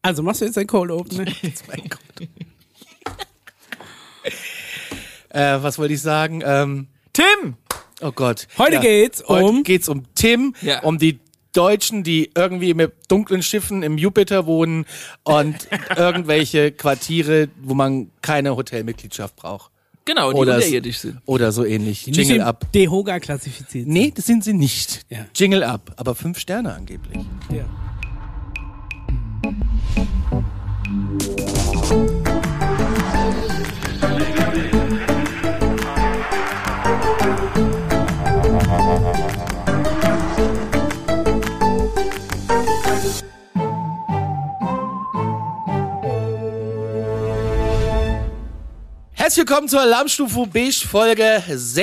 Also machst du jetzt ein Cold Open, ne? Was wollte ich sagen? Tim! Oh Gott. Heute geht's um Tim, um die Deutschen, die irgendwie mit dunklen Schiffen im Jupiter wohnen und irgendwelche Quartiere, wo man keine Hotelmitgliedschaft braucht. Genau, die unterirdisch sind. Oder so ähnlich. Die Jingle nicht up. DEHOGA klassifiziert. Nee, das sind sie nicht. Ja. Jingle up, aber 5 Sterne angeblich. Ja. Herzlich willkommen zur Alarmstufe Beige Folge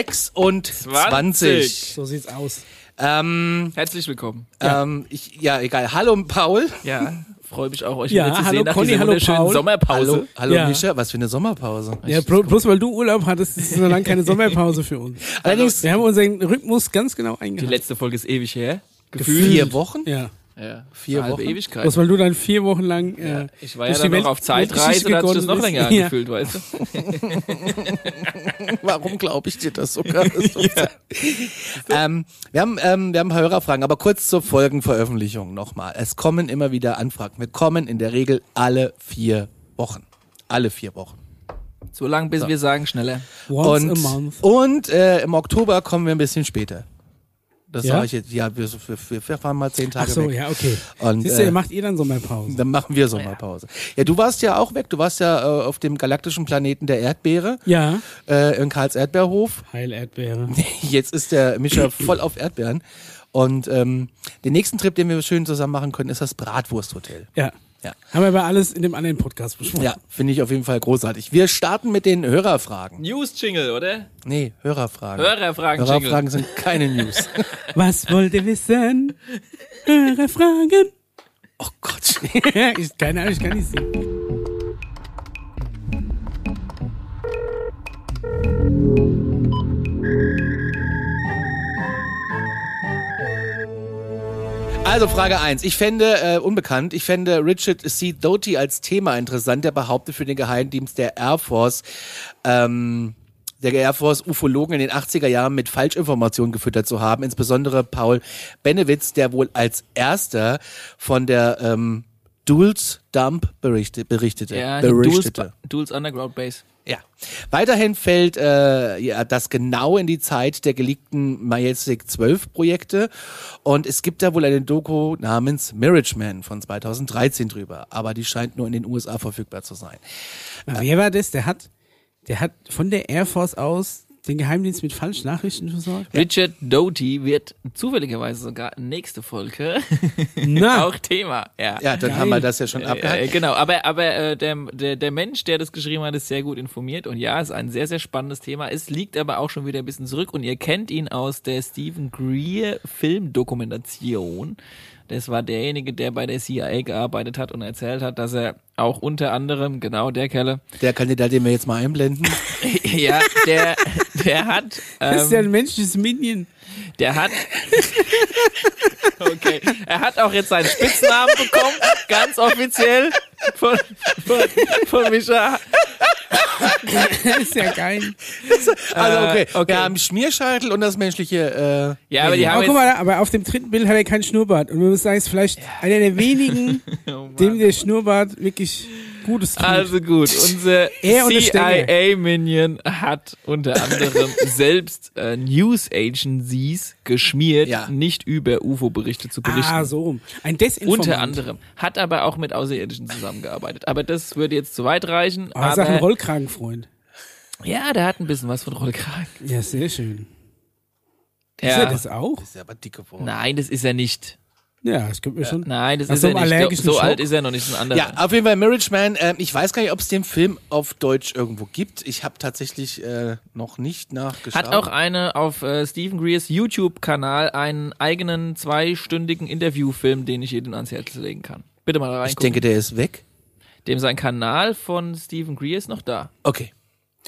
26. So sieht's aus. Herzlich willkommen. Egal. Hallo Paul. Ja, freue mich auch, euch Ja, wieder zu hallo sehen nach Conny, dieser hallo wunderschönen Paul. Sommerpause. Hallo Ja. Mischa, was für eine Sommerpause. Ja, bloß weil du Urlaub hattest, ist so lange keine Sommerpause für uns. Allerdings Wir haben unseren Rhythmus ganz genau Die eingehalten. letzte Folge ist ewig her. 4 Wochen? Ja. Ja, 4 halbe Wochen? Ewigkeit. Bloß weil du dann 4 Wochen lang Ich war ja durch dann die noch auf Zeitreise, da hat sich das noch länger Ja. angefühlt, weißt du? Warum glaube ich dir das sogar? Wir haben ein paar Hörerfragen, aber kurz zur Folgenveröffentlichung nochmal. Es kommen immer wieder Anfragen. Wir kommen in der Regel alle 4 Wochen. Alle 4 Wochen. So lange, bis wir sagen, schneller. Once a month. Und im Oktober kommen wir ein bisschen später. Das Ja? sage ich jetzt. Ja, wir fahren mal 10 Tage Ach so, weg. ja, okay. Und, Siehst du, macht ihr dann Sommerpause? Dann machen wir Sommerpause. Ja, du warst ja auch weg. Du warst ja auf dem galaktischen Planeten der Erdbeere. Ja. In Karls Erdbeerhof. Heil Erdbeere. Jetzt ist der Mischa voll auf Erdbeeren. Und den nächsten Trip, den wir schön zusammen machen können, ist das Bratwursthotel. Ja. Ja. Haben wir aber alles in dem anderen Podcast besprochen. Ja, finde ich auf jeden Fall großartig. Wir starten mit den Hörerfragen. News-Jingle, oder? Nee, Hörerfragen. Hörerfragen-Jingle. Hörerfragen sind keine News. Was wollt ihr wissen? Hörerfragen. Oh Gott. Keine Ahnung, ich kann nicht singen. Also Frage 1. Ich fände, unbekannt, ich fände Richard C. Doty als Thema interessant, der behauptet für den Geheimdienst der Air Force Ufologen in den 80er Jahren mit Falschinformationen gefüttert zu haben, insbesondere Paul Benewitz, der wohl als erster von der Dulles Dump berichtete. Ja, Dulles Underground Base. Ja. Weiterhin fällt das genau in die Zeit der geleakten Majestic 12 Projekte und es gibt da wohl eine Doku namens Mirage Man von 2013 drüber, aber die scheint nur in den USA verfügbar zu sein. Wer war das? Der hat von der Air Force aus den Geheimdienst mit falschen Nachrichten versorgt? Richard Doty wird zufälligerweise sogar nächste Folge Na. auch Thema. Ja, Ja, dann haben wir das ja schon abgehakt. genau, aber der Mensch, der das geschrieben hat, ist sehr gut informiert und ja, ist ein sehr, sehr spannendes Thema. Es liegt aber auch schon wieder ein bisschen zurück und ihr kennt ihn aus der Stephen Greer Filmdokumentation. Das war derjenige, der bei der CIA gearbeitet hat und erzählt hat, dass er auch unter anderem, genau der Kerle, Der Kandidat, den wir jetzt mal einblenden. ja, der hat, Das ist ja ein menschliches Minion. der hat, okay, er hat auch jetzt seinen Spitznamen bekommen, ganz offiziell von Mischa. Das ist ja geil. Also okay, okay. wir haben Schmierscheitel und das menschliche Ja, aber die haben Aber guck jetzt, mal, aber auf dem dritten Bild hat er keinen Schnurrbart. Und man muss sagen, es ist vielleicht einer der wenigen, dem der Schnurrbart wirklich Gutes tut. also gut, unser Er und der CIA-Minion hat unter anderem selbst News Agencies geschmiert, Ja. nicht über UFO-Berichte zu berichten. So rum. Ein Desinformant. Unter anderem. Hat aber auch mit Außerirdischen zusammengearbeitet. Aber das würde jetzt zu weit reichen. Aber er ist auch ein Aber, Rollkragenfreund. ja, der hat ein bisschen was von Rollkragen. Ja, sehr schön. Ist Ja. er das auch? ist aber dick geworden. Nein, das ist er nicht. Ja, das könnte mir schon. Nein, das Nach ist so er einem nicht. allergischen So Schock. alt ist er noch nicht, ein anderer. Ja, auf jeden Fall Mirage Man. Ich weiß gar nicht, ob es den Film auf Deutsch irgendwo gibt. Ich habe tatsächlich noch nicht nachgeschaut. Hat auch eine auf Stephen Greers YouTube-Kanal einen eigenen 2-stündigen Interviewfilm, den ich jedem ans Herz legen kann. Bitte mal da reingucken. Ich denke, der ist weg. Dem sein Kanal von Stephen Greer ist noch da. Okay.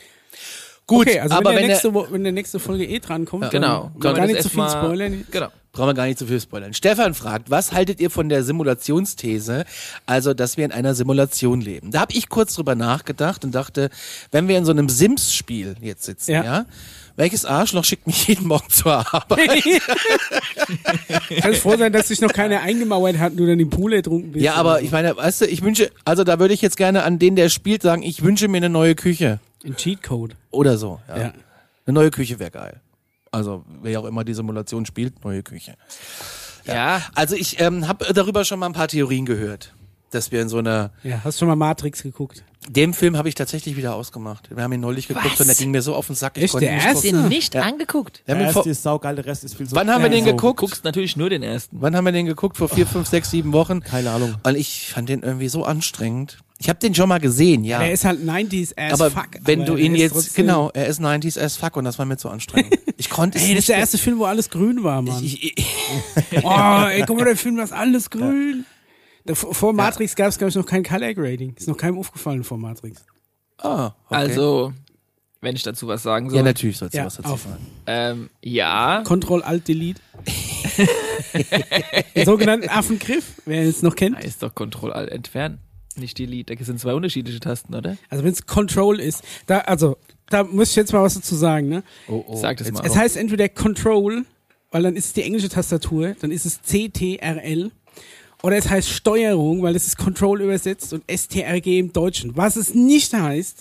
Gut, Okay, also aber wenn der nächste Folge drankommt, Genau. dann gar Können wir nicht das zu viel erstmal- spoilern. Genau. Brauchen wir gar nicht zu viel spoilern. Stefan fragt, was haltet ihr von der Simulationsthese, also dass wir in einer Simulation leben? Da habe ich kurz drüber nachgedacht und dachte, wenn wir in so einem Sims-Spiel jetzt sitzen, ja, welches Arschloch schickt mich jeden Morgen zur Arbeit? Kann es froh sein, dass sich noch keiner eingemauert hat und du dann im Pool ertrunken bist. Ja, aber ich meine, weißt du, ich wünsche, also da würde ich jetzt gerne an den, der spielt, sagen, ich wünsche mir eine neue Küche. Ein Cheatcode. Oder so, ja. Ja. Eine neue Küche wäre geil. Also, wer auch immer die Simulation spielt, neue Küche. Ja. Also ich habe darüber schon mal ein paar Theorien gehört, dass wir in so einer... Ja, hast du schon mal Matrix geguckt? Den Film habe ich tatsächlich wieder ausgemacht. Wir haben ihn neulich geguckt und der ging mir so auf den Sack. Echt, der Hast du ihn nicht angeguckt? Wir haben Der ihn vor, erste ist saugeil, der Rest ist viel so. wann haben wir den Du geguckt? guckst natürlich nur den ersten. Wann haben wir den geguckt? Vor 4, 5, 6, 7 Wochen. Keine Ahnung. Und ich fand den irgendwie so anstrengend. Ich habe den schon mal gesehen, ja. Er ist halt 90s as Aber fuck. wenn aber du ihn er ist jetzt, trotzdem- genau, er ist 90s as fuck und das war mir zu anstrengend. Ich konnte es Ey, das ist nicht. der erste Film, wo alles grün war, Mann. Ich, Oh, ey, guck mal, der Film, da ist alles grün. Vor Matrix gab es, glaube ich, noch kein Color Grading. Ist noch keinem aufgefallen vor Matrix. okay. Also, wenn ich dazu was sagen soll. Ja, natürlich sollst du Ja, was dazu auf. sagen. Ja. Ctrl-Alt-Delete. Den sogenannten Affengriff, wer ihn jetzt noch kennt. Ist doch Ctrl-Alt entfernen. Nicht Delete. Das sind zwei unterschiedliche Tasten, oder? Also wenn es Control ist, da muss ich jetzt mal was dazu sagen, ne? Sag das mal. Es heißt entweder Control, weil dann ist es die englische Tastatur, dann ist es CTRL. Oder es heißt Steuerung, weil es ist Control übersetzt und STRG im Deutschen. Was es nicht heißt,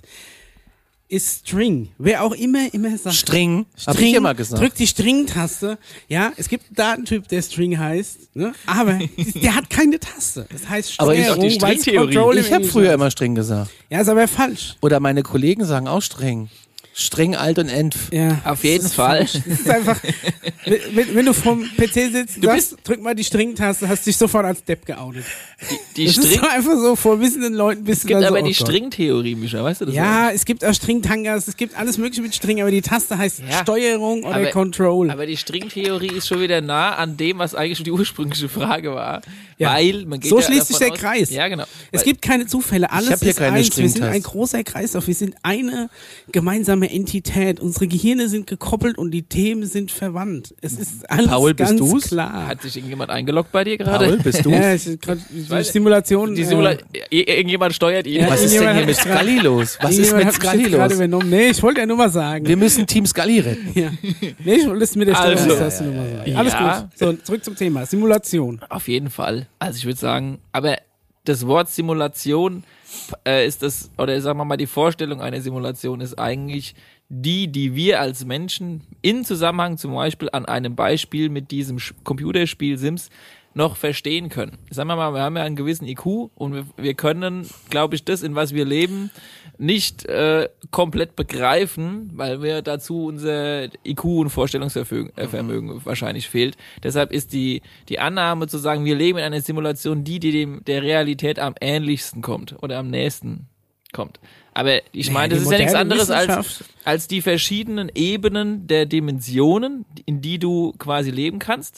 ist String. Wer auch immer sagt. String, hab ich immer gesagt. Drückt die String-Taste. Ja, es gibt einen Datentyp, der String heißt, ne? Aber der hat keine Taste. Das heißt Aber ich- Steuerung, die weil es Stringtheorie. Control im Ich habe Englischen früher heißt. immer String gesagt. Ja, ist aber falsch. Oder meine Kollegen sagen auch Streng. Streng, alt und entf. Ja. Auf jeden Das ist Fall. falsch. Das ist einfach, wenn du vom PC sitzt, sagst, drück mal die String-Taste, hast dich sofort als Depp geoutet. Die Das ist String. so einfach so, vor wissenden Leuten bist Es du gibt dann so, aber die oh Gott. Stringtheorie, Mischa, weißt du das? Ja, es gibt auch String-Tangas, es gibt alles mögliche mit String, aber die Taste heißt Ja. Steuerung oder Aber- Control. Aber die Stringtheorie ist schon wieder nah an dem, was eigentlich schon die ursprüngliche Frage war. Ja. Weil man geht So ja schließt sich davon der Kreis. Ja, genau. Es Weil- gibt keine Zufälle, alles hab hier ist keine eins. Wir sind Stringtaste. ein großer Kreislauf, wir sind eine gemeinsame Entität. Unsere Gehirne sind gekoppelt und die Themen sind verwandt. Es ist alles Paul, bist ganz du's? klar. Hat sich irgendjemand eingeloggt bei dir gerade? Paul, bist du? Ja, ich, grad, die weiß- Simulation. Irgendjemand steuert ihn. Ja, Was ist denn hier irgendjemand mit hat mich Scully los? Was ist irgendjemand mit hat mich Scully jetzt gerade los? übernommen. Nee, ich wollte ja nur mal sagen. Wir müssen Team Scully retten. Ja. Nee, ich wollte es mit der Also. Steuerungstaste nur mal sagen. Alles Ja. gut. So, zurück zum Thema. Simulation. Auf jeden Fall. Also ich würde sagen, aber das Wort Simulation ist das, oder sagen wir mal, die Vorstellung einer Simulation ist eigentlich die wir als Menschen in Zusammenhang zum Beispiel an einem Beispiel mit diesem Computerspiel Sims noch verstehen können. Sagen wir mal, wir haben ja einen gewissen IQ und wir können, glaube ich, das, in was wir leben, nicht komplett begreifen, weil wir dazu unser IQ und Vorstellungsvermögen wahrscheinlich fehlt. Deshalb ist die Annahme zu sagen, wir leben in einer Simulation, die dem der Realität am ähnlichsten kommt oder am nächsten kommt. Aber ich meine, die das ist ja nichts moderne anderes Wissenschaft- als die verschiedenen Ebenen der Dimensionen, in die du quasi leben kannst.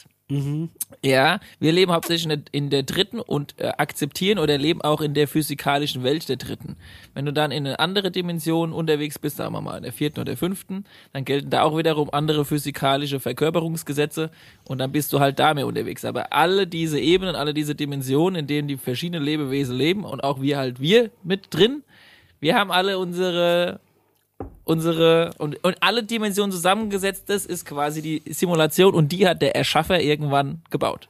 Ja, wir leben hauptsächlich in der dritten und akzeptieren oder leben auch in der physikalischen Welt der dritten. Wenn du dann in eine andere Dimension unterwegs bist, sagen wir mal in der vierten oder fünften, dann gelten da auch wiederum andere physikalische Verkörperungsgesetze und dann bist du halt da mehr unterwegs. Aber alle diese Ebenen, alle diese Dimensionen, in denen die verschiedenen Lebewesen leben und auch wir mit drin, wir haben alle unsere und alle Dimensionen zusammengesetzt, das ist quasi die Simulation und die hat der Erschaffer irgendwann gebaut.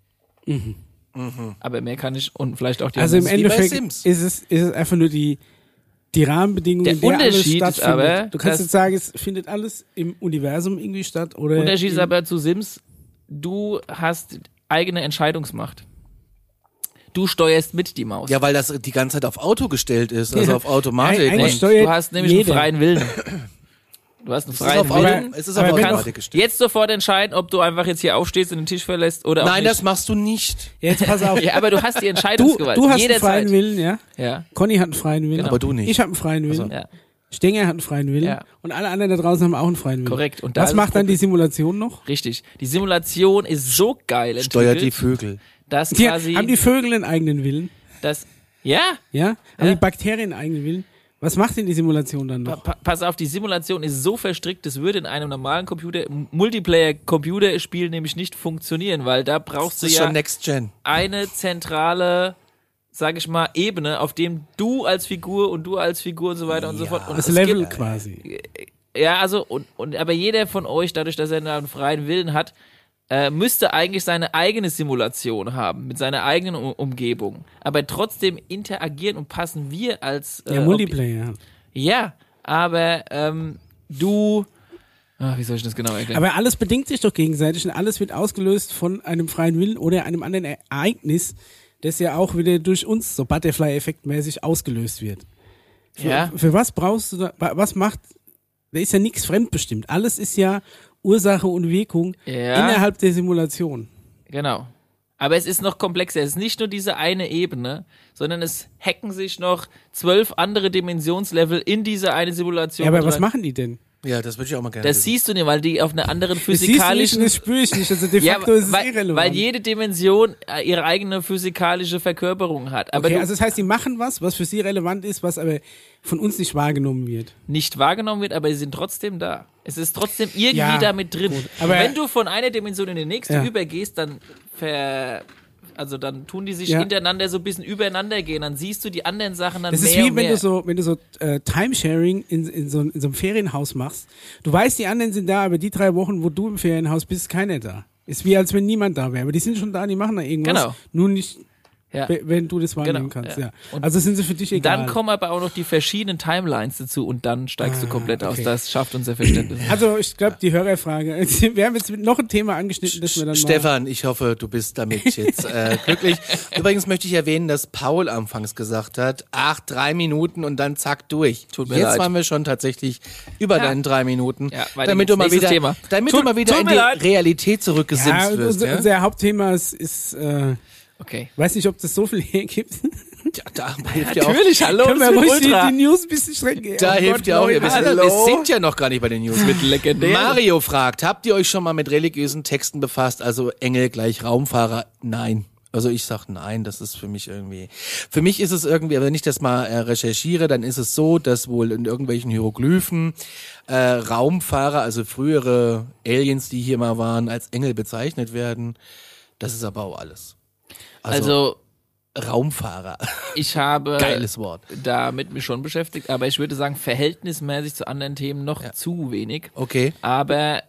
Aber mehr kann ich und vielleicht auch die Also im anderen- wie bei Endeffekt Sims. ist es einfach nur die Rahmenbedingungen, Der in der alles Unterschied ist stattfindet. aber, Du kannst dass- jetzt sagen, es findet alles im Universum irgendwie statt oder Unterschied ist im- aber zu Sims, du hast eigene Entscheidungsmacht. Du steuerst mit die Maus. Ja, weil das die ganze Zeit auf Auto gestellt ist, also auf Automatik. Eigentlich Und steuert Du hast nämlich jeder. einen freien Willen. Du hast einen es ist freien auf Auto, Willen. es ist aber auf wenn Automatik gestellt. Jetzt sofort entscheiden, ob du einfach jetzt hier aufstehst und den Tisch verlässt oder auch Nein, nicht. das machst du nicht. Jetzt pass auf. Ja, aber du hast die du Entscheidungsgewalt. hast einen jederzeit. freien Willen, ja? Ja, Conny hat einen freien Willen. Genau. Aber du nicht. Ich habe einen freien Willen. ja, Stenger hat einen freien Willen. Ja. Und alle anderen da draußen haben auch einen freien Willen. korrekt. Und da Was ist macht das dann die Problem- Simulation noch? Richtig. Die Simulation ist so geil entwickelt, Steuert die Vögel. dass Die, quasi haben die Vögel einen eigenen Willen? das ja, Ja? Haben Ja. die Bakterien einen eigenen Willen? Was macht denn die Simulation dann noch? Pass auf, die Simulation ist so verstrickt, das würde in einem normalen Multiplayer-Computerspiel nämlich nicht funktionieren, weil da brauchst du Das ist ja schon Next Gen. eine zentrale, sag ich mal, Ebene, auf dem du als Figur und du als Figur und so weiter und so fort. Und Das es Level gibt, quasi. ja, also, aber jeder von euch, dadurch, dass er einen freien Willen hat, müsste eigentlich seine eigene Simulation haben, mit seiner eigenen Umgebung. Aber trotzdem interagieren und passen wir als Multiplayer. Ja, aber wie soll ich das genau erklären? Aber alles bedingt sich doch gegenseitig und alles wird ausgelöst von einem freien Willen oder einem anderen Ereignis, das ja auch wieder durch uns so Butterfly-Effekt-mäßig ausgelöst wird. Für was brauchst du da, was macht, da ist ja nichts fremdbestimmt. Alles ist ja Ursache und Wirkung innerhalb der Simulation. Genau. Aber es ist noch komplexer. Es ist nicht nur diese eine Ebene, sondern es hacken sich noch 12 andere Dimensionslevel in diese eine Simulation. Ja, aber was machen die denn? Ja, das würde ich auch mal gerne Das wissen. siehst du nicht, weil die auf einer anderen Das siehst du physikalischen... nicht, das spüre ich nicht. Also de facto ist es irrelevant. weil jede Dimension ihre eigene physikalische Verkörperung hat. Aber Okay, also das heißt, die machen was für sie relevant ist, was aber von uns nicht wahrgenommen wird. nicht wahrgenommen wird, aber sie sind trotzdem da. Es ist trotzdem irgendwie Ja, damit drin. gut, aber- Wenn du von einer Dimension in die nächste Ja. übergehst, dann tun die sich Ja. hintereinander so ein bisschen übereinander gehen. Dann siehst du die anderen Sachen dann Das mehr ist wie und wenn mehr. du so Timesharing in so einem Ferienhaus machst. Du weißt, die anderen sind da, aber die 3 Wochen, wo du im Ferienhaus bist, ist keiner da. Ist wie als wenn niemand da wäre. Aber die sind schon da, die machen da irgendwas. Genau. Nur nicht, Ja. wenn du das wahrnehmen Genau, kannst. ja. Ja. Und Also sind sie für dich egal. Dann kommen aber auch noch die verschiedenen Timelines dazu und dann steigst du komplett aus. okay. Das schafft unser Verständnis. Also ich glaube, die Hörerfrage. Wir haben jetzt noch ein Thema angeschnitten, das wir dann Stefan, ich hoffe, du bist damit jetzt glücklich. Übrigens möchte ich erwähnen, dass Paul anfangs gesagt hat, 3 Minuten und dann zack durch. Tut mir Jetzt leid. waren wir schon tatsächlich über deinen 3 Minuten. Ja, weiter damit geht's. du mal Nächstes wieder, Thema. damit Tut- du mal wieder tut in mir die leid. Realität zurückgesimst Ja, wirst. Ja? unser Hauptthema ist Okay. weiß nicht, ob das so viel hergibt. Ja, da hilft ja auch. Natürlich, hallo, Können wir das ruhig wird Ultra. die News ein bisschen strecken. Da hilft ja auch. Wir Hallo. sind ja noch gar nicht bei den News. Mit legendär. Mario fragt, habt ihr euch schon mal mit religiösen Texten befasst? Also Engel gleich Raumfahrer? Nein. Also ich sag nein, das ist für mich ist es irgendwie, wenn ich das mal recherchiere, dann ist es so, dass wohl in irgendwelchen Hieroglyphen Raumfahrer, also frühere Aliens, die hier mal waren, als Engel bezeichnet werden. Das ist aber auch alles. Also, Raumfahrer. ich habe Geiles Wort. damit mich schon beschäftigt, aber ich würde sagen, verhältnismäßig zu anderen Themen noch zu wenig. Okay. Aber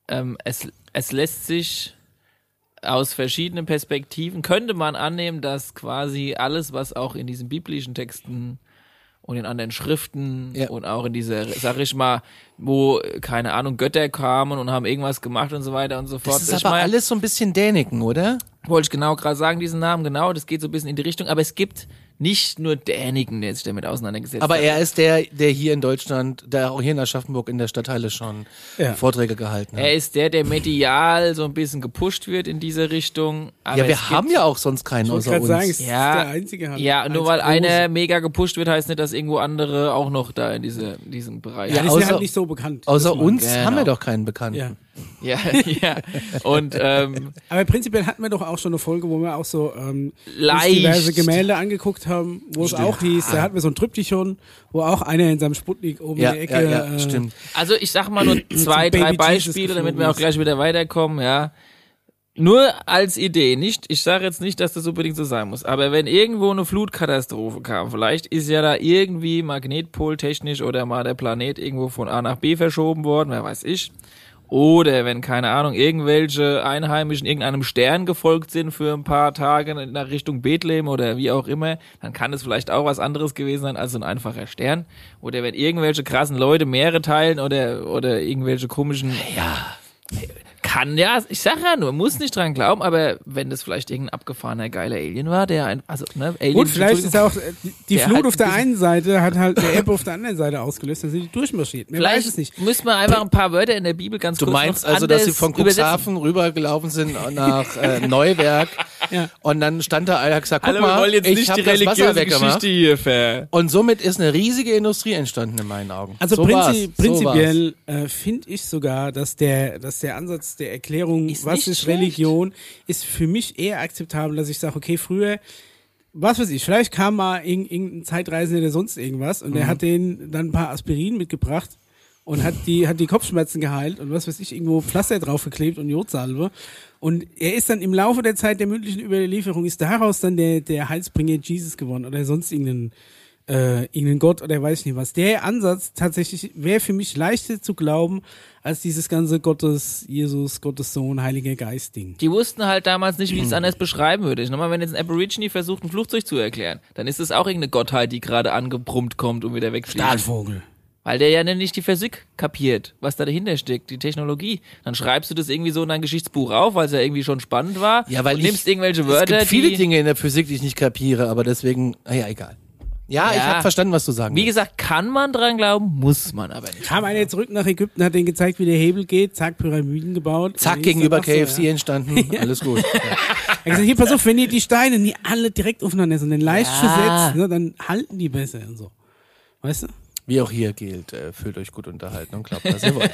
es lässt sich aus verschiedenen Perspektiven, könnte man annehmen, dass quasi alles, was auch in diesen biblischen Texten und in anderen Schriften und auch in dieser, sag ich mal, wo, keine Ahnung, Götter kamen und haben irgendwas gemacht und so weiter und so fort. Das ist aber alles so ein bisschen Däniken, oder? Wollte ich genau gerade sagen, diesen Namen, genau, das geht so ein bisschen in die Richtung, aber es gibt nicht nur Däniken, der sich damit auseinandergesetzt Aber hat. er ist der hier in Deutschland, der auch hier in Aschaffenburg in der Stadtteile schon Vorträge gehalten hat. Er ist der medial so ein bisschen gepusht wird in diese Richtung. Aber Ja, wir es haben gibt, ja auch sonst keinen Ich wollte außer gerade uns. sagen, es ist Ja, der einzige. ja, nur weil als große. einer mega gepusht wird, heißt nicht, dass irgendwo andere auch noch da in diesem Bereich Ja, die außer- sind halt nicht so bekannt. Außer muss man- uns Genau. haben wir doch keinen Bekannten. Ja. Ja, ja. Und Aber prinzipiell hatten wir doch auch schon eine Folge, wo wir auch so uns leicht. diverse Gemälde angeguckt haben, wo es auch hieß, da hatten wir so ein Triptychon, wo auch einer in seinem Sputnik oben Ja, in der Ecke. stimmt. Also ich sag mal nur 2, 3 Baby Jesus Beispiele, damit wir auch geflogen gleich wieder weiterkommen, ja. Nur als Idee, nicht, ich sage jetzt nicht, dass das unbedingt so sein muss, aber wenn irgendwo eine Flutkatastrophe kam, vielleicht ist ja da irgendwie magnetpoltechnisch oder mal der Planet irgendwo von A nach B verschoben worden, wer weiß ich. Oder wenn, keine Ahnung, irgendwelche Einheimischen irgendeinem Stern gefolgt sind für ein paar Tage nach Richtung Bethlehem oder wie auch immer, dann kann es vielleicht auch was anderes gewesen sein als so ein einfacher Stern. Oder wenn irgendwelche krassen Leute Meere teilen oder irgendwelche komischen... Kann ja, ich sag ja nur, muss nicht dran glauben, aber wenn das vielleicht irgendein abgefahrener geiler Alien war, Alien, Gut, vielleicht ist auch die Der Flut halt auf der ein bisschen- einen Seite hat halt der Ebbe auf der anderen Seite ausgelöst, dann sind die durchmarschiert. Man weiß es nicht. Müssen wir einfach ein paar Wörter in der Bibel ganz Du kurz meinst noch also, dass sie anders von übersetzen. Cuxhaven rübergelaufen sind nach Neuwerk Ja. und dann stand da einer und gesagt, guck Hallo, wir mal, wollen jetzt ich nicht habe die das Wasser religiöse weggemacht. Geschichte hier Und somit ist eine riesige Industrie entstanden in meinen Augen. Also so war's. prinzipiell finde ich sogar, dass der Ansatz der Erklärung, Ist was nicht ist schlecht. Religion, ist für mich eher akzeptabel, dass ich sage, okay, früher was weiß ich, vielleicht kam mal irgendein Zeitreisender oder sonst irgendwas und der hat denen dann ein paar Aspirin mitgebracht und hat die Kopfschmerzen geheilt und was weiß ich, irgendwo Pflaster draufgeklebt und Jodsalbe. Und er ist dann im Laufe der Zeit der mündlichen Überlieferung, ist daraus dann der Heilsbringer Jesus geworden oder sonst irgendein Gott oder weiß ich nicht was. Der Ansatz tatsächlich wäre für mich leichter zu glauben, als dieses ganze Gottes, Jesus, Gottes Sohn, Heiliger Geist Ding. Die wussten halt damals nicht, wie ich es anders beschreiben würde. Nochmal, wenn jetzt ein Aborigine versucht, ein Flugzeug zu erklären, dann ist es auch irgendeine Gottheit, die gerade angebrummt kommt und wieder wegfliegt. Stahlvogel. Weil der ja nicht die Physik kapiert, was da dahinter steckt, die Technologie. Dann schreibst du das irgendwie so in dein Geschichtsbuch auf, weil es ja irgendwie schon spannend war. Ja, weil und nimmst irgendwelche Wörter, es gibt viele Dinge in der Physik, die ich nicht kapiere, aber deswegen, egal. Ja, ich habe verstanden, was du sagen Wie willst. gesagt, kann man dran glauben, muss man aber nicht. Kam einer zurück nach Ägypten, hat denen gezeigt, wie der Hebel geht, zack, Pyramiden gebaut. Zack, Und gegenüber ist dann auch KFC so, ja. entstanden, alles gut. Ja. Er hat gesagt, hier, pass auf, wenn ihr die Steine nie alle direkt aufeinander sind, den leicht versetzt, ne, dann halten die besser und so. Weißt du? Wie auch hier gilt, fühlt euch gut unterhalten und glaubt, was ihr wollt.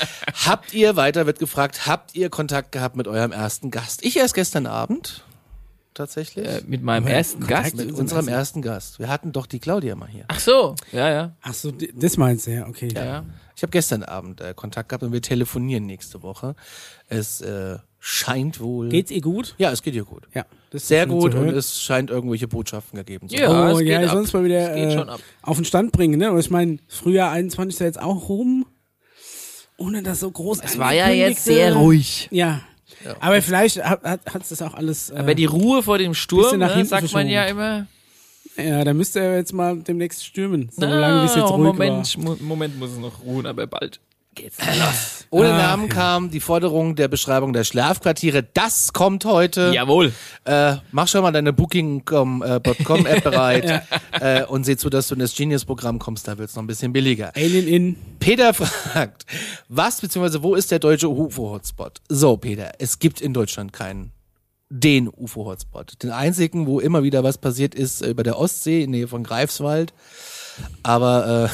Wird gefragt, habt ihr Kontakt gehabt mit eurem ersten Gast? Ich erst gestern Abend, tatsächlich. Mit meinem ersten Gast? Mit unserem ersten Gast. Wir hatten doch die Claudia mal hier. Ach so, ja. Ach so, das meinst du, ja, okay. Ja. Ich habe gestern Abend Kontakt gehabt und wir telefonieren nächste Woche. Es scheint wohl... Geht's ihr gut? Ja, es geht ihr gut. Ja. Das ist Sehr schön gut zu und hören. es scheint irgendwelche Botschaften gegeben zu haben. Ja, Oh es ja, geht sonst ab. mal Es geht wieder schon ab. auf den Stand bringen, ne? Aber ich meine, Frühjahr 21 ist ja jetzt auch rum, ohne das so groß Es war ja jetzt angekündigte- sehr ruhig. Ja. Aber vielleicht hat das auch alles... Aber die Ruhe vor dem Sturm, bisschen nach ne, hinten sagt man ja verschoben. immer. Ja, da müsste er jetzt mal demnächst stürmen. So lange, wie es jetzt ruhig war. Moment muss es noch ruhen, aber bald geht's los. Ohne Namen kam die Forderung der Beschreibung der Schlafquartiere. Das kommt heute. Jawohl. Mach schon mal deine Booking.com-App bereit und seh zu, dass du in das Genius-Programm kommst. Da wird's noch ein bisschen billiger. Alien in. Peter fragt, was bzw. wo ist der deutsche UFO-Hotspot? So, Peter, es gibt in Deutschland den UFO-Hotspot. Den einzigen, wo immer wieder was passiert ist, über der Ostsee, in der Nähe von Greifswald. Aber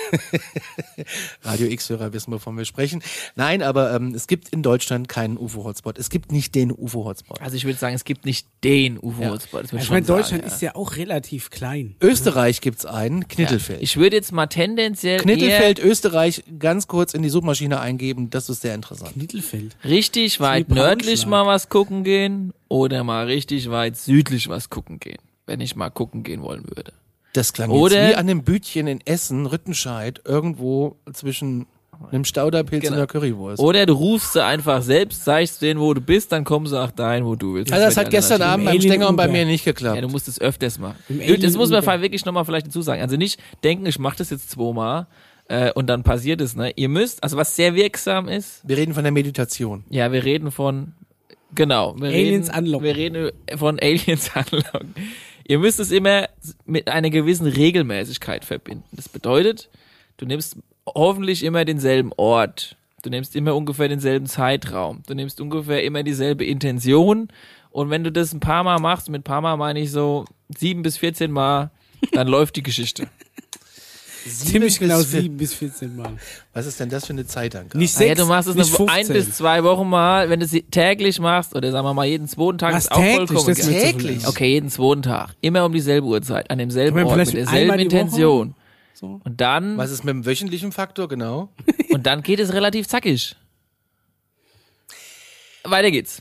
Radio X-Hörer wissen, wovon wir sprechen. Nein, aber es gibt in Deutschland keinen UFO-Hotspot. Es gibt nicht den UFO-Hotspot. Also ich würde sagen, es gibt nicht den UFO-Hotspot. Das würd Ich schon meine, Deutschland sagen, ist ja auch relativ klein. Österreich gibt's einen, Knittelfeld. Ich würde jetzt mal tendenziell Knittelfeld, Österreich, ganz kurz in die Suchmaschine eingeben. Das ist sehr interessant. Mittelfeld. eher richtig weit wie nördlich Braunschweig. mal was gucken gehen oder mal richtig weit südlich was gucken gehen, wenn ich mal gucken gehen wollen würde. Das klang Oder- jetzt wie an einem Bütchen in Essen, Rüttenscheid, irgendwo zwischen einem Stauderpilz Genau. und einer Currywurst. Oder du rufst sie einfach selbst, zeigst denen, wo du bist, dann kommen sie auch dahin, wo du willst. Also das wäre hat die gestern Alternative. Abend beim Alien Stenger und bei Uber. mir nicht geklappt. Ja, du musst es öfters machen. Im Das muss man Alien Uber. wirklich nochmal vielleicht dazu sagen. Also nicht denken, ich mache das jetzt zweimal und dann passiert es. Ne? Ihr müsst, also was sehr wirksam ist, Wir reden von der Meditation. ja, wir reden von, genau. Aliens anlocken. Wir reden von Aliens anlocken. Ihr müsst es immer mit einer gewissen Regelmäßigkeit verbinden. Das bedeutet, du nimmst hoffentlich immer denselben Ort. Du nimmst immer ungefähr denselben Zeitraum. Du nimmst ungefähr immer dieselbe Intention. Und wenn du das ein paar Mal machst, mit paar Mal meine ich so 7 bis 14 Mal, dann läuft die Geschichte. Ziemlich genau 7 bis 14 Mal. Was ist denn das für eine Zeitangabe? Nicht Ja, 6, du machst es nicht nur 15. 1 bis 2 Wochen mal, wenn du es täglich machst, oder sagen wir mal jeden zweiten Tag, Was ist auch täglich? vollkommen Das ist mir geil. zu Täglich? viel. Okay, jeden zweiten Tag. Immer um dieselbe Uhrzeit, an demselben Kann man Ort, mit vielleicht derselben einmal die Woche? Intention. So. Und dann, Was ist mit dem wöchentlichen Faktor, genau? und dann geht es relativ zackig. Weiter geht's.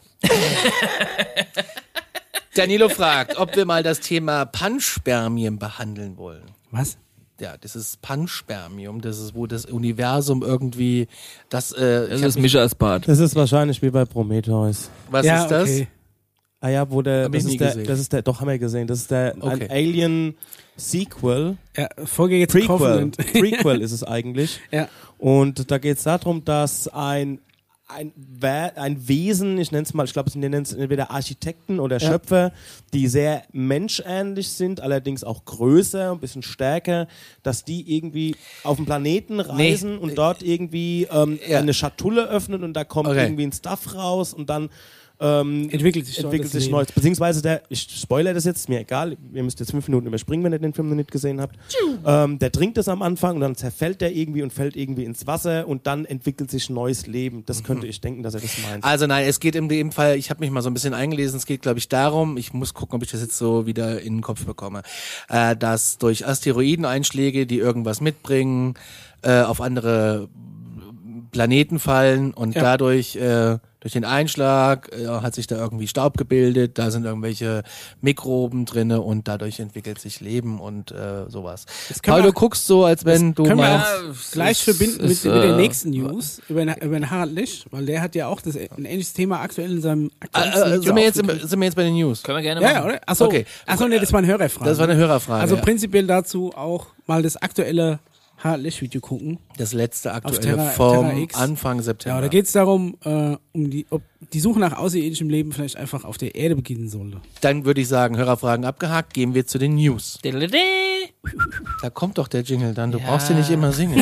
Danilo fragt, ob wir mal das Thema Panspermien behandeln wollen. Was? Ja, das ist Panspermium, das ist, wo das Universum irgendwie, Das ist Mischas Part. Das ist wahrscheinlich wie bei Prometheus. was ja, ist das? okay. Ah ja, wo der, Hab ich nie gesehen. doch haben wir gesehen, das ist der, Okay. ein Alien-Sequel. Ja, Vorgänger zu Prequel. Covenant. Prequel ist es eigentlich. Ja. Und da geht es darum, dass ein Wesen, ich nenne es mal, ich glaube, sie nennen es entweder Architekten oder Schöpfer, die sehr menschähnlich sind, allerdings auch größer, ein bisschen stärker, dass die irgendwie auf den Planeten reisen und dort irgendwie eine Schatulle öffnen und da kommt Okay. irgendwie ein Stuff raus und dann entwickelt sich neu. Beziehungsweise ich spoilere das jetzt, mir egal, ihr müsst jetzt 5 Minuten überspringen, wenn ihr den Film noch nicht gesehen habt. Der trinkt das am Anfang und dann zerfällt der irgendwie und fällt irgendwie ins Wasser und dann entwickelt sich ein neues Leben. Das könnte ich denken, dass er das meint. Also nein, es geht in dem Fall, ich habe mich mal so ein bisschen eingelesen, es geht glaube ich darum, ich muss gucken, ob ich das jetzt so wieder in den Kopf bekomme, dass durch Asteroideneinschläge, die irgendwas mitbringen, auf andere Planeten fallen und dadurch durch den Einschlag hat sich da irgendwie Staub gebildet, da sind irgendwelche Mikroben drinne und dadurch entwickelt sich Leben und sowas. Paul, du guckst so, als wenn du meinst... Gleich verbinden mit der nächsten News über den Harald Lesch, weil der hat ja auch ein ähnliches Thema aktuell in seinem aktuellen sind wir jetzt bei den News? Können wir gerne machen. Ja, oder? Achso, okay. Nee, das war eine Hörerfrage. Das war eine Hörerfrage. Also prinzipiell dazu auch mal das aktuelle Harald Lesch-Video gucken. Das letzte aktuelle Terra vom X. Anfang September. Ja, da geht es darum, ob die Suche nach außerirdischem Leben vielleicht einfach auf der Erde beginnen sollte. Dann würde ich sagen, Hörerfragen abgehakt, gehen wir zu den News. Da kommt doch der Jingle dann, du brauchst den nicht immer singen.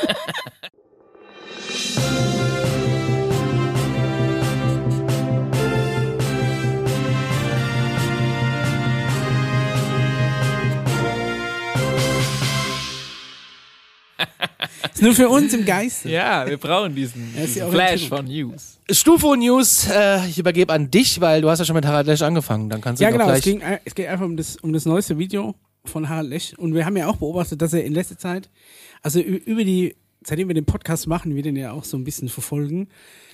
Ist nur für uns im Geiste. Ja, wir brauchen diesen Flash von News. Stufo News, ich übergebe an dich, weil du hast ja schon mit Harald Lesch angefangen. Dann kannst du genau, gleich... es geht einfach um das neueste Video von Harald Lesch. Und wir haben ja auch beobachtet, dass er in letzter Zeit, also seitdem wir den Podcast machen, wir den ja auch so ein bisschen verfolgen,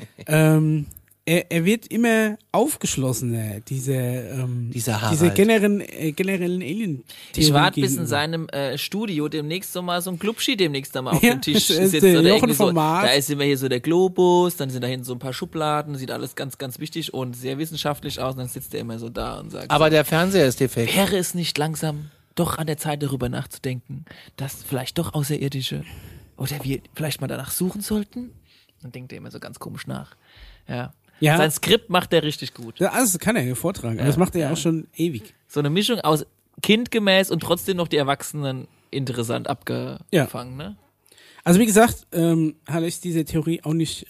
er wird immer aufgeschlossener, diese generellen Alien-Theorien. Ich warte bis in seinem Studio demnächst so mal so ein Clubschi demnächst da mal auf dem Tisch sitzt. Oder irgendwie so, da ist immer hier so der Globus, dann sind da hinten so ein paar Schubladen, sieht alles ganz, ganz wichtig und sehr wissenschaftlich aus und dann sitzt er immer so da und sagt Aber so, der Fernseher ist defekt. wäre es nicht langsam doch an der Zeit darüber nachzudenken, dass vielleicht doch Außerirdische oder wir vielleicht mal danach suchen sollten? Dann denkt er immer so ganz komisch nach. Ja. Sein Skript macht er richtig gut. Ja, also das kann er ja vortragen, aber das macht er ja auch schon ewig. So eine Mischung aus kindgemäß und trotzdem noch die Erwachsenen interessant abgefangen, ne? Also wie gesagt, Harald ist diese Theorie auch nicht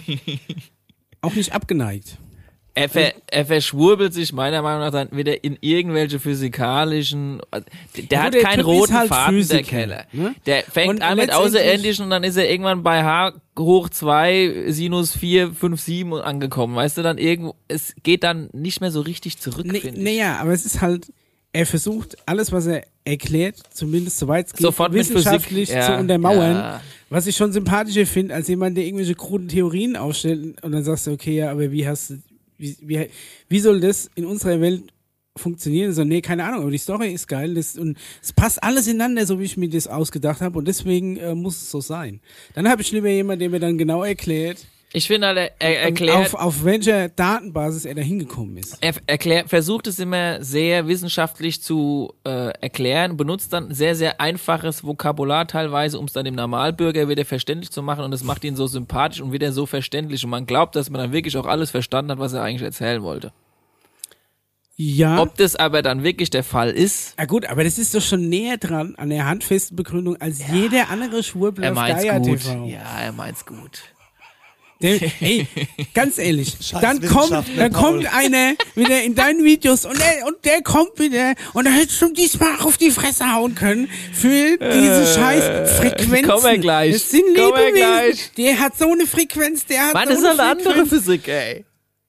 abgeneigt. Er verschwurbelt sich meiner Meinung nach dann wieder in irgendwelche physikalischen... Der hat keinen roten halt Faden, Physiker, der Keller. Ne? Der fängt an mit Außerirdischen und dann ist er irgendwann bei H hoch 2 Sinus 4, 5, 7 angekommen. Weißt du, dann es geht dann nicht mehr so richtig zurück, finde ich. Naja, aber es ist halt, er versucht, alles, was er erklärt, zumindest soweit es geht, sofort wissenschaftlich mit Physik, zu untermauern. Ja. Was ich schon sympathischer finde, als jemand, der irgendwelche kruden Theorien aufstellt und dann sagst du, okay, ja, aber wie soll das in unserer Welt funktionieren? So, nee, keine Ahnung, aber die Story ist geil und es passt alles ineinander, so wie ich mir das ausgedacht habe und deswegen muss es so sein. Dann habe ich lieber jemanden, der mir dann genau erklärt, ich finde halt, er erklärt... Auf welcher Datenbasis er da hingekommen ist. Er versucht es immer sehr wissenschaftlich zu erklären, benutzt dann sehr, sehr einfaches Vokabular teilweise, um es dann dem Normalbürger wieder verständlich zu machen und das macht ihn so sympathisch und wieder so verständlich und man glaubt, dass man dann wirklich auch alles verstanden hat, was er eigentlich erzählen wollte. Ja. Ob das aber dann wirklich der Fall ist... Ja gut, aber das ist doch schon näher dran an der handfesten Begründung als jeder andere Schwurbler auf Gaia TV. Ja, er meint's gut. Ey, ganz ehrlich, dann kommt einer wieder in deinen Videos und der kommt wieder und er hätte schon diesmal auf die Fresse hauen können für diese scheiß Frequenzen. Komm gleich. Es sind Lebewesen. Der hat so eine Frequenz, der hat Mann, so das ist eine eine andere Physik, ey.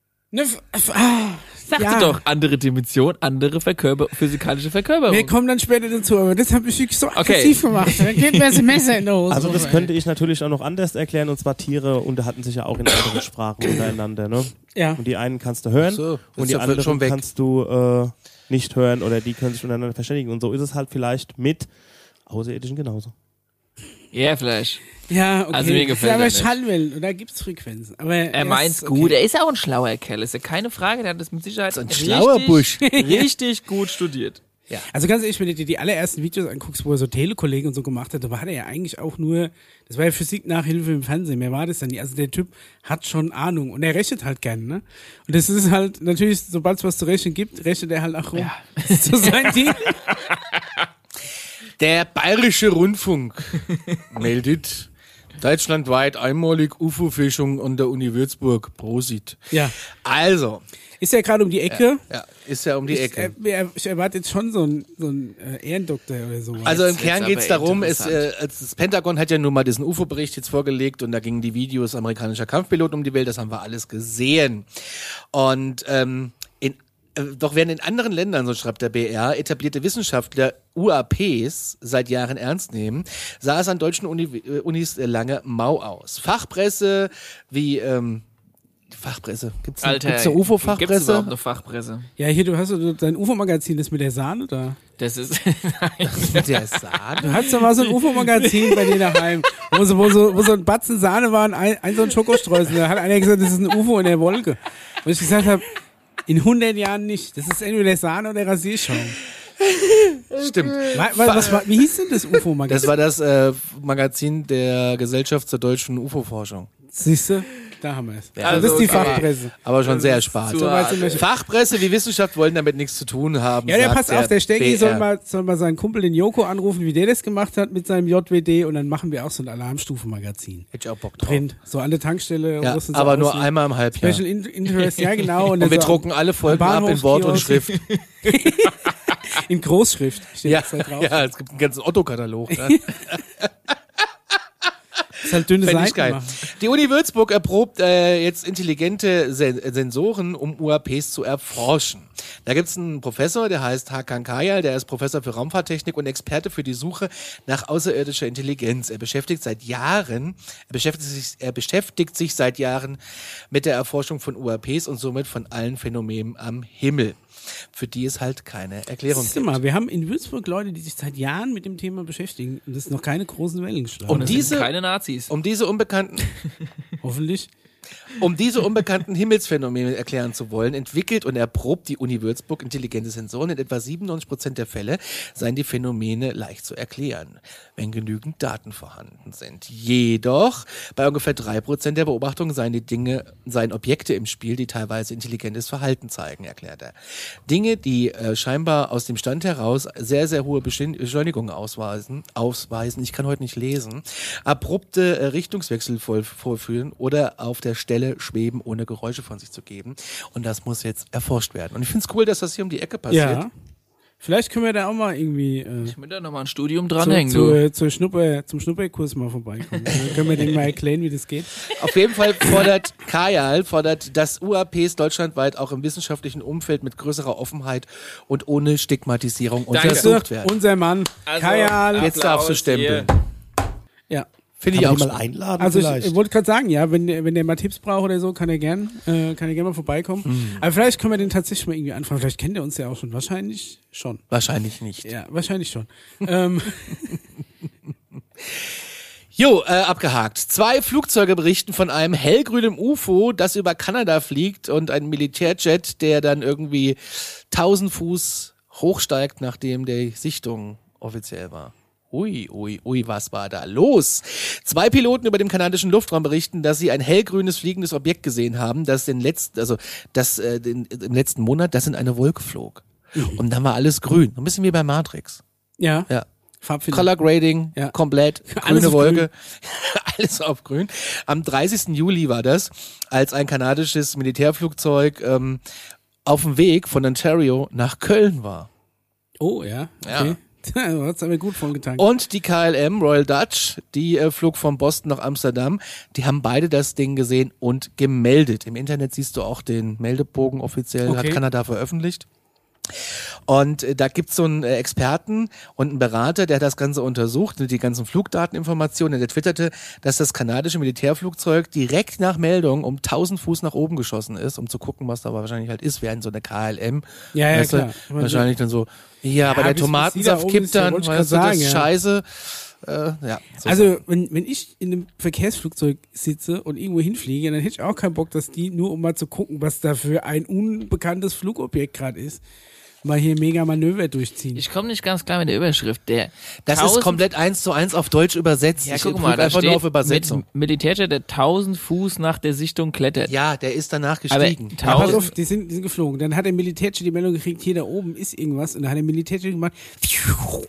Sagte doch, andere Dimension, andere physikalische Verkörperung. Wir kommen dann später dazu, aber das habe ich wirklich so aggressiv gemacht. Dann geht mir das Messer in die Hose. Also das könnte ich natürlich auch noch anders erklären, und zwar Tiere unterhalten sich ja auch in anderen Sprachen untereinander, ne? Ja. Und die einen kannst du hören und die anderen kannst du nicht hören oder die können sich untereinander verständigen. Und so ist es halt vielleicht mit Außerirdischen genauso. Ja, vielleicht. Ja, okay. Also mir gefällt aber das nicht. Schallwellen, und da gibt's Frequenzen. Aber er meint's gut. Er ist ja auch ein schlauer Kerl, ist ja keine Frage. Der hat das mit Sicherheit ein schlauer Busch. richtig gut studiert. Ja. Also ganz ehrlich, wenn du dir die allerersten Videos anguckst, wo er so Telekollegen und so gemacht hat, da war der ja eigentlich auch nur, das war ja Physik-Nachhilfe im Fernsehen, mehr war das dann nicht. Also der Typ hat schon Ahnung und er rechnet halt gerne, ne? Und das ist halt, natürlich, sobald es was zu rechnen gibt, rechnet er halt auch rum. Ja. So sein Ding. Der Bayerische Rundfunk meldet, Deutschlandweit einmalig UFO-Fischung an der Uni Würzburg. Prosit. Ja. Also. Ist ja gerade um die Ecke. Ja, ist ja um die Ecke. Ich erwarte jetzt schon so einen Ehrendoktor oder so. Also im Jetzt Kern wird's geht's aber darum, interessant. das Pentagon hat ja nun mal diesen UFO-Bericht jetzt vorgelegt und da gingen die Videos amerikanischer Kampfpiloten um die Welt, das haben wir alles gesehen. Und doch während in anderen Ländern, so schreibt der BR, etablierte Wissenschaftler UAPs seit Jahren ernst nehmen, sah es an deutschen Unis lange mau aus. Fachpresse wie Fachpresse. Gibt's eine Gibt's UFO-Fachpresse? überhaupt eine Fachpresse? Ja, hier, du hast dein UFO-Magazin, das mit der Sahne da. Das ist, Mit der Sahne? Du hast doch mal so ein UFO-Magazin bei dir daheim, wo so ein Batzen Sahne war und ein so ein Schokostreusel. Da hat einer gesagt, das ist ein UFO in der Wolke. Und ich gesagt habe, in 100 Jahren nicht. Das ist entweder Sahne oder Rasierschaum. Stimmt. Wie hieß denn das UFO-Magazin? Das war das Magazin der Gesellschaft zur deutschen UFO-Forschung. Siehste, da haben wir es. Ja, Also das ist die okay. Fachpresse. Aber schon sehr spart. So weit sind wir schon. Fachpresse wie Wissenschaft wollen damit nichts zu tun haben. Ja, sagt pass auf, der Steggi BR. soll mal seinen Kumpel, den Joko, anrufen, wie der das gemacht hat mit seinem JWD und dann machen wir auch so ein Alarmstufenmagazin. Hätte ich auch Bock drauf. Print. So an der Tankstelle. Ja, rüsten sie aber aus, nur ne? einmal im Halbjahr. Special Interest, ja genau. Und wir drucken alle Folgen ab in Wort und Schrift. In Großschrift steht Ja, das da drauf. ja, es gibt einen ganzen Otto-Katalog. Ne? Das ist halt dünne Fände ich Seiten geil. machen. Die Uni Würzburg erprobt jetzt intelligente Sensoren, um UAPs zu erforschen. Da gibt's einen Professor, der heißt Hakan Kayal, der ist Professor für Raumfahrttechnik und Experte für die Suche nach außerirdischer Intelligenz. Er beschäftigt sich seit Jahren mit der Erforschung von UAPs und somit von allen Phänomenen am Himmel, für die es halt keine Erklärung Siehst du gibt. mal, wir haben in Würzburg Leute, die sich seit Jahren mit dem Thema beschäftigen und das ist noch keine großen Wellen geschlagen. Und das diese- sind keine Nazis. Um diese unbekannten Hoffentlich. Himmelsphänomene erklären zu wollen, entwickelt und erprobt die Uni Würzburg intelligente Sensoren. In etwa 97% der Fälle seien die Phänomene leicht zu erklären, wenn genügend Daten vorhanden sind. Jedoch bei ungefähr 3% der Beobachtungen seien Objekte im Spiel, die teilweise intelligentes Verhalten zeigen, erklärt er. Dinge, die scheinbar aus dem Stand heraus sehr, sehr hohe Beschleunigungen ausweisen, ich kann heute nicht lesen, abrupte Richtungswechsel vollführen oder auf der Stelle schweben, ohne Geräusche von sich zu geben. Und das muss jetzt erforscht werden. Und ich finde es cool, dass das hier um die Ecke passiert. Ja. Vielleicht können wir da auch mal irgendwie Ich will da nochmal ein Studium dranhängen, du. zum Schnupperkurs mal vorbeikommen. Dann können wir denen mal erklären, wie das geht. Auf jeden Fall fordert Kayal, dass UAPs deutschlandweit auch im wissenschaftlichen Umfeld mit größerer Offenheit und ohne Stigmatisierung untersucht werden. Unser Mann, Also, Kayal. Jetzt darfst du stempeln. Ja. Finde Kann ich man auch die mal spannend. einladen Also vielleicht? ich wollte gerade sagen, ja, wenn der mal Tipps braucht oder so, kann er gern mal vorbeikommen. Aber vielleicht können wir den tatsächlich mal irgendwie anfangen. Vielleicht kennt er uns ja auch schon. Wahrscheinlich schon. Wahrscheinlich nicht. Ja, wahrscheinlich schon. Abgehakt. 2 Flugzeuge berichten von einem hellgrünen UFO, das über Kanada fliegt und ein Militärjet, der dann irgendwie 1000 Fuß hochsteigt, nachdem die Sichtung offiziell war. Ui, was war da los? 2 Piloten über dem kanadischen Luftraum berichten, dass sie ein hellgrünes fliegendes Objekt gesehen haben, das im letzten Monat das in eine Wolke flog. Und dann war alles grün. Ein bisschen wie bei Matrix. Ja. Ja. Farbfilm. Color Grading, Ja. komplett, Alles grüne auf Wolke, alles auf grün. Am 30. Juli war das, als ein kanadisches Militärflugzeug auf dem Weg von Ontario nach Köln war. Oh, ja. Okay. Du hast aber gut von getankt. Und die KLM, Royal Dutch, die flog von Boston nach Amsterdam. Die haben beide das Ding gesehen und gemeldet. Im Internet siehst du auch den Meldebogen offiziell, Okay. hat Kanada veröffentlicht. Und da gibt's so einen Experten und einen Berater, der hat das Ganze untersucht, die ganzen Flugdateninformationen. Der twitterte, dass das kanadische Militärflugzeug direkt nach Meldung um 1000 Fuß nach oben geschossen ist, um zu gucken, was da aber wahrscheinlich halt ist, während so eine KLM. Ja, ja, Weißt du, klar. Wahrscheinlich dann so, ja, aber der bis die da Tomatensaft oben kippt ist, ja, dann, wollte ich weißt du, grad das ist sagen, ja. scheiße. Ja, so Also, wenn ich in einem Verkehrsflugzeug sitze und irgendwo hinfliege, dann hätte ich auch keinen Bock, dass die, nur um mal zu gucken, was da für ein unbekanntes Flugobjekt gerade ist, mal hier mega Manöver durchziehen. Ich komme nicht ganz klar mit der Überschrift. das ist komplett 1:1 auf Deutsch übersetzt. Ja, Ich guck prüfe mal, da einfach nur auf steht Übersetzung. mit Militärjet, der 1000 Fuß nach der Sichtung klettert. Ja, der ist danach Aber gestiegen. Ja, pass 1000 auf, die sind geflogen. Dann hat der Militärjet die Meldung gekriegt, hier da oben ist irgendwas. Und dann hat der Militärjet gemacht,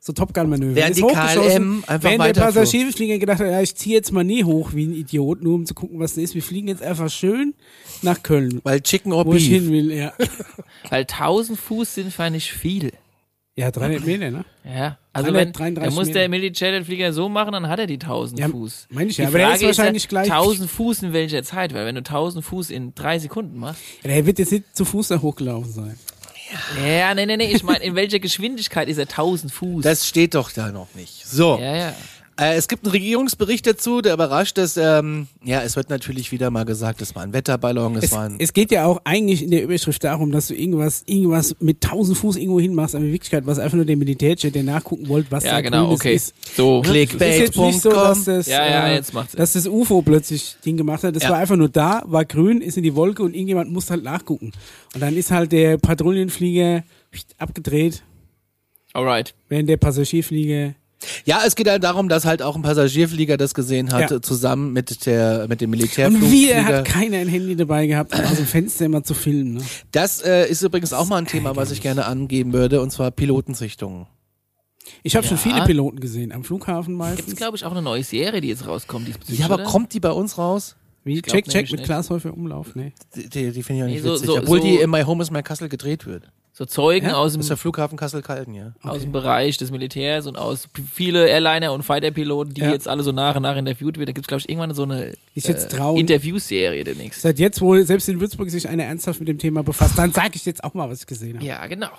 So Top Gun-Manöver. Während Ist die hochgeschossen, KLM einfach während der weiterflog. Passagierflieger gedacht hat, ja, ich ziehe jetzt mal nie hoch wie ein Idiot, nur um zu gucken, was das ist. Wir fliegen jetzt einfach schön nach Köln, Weil Chicken or wo ich hin Beef. will. Ja, Weil 1000 Fuß sind für nicht viel. ja 300 Meter, ne? Ja, also wenn, 333 dann muss Meter. der Militärflieger so machen, dann hat er die 1000 Ja, Fuß. meine ich Die ja, aber der Frage ist wahrscheinlich ja, gleich. 1000 Fuß in welcher Zeit? Weil wenn du 1000 Fuß in 3 Sekunden machst. Ja, der wird jetzt nicht zu Fuß da hochgelaufen sein. Ja, nee, ich meine, in welcher Geschwindigkeit ist er 1000 Fuß? Das steht doch da noch nicht. So. ja. Es gibt einen Regierungsbericht dazu, der überrascht, dass, es wird natürlich wieder mal gesagt, es war ein Wetterballon, Es geht ja auch eigentlich in der Überschrift darum, dass du irgendwas mit 1000 Fuß irgendwo hinmachst, aber in Wirklichkeit war es einfach nur der Militärjet, der nachgucken wollte, was Ja, da genau, Grünes okay. ist. So, Es ist jetzt nicht so, dass das, Ja, jetzt macht's Sinn. dass das UFO plötzlich Ding gemacht hat. Das Ja. war einfach nur da, war grün, ist in die Wolke und irgendjemand musste halt nachgucken. Und dann ist halt der Patrouillenflieger abgedreht, alright. während der Passagierflieger. Ja, es geht halt darum, dass halt auch ein Passagierflieger das gesehen hat, Ja. zusammen mit dem Und Militärflugflieger. wieder hat keiner ein Handy dabei gehabt, um aus dem Fenster immer zu filmen. Ne? Das ist übrigens auch mal ein Thema, was ich gerne angeben würde, und zwar Pilotensichtungen. Ich habe schon Ja. viele Piloten gesehen, am Flughafen Gibt's, meistens. glaube ich, auch eine neue Serie, die jetzt rauskommt. diesbezüglich, Ja, aber oder? kommt die bei uns raus? Wie? glaub Check nämlich mit nicht. Glashäufer Umlauf, ne? Die finde ich auch nicht Nee, witzig. so- Obwohl so- die in My Home is My Castle gedreht wird. So Zeugen Ja? aus Das ist der dem, Flughafen Kassel-Calden, ja. aus dem Bereich des Militärs und aus viele Airliner und Fighter-Piloten, die Ja. jetzt alle so nach und nach interviewt werden. Da gibt's, glaube ich, irgendwann so eine Ist jetzt trauen. Interviewserie demnächst. Seit jetzt, wo selbst in Würzburg sich einer ernsthaft mit dem Thema befasst, dann sage ich jetzt auch mal, was ich gesehen habe. Ja, genau.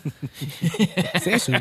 Sehr schön.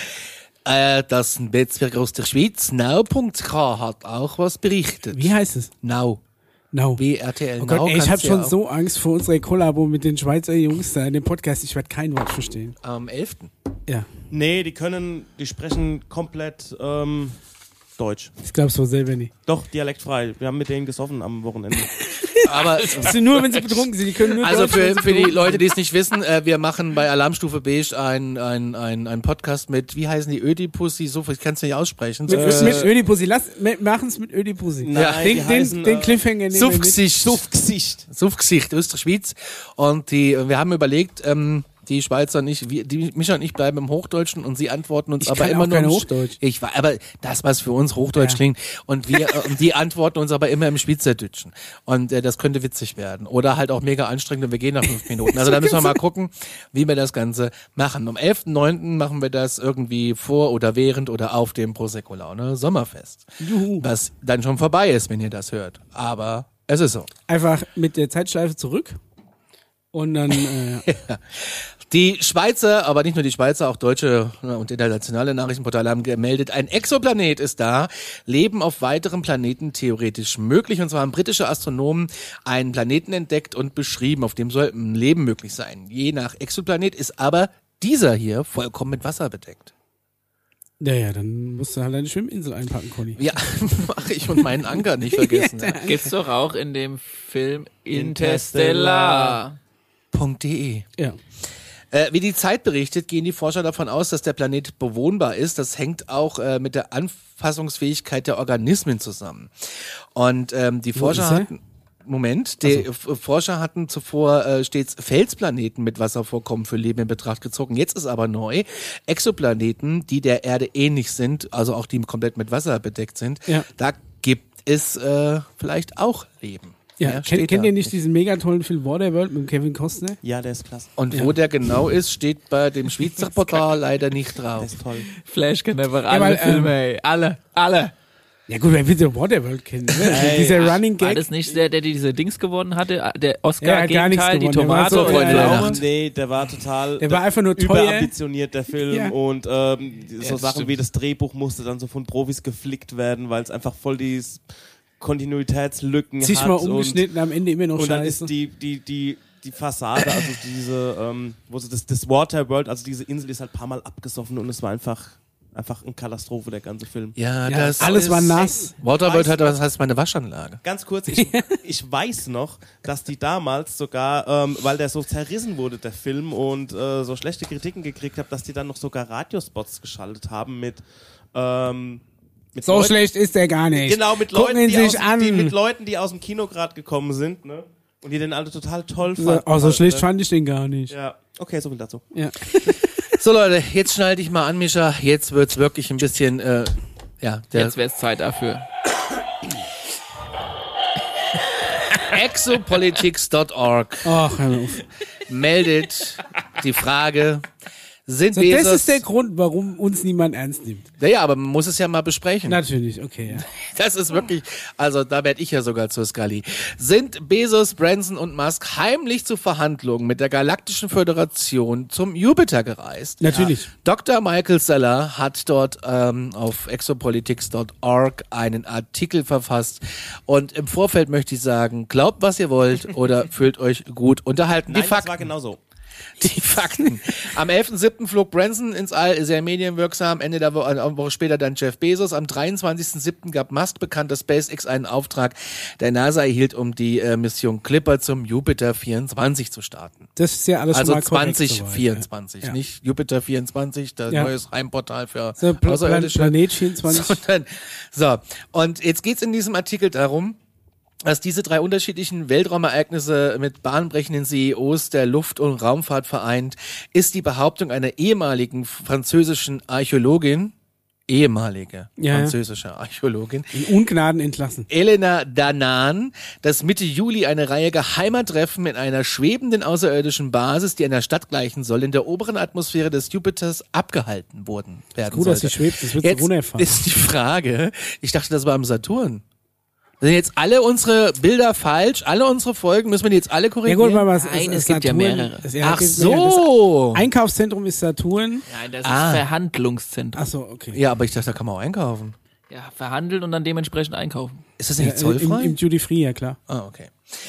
Das Netzwerk aus der Schweiz, now.ch, hat auch was berichtet. Wie heißt es? Now. No. Wie RTL Oh Now. Gott, ey, ich kannst habe du schon ja auch so Angst vor unserer Kollabo mit den Schweizer Jungs da in dem Podcast. Ich werde kein Wort verstehen. Am 11. Ja, Nee, die sprechen komplett Deutsch. ich glaube so selber nicht. Doch, dialektfrei. Wir haben mit denen gesoffen am Wochenende. Aber Das sind nur, wenn sie betrunken sind. Die können nur also Deutsch, wenn für sie die betrunken Leute, die es nicht wissen, wir machen bei Alarmstufe Beige ein Podcast mit, wie heißen die, Ödipussy, so, ich kann es nicht aussprechen. sind. Mit Ödipussy. Machen es mit Ödipussy. Nein, den, die heißen, den Cliffhanger nehmen wir mit. Suffgesicht. Suffgesicht. Suffgesicht, Österreich-Schweiz. Und wir haben überlegt, die Schweizer nicht, die Micha und ich bleiben im Hochdeutschen und sie antworten uns Ich aber kann immer auch nur kein im Hochdeutsch. aber das, was für uns Hochdeutsch Ja. klingt, und wir, und die antworten uns aber immer im Schweizerdeutschen. Und das könnte witzig werden. Oder halt auch mega anstrengend und wir gehen nach 5 Minuten. Also da müssen wir mal gucken, wie wir das Ganze machen. Am 11.9. machen wir das irgendwie vor oder während oder auf dem Prosecco Laune Sommerfest. Juhu. Was dann schon vorbei ist, wenn ihr das hört. Aber es ist so. Einfach mit der Zeitschleife zurück. Und dann, Die Schweizer, aber nicht nur die Schweizer, auch deutsche und internationale Nachrichtenportale haben gemeldet, ein Exoplanet ist da, Leben auf weiteren Planeten theoretisch möglich. Und zwar haben britische Astronomen einen Planeten entdeckt und beschrieben, auf dem soll ein Leben möglich sein. Je nach Exoplanet ist aber dieser hier vollkommen mit Wasser bedeckt. ja, dann musst du halt eine Schwimminsel einpacken, Conny. Ja, mache ich und meinen Anker nicht vergessen. Ja. Gibt's doch auch in dem Film Interstellar. Interstellar. .de. Ja. Wie die Zeit berichtet, gehen die Forscher davon aus, dass der Planet bewohnbar ist. Das hängt auch mit der Anpassungsfähigkeit der Organismen zusammen. Und die Forscher ist er? hatten... Moment, die Forscher hatten zuvor stets Felsplaneten mit Wasservorkommen für Leben in Betracht gezogen. Jetzt ist aber neu, Exoplaneten, die der Erde ähnlich sind, also auch die komplett mit Wasser bedeckt sind. Ja. Da gibt es vielleicht auch Leben. Ja, steht kennt da. ihr nicht diesen mega tollen Film Waterworld mit dem Kevin Costner? Ja, der ist klasse. Und wo der genau ist, steht bei dem Schweizer Portal leider nicht Der drauf. ist toll. Flash kennt einfach weil, alle Filme, ey. Alle. Ja gut, wer will denn Waterworld kennen? Ne? Dieser Running War Gag. das nicht der diese Dings gewonnen hatte? Der Ja, er hat gar nichts Oscar-Gegenteil, die gewonnen. Der war so- Tomato-Freunde ja, der ja. Nacht. Nee, der war total Der war einfach nur teuer. überambitioniert, der Film. Ja. Und so das Sachen stimmt. wie das Drehbuch musste dann so von Profis geflickt werden, weil es einfach voll die Kontinuitätslücken hat. Zigmal umgeschnitten, am Ende immer noch Und dann scheiße. ist die Fassade, also diese, wo sie das Waterworld, also diese Insel ist halt ein paar Mal abgesoffen und es war einfach eine Katastrophe, der ganze Film. Ja, Ja, das alles ist, war nass. Waterworld hat, was heißt meine Waschanlage? Ganz kurz, ich weiß noch, dass die damals sogar, weil der so zerrissen wurde, der Film, und so schlechte Kritiken gekriegt hat, dass die dann noch sogar Radiospots geschaltet haben mit So Leuten- schlecht ist der gar nicht. Genau, mit Gucken Leuten, ihn die, sich aus, die, an. mit Leuten, die aus dem Kino gerade gekommen sind, ne? Und die den alle total toll So, fanden. oh, so halt, schlecht ne? fand ich den gar nicht. Ja, okay, so viel dazu. Ja. So Leute, jetzt schnall dich mal an, Mischa. Jetzt wird's wirklich ein bisschen, Jetzt wäre es Zeit dafür. Exopolitics.org Ach, hör auf. meldet die Frage, sind So, Bezos... das ist der Grund, warum uns niemand ernst nimmt. Naja, aber man muss es ja mal besprechen. Natürlich, okay, ja. Das ist wirklich, also da werde ich ja sogar zur Scully. Sind Bezos, Branson und Musk heimlich zu Verhandlungen mit der Galaktischen Föderation zum Jupiter gereist? Natürlich. Dr. Michael Seller hat dort auf exopolitics.org einen Artikel verfasst und im Vorfeld möchte ich sagen, glaubt, was ihr wollt oder fühlt euch gut unterhalten. Nein, Die das Fakten. war genau so. Die Fakten. Am 11.07. flog Branson ins All, sehr medienwirksam. Ende der Woche, eine Woche später dann Jeff Bezos. Am 23.07. gab Musk bekannt, dass SpaceX einen Auftrag der NASA erhielt, um die Mission Clipper zum Jupiter 24 zu starten. Das ist ja alles Also schon mal korrekt 2024, soweit, ja. nicht Jupiter 24, das Ja. neues Heimportal für So, Außerirdische. Planet 24. Sondern, so, und jetzt geht's in diesem Artikel darum, dass diese drei unterschiedlichen Weltraumereignisse mit bahnbrechenden CEOs der Luft- und Raumfahrt vereint, ist die Behauptung einer ehemaligen französischen Archäologin, französische Archäologin, In Ungnaden entlassen. Elena Danan, dass Mitte Juli eine Reihe geheimer Treffen in einer schwebenden außerirdischen Basis, die einer Stadt gleichen soll, in der oberen Atmosphäre des Jupiters abgehalten werden Gut, dass sollte. sie schwebt, das wird Jetzt so runterfahren. ist die Frage, ich dachte, das war am Saturn. Sind jetzt alle unsere Bilder falsch? Alle unsere Folgen? Müssen wir die jetzt alle Ja korrigieren? gut, weil was Nein, es gibt ja mehrere. Ach so. Das Einkaufszentrum ist Saturn. Nein, das ist Verhandlungszentrum. Ach so, okay. Ja, aber ich dachte, da kann man auch einkaufen. Ja, verhandeln und dann dementsprechend einkaufen. Ist das nicht Im, zollfrei? Im Duty Free, ja klar. Ah, okay.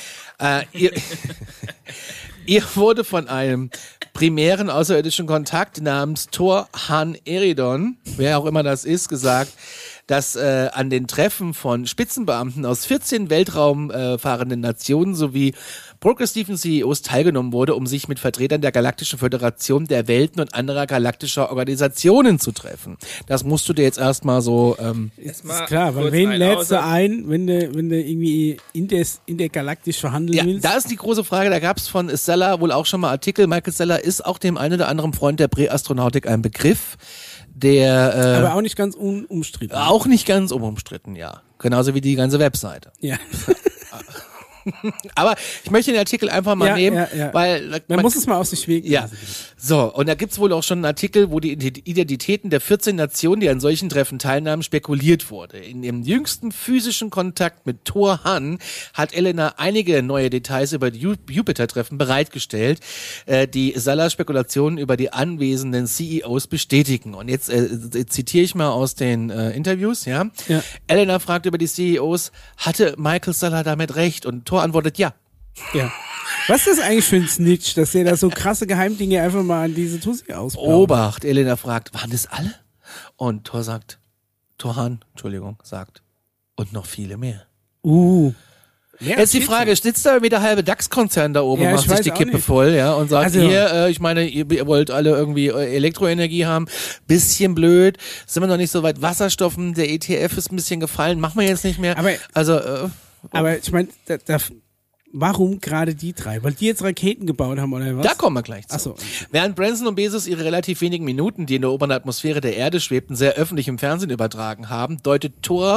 Ihr wurde von einem primären außerirdischen Kontakt namens Thor Han Eridon, wer auch immer das ist, gesagt, dass an den Treffen von Spitzenbeamten aus 14 weltraumfahrenden Nationen sowie progressiven CEOs teilgenommen wurde, um sich mit Vertretern der Galaktischen Föderation der Welten und anderer galaktischer Organisationen zu treffen. Das musst du dir jetzt erstmal so... Ist klar, weil wen lädst du ein, wenn du irgendwie intergalaktisch verhandeln Ja, willst? da ist die große Frage, da gab es von Seller wohl auch schon mal Artikel. Michael Seller ist auch dem einen oder anderen Freund der Präastronautik ein Begriff, der Aber auch nicht ganz unumstritten. auch nicht ganz unumstritten, ja. Genauso wie die ganze Webseite. Ja. Aber ich möchte den Artikel einfach mal Ja, nehmen, ja. weil Man muss es mal aus sich wegen ja. lassen. So, und da gibt's wohl auch schon einen Artikel, wo die Identitäten der 14 Nationen, die an solchen Treffen teilnahmen, spekuliert wurde. In ihrem jüngsten physischen Kontakt mit Thor Han hat Elena einige neue Details über die Jupiter-Treffen bereitgestellt, die Sellers Spekulationen über die anwesenden CEOs bestätigen. Und jetzt zitiere ich mal aus den Interviews, ja. Ja. Elena fragt über die CEOs, hatte Michael Seller damit recht? Und Thor antwortet ja. Ja. Was ist das eigentlich für ein Snitch, dass der da so krasse Geheimdinge einfach mal an diese Tussi ausbaut? Obacht, Elena fragt, waren das alle? Und Thor sagt, sagt, und noch viele mehr. Mehr Jetzt die als Frage, sitzt da wieder halbe DAX-Konzern da oben, Ja, und ich macht sich weiß die auch Kippe nicht. voll, ja, und sagt, Also- hier, ich meine, ihr wollt alle irgendwie Elektroenergie haben, bisschen blöd, sind wir noch nicht so weit, Wasserstoffen, der ETF ist ein bisschen gefallen, machen wir jetzt nicht mehr. Aber- Also, Aber ich meine, warum gerade die drei? Weil die jetzt Raketen gebaut haben oder was? da kommen wir gleich zu. Ach so. Während Branson und Bezos ihre relativ wenigen Minuten, die in der oberen Atmosphäre der Erde schwebten, sehr öffentlich im Fernsehen übertragen haben, deutet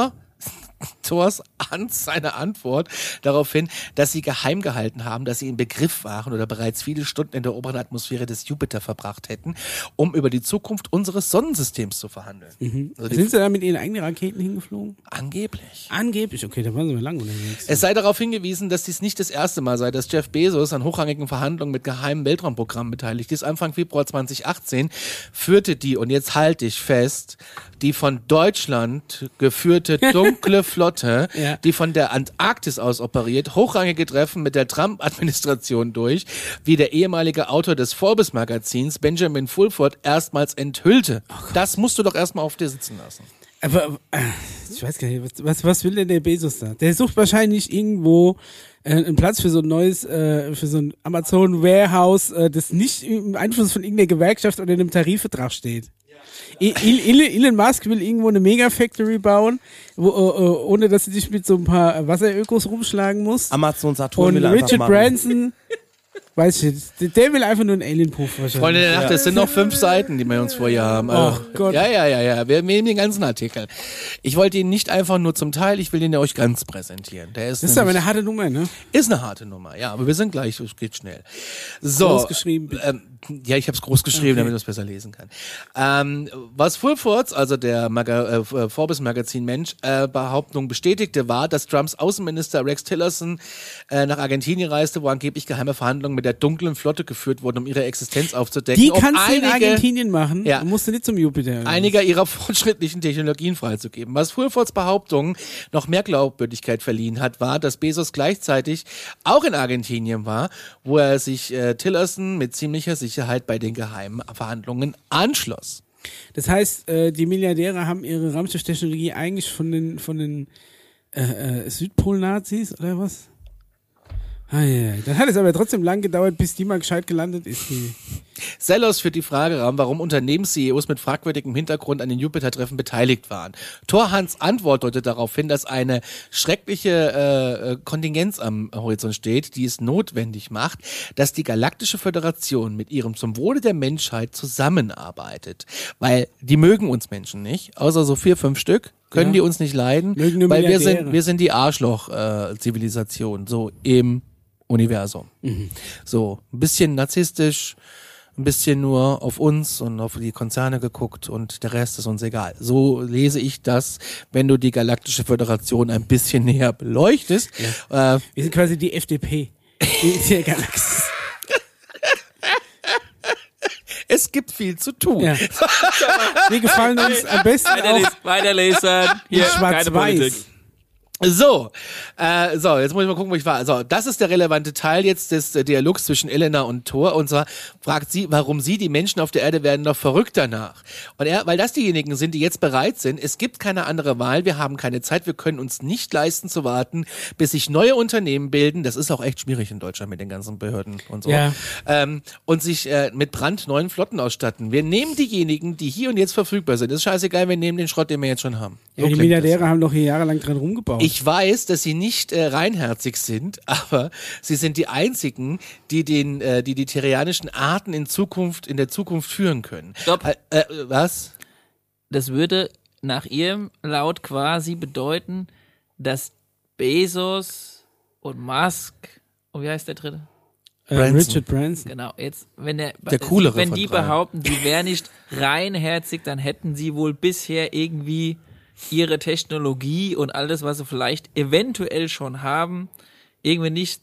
Thors seine Antwort darauf hin, dass sie geheim gehalten haben, dass sie im Begriff waren oder bereits viele Stunden in der oberen Atmosphäre des Jupiter verbracht hätten, um über die Zukunft unseres Sonnensystems zu verhandeln. Also Sind sie da mit ihren eigenen Raketen hingeflogen? angeblich. Angeblich, okay, da waren sie mal lang unterwegs. Es sei darauf hingewiesen, dass dies nicht das erste Mal sei, dass Jeff Bezos an hochrangigen Verhandlungen mit geheimen Weltraumprogrammen beteiligt ist. Anfang Februar 2018 führte die, und jetzt halte ich fest, die von Deutschland geführte dunkle Flotte, Ja. die von der Antarktis aus operiert, hochrangige Treffen mit der Trump-Administration durch, wie der ehemalige Autor des Forbes-Magazins Benjamin Fulford erstmals enthüllte. Das musst du doch erstmal auf dir sitzen lassen. Aber ich weiß gar nicht, was will denn der Bezos da? Der sucht wahrscheinlich irgendwo einen Platz für so ein neues, für so ein Amazon Warehouse, das nicht im Einfluss von irgendeiner Gewerkschaft oder einem Tarifvertrag steht. Elon Musk will irgendwo eine Mega-Factory bauen, ohne dass er sich mit so ein paar Wasserökos rumschlagen muss. Amazon Saturn Und will er einfach Richard machen. Branson Weiß ich nicht. Der will einfach nur einen Alien-Puff wahrscheinlich. Freunde der Nacht, das sind noch 5 Seiten, die wir uns vorher haben. Also, Gott. Ja. Wir nehmen den ganzen Artikel. Ich wollte ihn nicht einfach nur zum Teil, ich will ihn ja euch ganz präsentieren. Der ist Das ist aber eine harte Nummer, ne? Ist eine harte Nummer, ja, aber wir sind gleich, es geht schnell. So, Groß geschrieben, bitte. ja, ich habe es groß geschrieben, damit man es besser lesen kann. Was Full Thoughts, also der Forbes-Magazin Mensch, Behauptung bestätigte, war, dass Trumps Außenminister Rex Tillerson nach Argentinien reiste, wo angeblich geheime Verhandlungen mit der dunklen Flotte geführt wurden, um ihre Existenz aufzudecken. Die kannst du in Argentinien machen. Ja. Du musst du nicht zum Jupiter. Einiger ihrer fortschrittlichen Technologien freizugeben. Was Fulfords Behauptungen noch mehr Glaubwürdigkeit verliehen hat, war, dass Bezos gleichzeitig auch in Argentinien war, wo er sich Tillerson mit ziemlicher Sicherheit bei den geheimen Verhandlungen anschloss. Das heißt, die Milliardäre haben ihre Raumschiff-Technologie eigentlich von den Südpol-Nazis oder was? Ah, ja. Dann hat es aber trotzdem lang gedauert, bis die mal gescheit gelandet ist. Sellos führt die Frage ran, warum Unternehmens-CEOs mit fragwürdigem Hintergrund an den Jupiter-Treffen beteiligt waren. Thorhans Antwort deutet darauf hin, dass eine schreckliche Kontingenz am Horizont steht, die es notwendig macht, dass die Galaktische Föderation mit ihrem zum Wohle der Menschheit zusammenarbeitet. Weil die mögen uns Menschen nicht, außer so 4, 5 Stück. Können die uns nicht leiden, weil wir sind die Arschloch-Zivilisation, so im Universum. So, ein bisschen narzisstisch, ein bisschen nur auf uns und auf die Konzerne geguckt und der Rest ist uns egal. So lese ich das, wenn du die Galaktische Föderation ein bisschen näher beleuchtest. Ja. Wir sind quasi die FDP der Galaxie. Es gibt viel zu tun. Ja. Wir gefallen uns am besten Weiterlesen. Hier, keine Politik. So, jetzt muss ich mal gucken, wo ich war. Also, das ist der relevante Teil jetzt des Dialogs zwischen Elena und Thor. Und zwar fragt sie, warum sie, die Menschen auf der Erde, werden noch verrückt danach. Und weil das diejenigen sind, die jetzt bereit sind, es gibt keine andere Wahl, wir haben keine Zeit, wir können uns nicht leisten zu warten, bis sich neue Unternehmen bilden. Das ist auch echt schwierig in Deutschland mit den ganzen Behörden und so. Ja. Und sich mit brandneuen Flotten ausstatten. Wir nehmen diejenigen, die hier und jetzt verfügbar sind. Das ist scheißegal, wir nehmen den Schrott, den wir jetzt schon haben. Ja, die Milliardäre haben doch hier jahrelang dran rumgebaut. Ich weiß, dass sie nicht reinherzig sind, aber sie sind die einzigen, die die terrianischen Arten in der Zukunft führen können. Stopp. Was? Das würde nach ihrem Laut quasi bedeuten, dass Bezos und Musk und wie heißt der dritte? Richard Branson. Genau, jetzt, Der coolere wenn von die drei. behaupten, die wäre nicht reinherzig, dann hätten sie wohl bisher irgendwie ihre Technologie und alles, was sie vielleicht eventuell schon haben, irgendwie nicht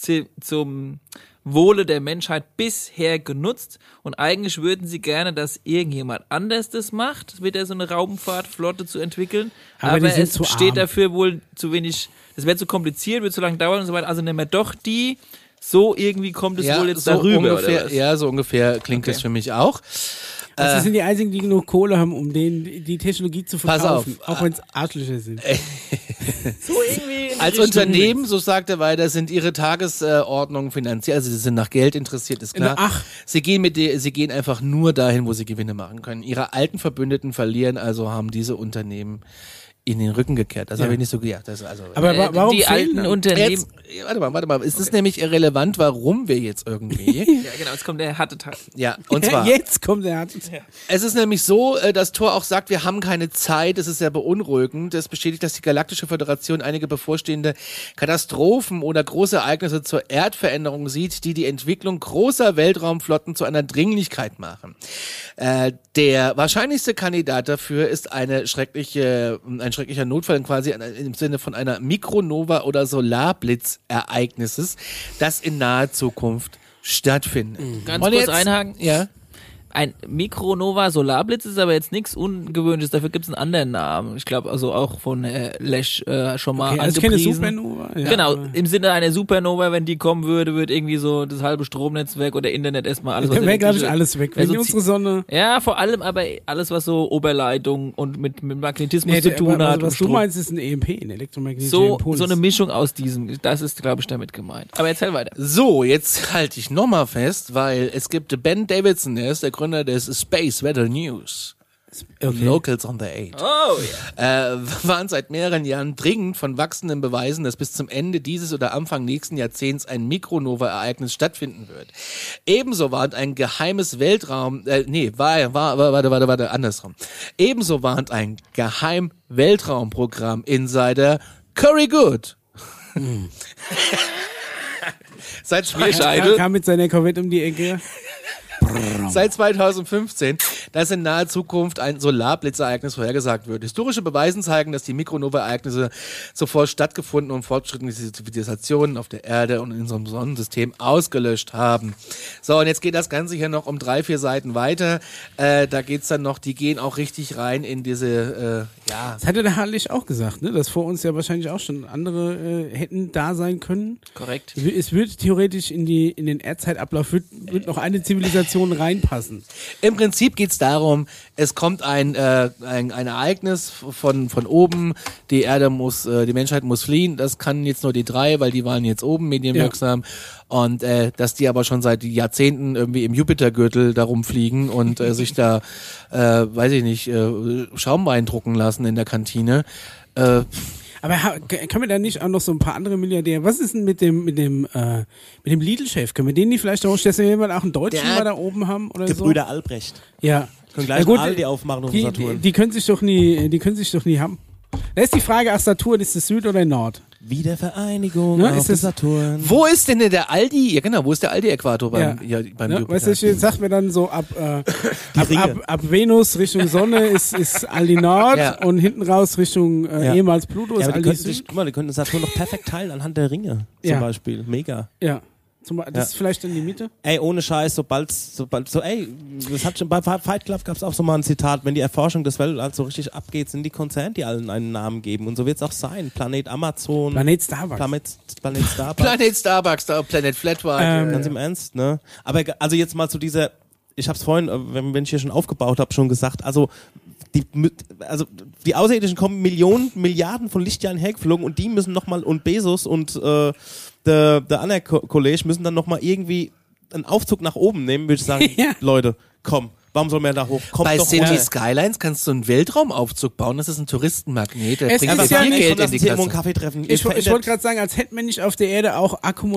zum Wohle der Menschheit bisher genutzt und eigentlich würden sie gerne, dass irgendjemand anders das macht, wieder so eine Raumfahrtflotte zu entwickeln, aber es steht dafür wohl zu wenig, das wäre zu kompliziert, wird zu lange dauern und so weiter, also nehmen wir doch die, so irgendwie kommt es wohl jetzt so darüber, ungefähr, oder was? Ja, so ungefähr klingt das für mich auch. Also das sind die einzigen, die genug Kohle haben, um denen die Technologie zu verkaufen. Pass auf. Auch wenn es Arschlöcher sind. So irgendwie in die Als Richtung. Unternehmen, so sagt er weiter, sind ihre Tagesordnungen finanziert, also sie sind nach Geld interessiert, ist klar. Ach. Sie gehen einfach nur dahin, wo sie Gewinne machen können. Ihre alten Verbündeten verlieren, also haben diese Unternehmen in den Rücken gekehrt. Das habe ich nicht so gedacht. Aber warum die fehlen alten Unternehmen. Jetzt, warte mal. Ist es nämlich irrelevant, warum wir jetzt irgendwie? Ja, genau, jetzt kommt der harte Teil. Ja, und zwar. Jetzt kommt der harte. Es ist nämlich so, dass Thor auch sagt, wir haben keine Zeit, das ist sehr beunruhigend. Das bestätigt, dass die Galaktische Föderation einige bevorstehende Katastrophen oder große Ereignisse zur Erdveränderung sieht, die die Entwicklung großer Weltraumflotten zu einer Dringlichkeit machen. Der wahrscheinlichste Kandidat dafür ist ein schrecklicher Notfall quasi im Sinne von einer Mikronova oder Solarblitzereignisses, das in naher Zukunft stattfindet. Ganz Und kurz jetzt- einhaken. Ja. Ein Mikronova Solarblitz ist aber jetzt nichts Ungewöhnliches, dafür gibt es einen anderen Namen. Ich glaube, also auch von Lesch schon mal Okay, also keine angepriesen. Supernova. Ja, Genau, aber- im Sinne einer Supernova, wenn die kommen würde, wird irgendwie so das halbe Stromnetzwerk oder Internet erstmal alles, was Dann wäre, glaube ich, elektrische- alles weg. wär Wenn so unsere Sonne... Ja, vor allem aber alles, was so Oberleitung und mit Magnetismus zu tun aber hat. was und du Strom. meinst, ist ein EMP, ein elektromagnetischer so Impuls. eine Mischung aus diesem, das ist, glaube ich, damit gemeint. Aber erzähl weiter. So, jetzt halte ich nochmal fest, weil es gibt Ben Davidson, der ist der Gründer des Space Weather News. Okay. Locals on the Eight. Oh, Waren seit mehreren Jahren dringend von wachsenden Beweisen, dass bis zum Ende dieses oder Anfang nächsten Jahrzehnts ein Mikronova-Ereignis stattfinden wird. Ebenso warnt ein geheimes andersrum. Ebenso warnt ein geheim Weltraumprogramm-Insider Curry Good. Schwierscheide. Kam mit seiner Corvette um die Ecke. Seit 2015, dass in naher Zukunft ein Solarblitzereignis vorhergesagt wird. Historische Beweisen zeigen, dass die Mikronova-Ereignisse zuvor stattgefunden und fortschrittliche Zivilisationen auf der Erde und in unserem Sonnensystem ausgelöscht haben. So, und jetzt geht das Ganze hier noch um 3-4 Seiten weiter. Da geht's dann noch, die gehen auch richtig rein in diese, Das hatte der Hartlich auch gesagt, ne? Dass vor uns ja wahrscheinlich auch schon andere hätten da sein können. Korrekt. Es wird theoretisch in den Erdzeitablauf wird noch eine Zivilisation reinpassen. Im Prinzip geht's darum, es kommt ein Ereignis von oben, die Menschheit muss fliehen, das kann jetzt nur die 3, weil die waren jetzt oben medienwirksam und dass die aber schon seit Jahrzehnten irgendwie im Jupitergürtel darum fliegen und sich da, weiß ich nicht, Schaumwein drucken lassen in der Kantine. Aber können wir da nicht auch noch so ein paar andere Milliardäre? Was ist denn mit dem Lidl-Chef? Können wir den nicht vielleicht auch, dass wir jemand auch einen Deutschen mal da oben haben oder so? Gebrüder Albrecht. Ja. Können gleich gut, Aldi aufmachen auf dem Saturn. Die können sich doch nie haben. Da ist die Frage, Saturn, ist es Süd oder Nord? Wiedervereinigung Ne, auf ist dem es- Saturn. Wo ist denn der Aldi? Ja genau, wo ist der Aldi-Äquator beim Ne? Jupiter? Weißt du, sagt mir dann so ab Ringe. Venus Richtung Sonne ist Aldi Nord Ja. und hinten raus Richtung ehemals Pluto ist Ja, aber Aldi guck mal, die könnten den Saturn doch perfekt teilen anhand der Ringe zum Ja. Beispiel. Mega. Ja. Das ist vielleicht in die Mitte. Ey, ohne Scheiß, das hat schon bei Fight Club gab es auch so mal ein Zitat, wenn die Erforschung des Weltalls so richtig abgeht, sind die Konzerne, die allen einen Namen geben. Und so wird es auch sein. Planet Amazon, Planet Starbucks. Planet Starbucks. Planet Starbucks, Planet Flatwhite. Ganz im Ernst, ne? Aber also jetzt mal zu dieser, ich hab's vorhin, wenn ich hier schon aufgebaut habe, schon gesagt, also die Außerirdischen kommen Milliarden von Lichtjahren hergeflogen und die müssen nochmal, und Bezos und der andere Kollege müssen dann nochmal irgendwie einen Aufzug nach oben nehmen, würde ich sagen, Ja. Leute, komm, warum soll man da hoch? Kommt Bei doch City runter. Skylines kannst du einen Weltraumaufzug bauen, das ist ein Touristenmagnet, der Es bringt ist dir ja viel nicht Geld in die hier einen Kasse. Kaffee treffen. Ich wollte gerade sagen, als hätten wir nicht auf der Erde auch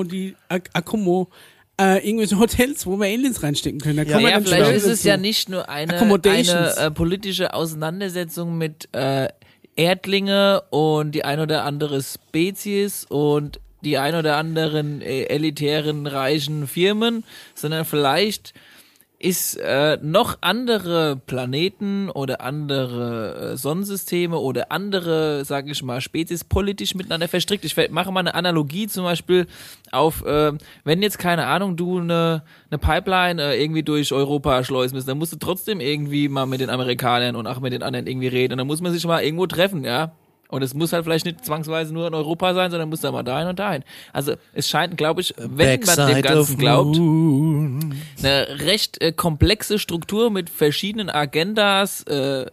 irgendwelche Hotels, wo wir Aliens reinstecken können. Da Ja, kommen wir Ja, dann vielleicht schnell ist es dazu. ja nicht nur eine Accommodations. politische Auseinandersetzung mit Erdlinge und die ein oder andere Spezies und die ein oder anderen elitären, reichen Firmen, sondern vielleicht ist noch andere Planeten oder andere Sonnensysteme oder andere, sage ich mal, Spezies politisch miteinander verstrickt. Ich mache mal eine Analogie zum Beispiel auf, wenn jetzt, keine Ahnung, du eine Pipeline irgendwie durch Europa schleusen musst, dann musst du trotzdem irgendwie mal mit den Amerikanern und auch mit den anderen irgendwie reden und dann muss man sich mal irgendwo treffen, ja. Und es muss halt vielleicht nicht zwangsweise nur in Europa sein, sondern muss da mal dahin und dahin. Also es scheint, glaube ich, wenn man dem Ganzen glaubt, eine recht komplexe Struktur mit verschiedenen Agendas,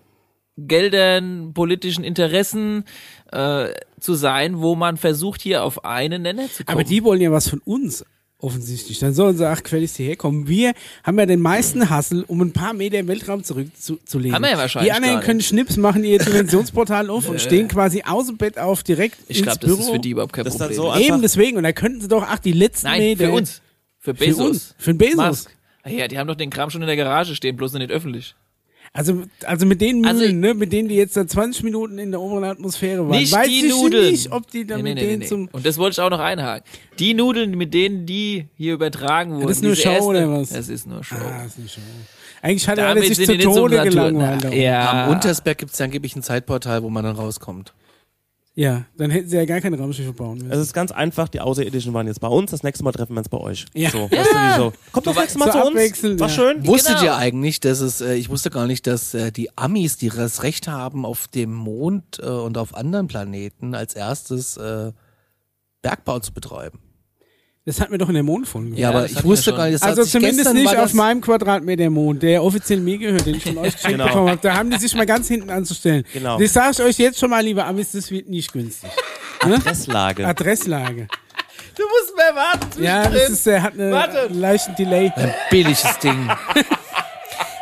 Geldern, politischen Interessen zu sein, wo man versucht, hier auf einen Nenner zu kommen. Aber die wollen ja was von uns, offensichtlich. Dann sollen sie, ach, gefälligst hierher kommen. Wir haben ja den meisten Hassel, um ein paar Meter im Weltraum zurückzulegen. Haben wir ja wahrscheinlich Die anderen gar können nicht. Schnips, machen ihr Dimensionsportal auf und stehen quasi aus dem Bett auf direkt ich ins glaube, Büro. das ist für die überhaupt kein Das ist dann Problem. so einfach- Eben deswegen. Und da könnten sie doch, ach, die letzten Nein, Meter. für uns. Für Bezos. Für uns. Für den Bezos. Musk. Ja, die haben doch den Kram schon in der Garage stehen, bloß noch nicht öffentlich. Also mit den Mühlen, Also- ne, mit denen die jetzt seit 20 Minuten in der oberen Atmosphäre waren. Nicht weiß die ich Nudeln. nicht, ob die dann mit denen zum... Und das wollte ich auch noch einhaken. Die Nudeln, mit denen die hier übertragen wurden. das ist nur diese Show oder was? Das ist nur Show. Ah, ist nicht Show. Eigentlich hat er Damit sich sind zu die nicht zum Tode Saturn. gelangweilt. Na, ja. Am Untersberg gibt es ja angeblich ein Zeitportal, wo man dann rauskommt. Ja, dann hätten sie ja gar keine Raumschiffe bauen müssen. Es ist ganz einfach, die Außerirdischen waren jetzt bei uns, das nächste Mal treffen wir uns bei euch. Ja. So, weißt du, wie so. Kommt das nächste Mal so zu uns. abwechselnd, War ja. schön. Wusstet Genau. ihr eigentlich, dass ich wusste gar nicht, dass die Amis, die das Recht haben, auf dem Mond und auf anderen Planeten als erstes Bergbau zu betreiben. Das hatten wir doch in der Mondfolge. Ja, aber das ich hatten wir wusste schon. gar nicht, das Also hat sich zumindest gestern nicht war auf das, meinem Quadratmeter Mond, der offiziell mir gehört, den ich von euch geschenkt Genau. bekommen habe. Da haben die sich mal ganz hinten anzustellen. Genau. Das sage ich euch jetzt schon mal, liebe Amis, das wird nicht günstig. Adresslage. Adresslage. Du musst mehr warten. Ja, das ist, hat einen leichten Delay. ein billiges Ding.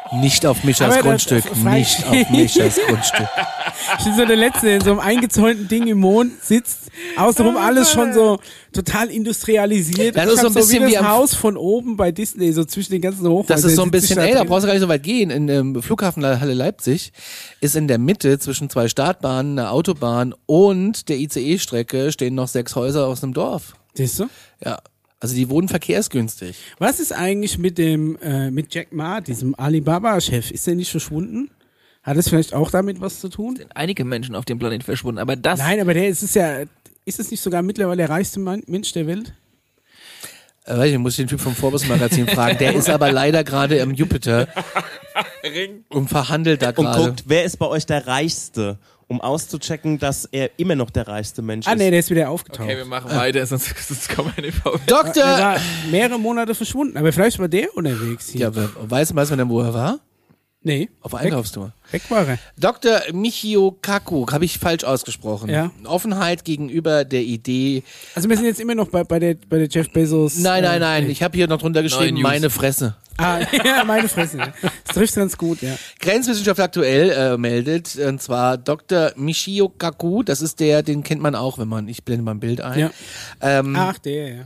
Nicht auf Mischas Aber Grundstück. Nicht auf Mischas Grundstück. Ich bin so der Letzte, der in so einem eingezäunten Ding im Mond sitzt. Außenrum alles schon so total industrialisiert. Das Ich ist so hab ein bisschen wie wie das am Haus von oben bei Disney, so zwischen den ganzen Hochhäusern. Das ist so ein bisschen, sitze ich da drin. brauchst du gar nicht so weit gehen. In der Flughafenhalle Leipzig ist in der Mitte zwischen 2 Startbahnen, einer Autobahn und der ICE-Strecke stehen noch 6 Häuser aus einem Dorf. Siehst du? Ja. Also die wohnen verkehrsgünstig. Was ist eigentlich mit mit Jack Ma, diesem Alibaba-Chef? Ist der nicht verschwunden? Hat es vielleicht auch damit was zu tun? Einige Menschen auf dem Planeten verschwunden, aber das... Nein, aber ist es nicht sogar mittlerweile der reichste Mensch der Welt? Ich muss den Typ vom Forbes-Magazin fragen. Der ist aber leider gerade im Jupiter und verhandelt da Und gerade. guckt, wer ist bei euch der Reichste? Um auszuchecken, dass er immer noch der reichste Mensch ist. Ah, nee, der ist wieder aufgetaucht. Okay, wir machen weiter, sonst kommen wir nicht vorwärts. Der Doktor! war mehrere Monate verschwunden, aber vielleicht war der unterwegs hier. Ja, weiß man denn, wo er war? Nee. Auf Einkaufstour. Weg war er. Dr. Michio Kaku, habe ich falsch ausgesprochen. Ja. Offenheit gegenüber der Idee. Also wir sind jetzt immer noch bei der Jeff Bezos. Nein. Ich habe hier noch drunter geschrieben, News. meine Fresse. Ah, ja, meine Fresse. Das trifft ganz gut, ja. Grenzwissenschaft aktuell meldet, und zwar Dr. Michio Kaku, das ist den kennt man auch, ich blende mal ein Bild ein. Ja. Ähm, Ach, der, ja.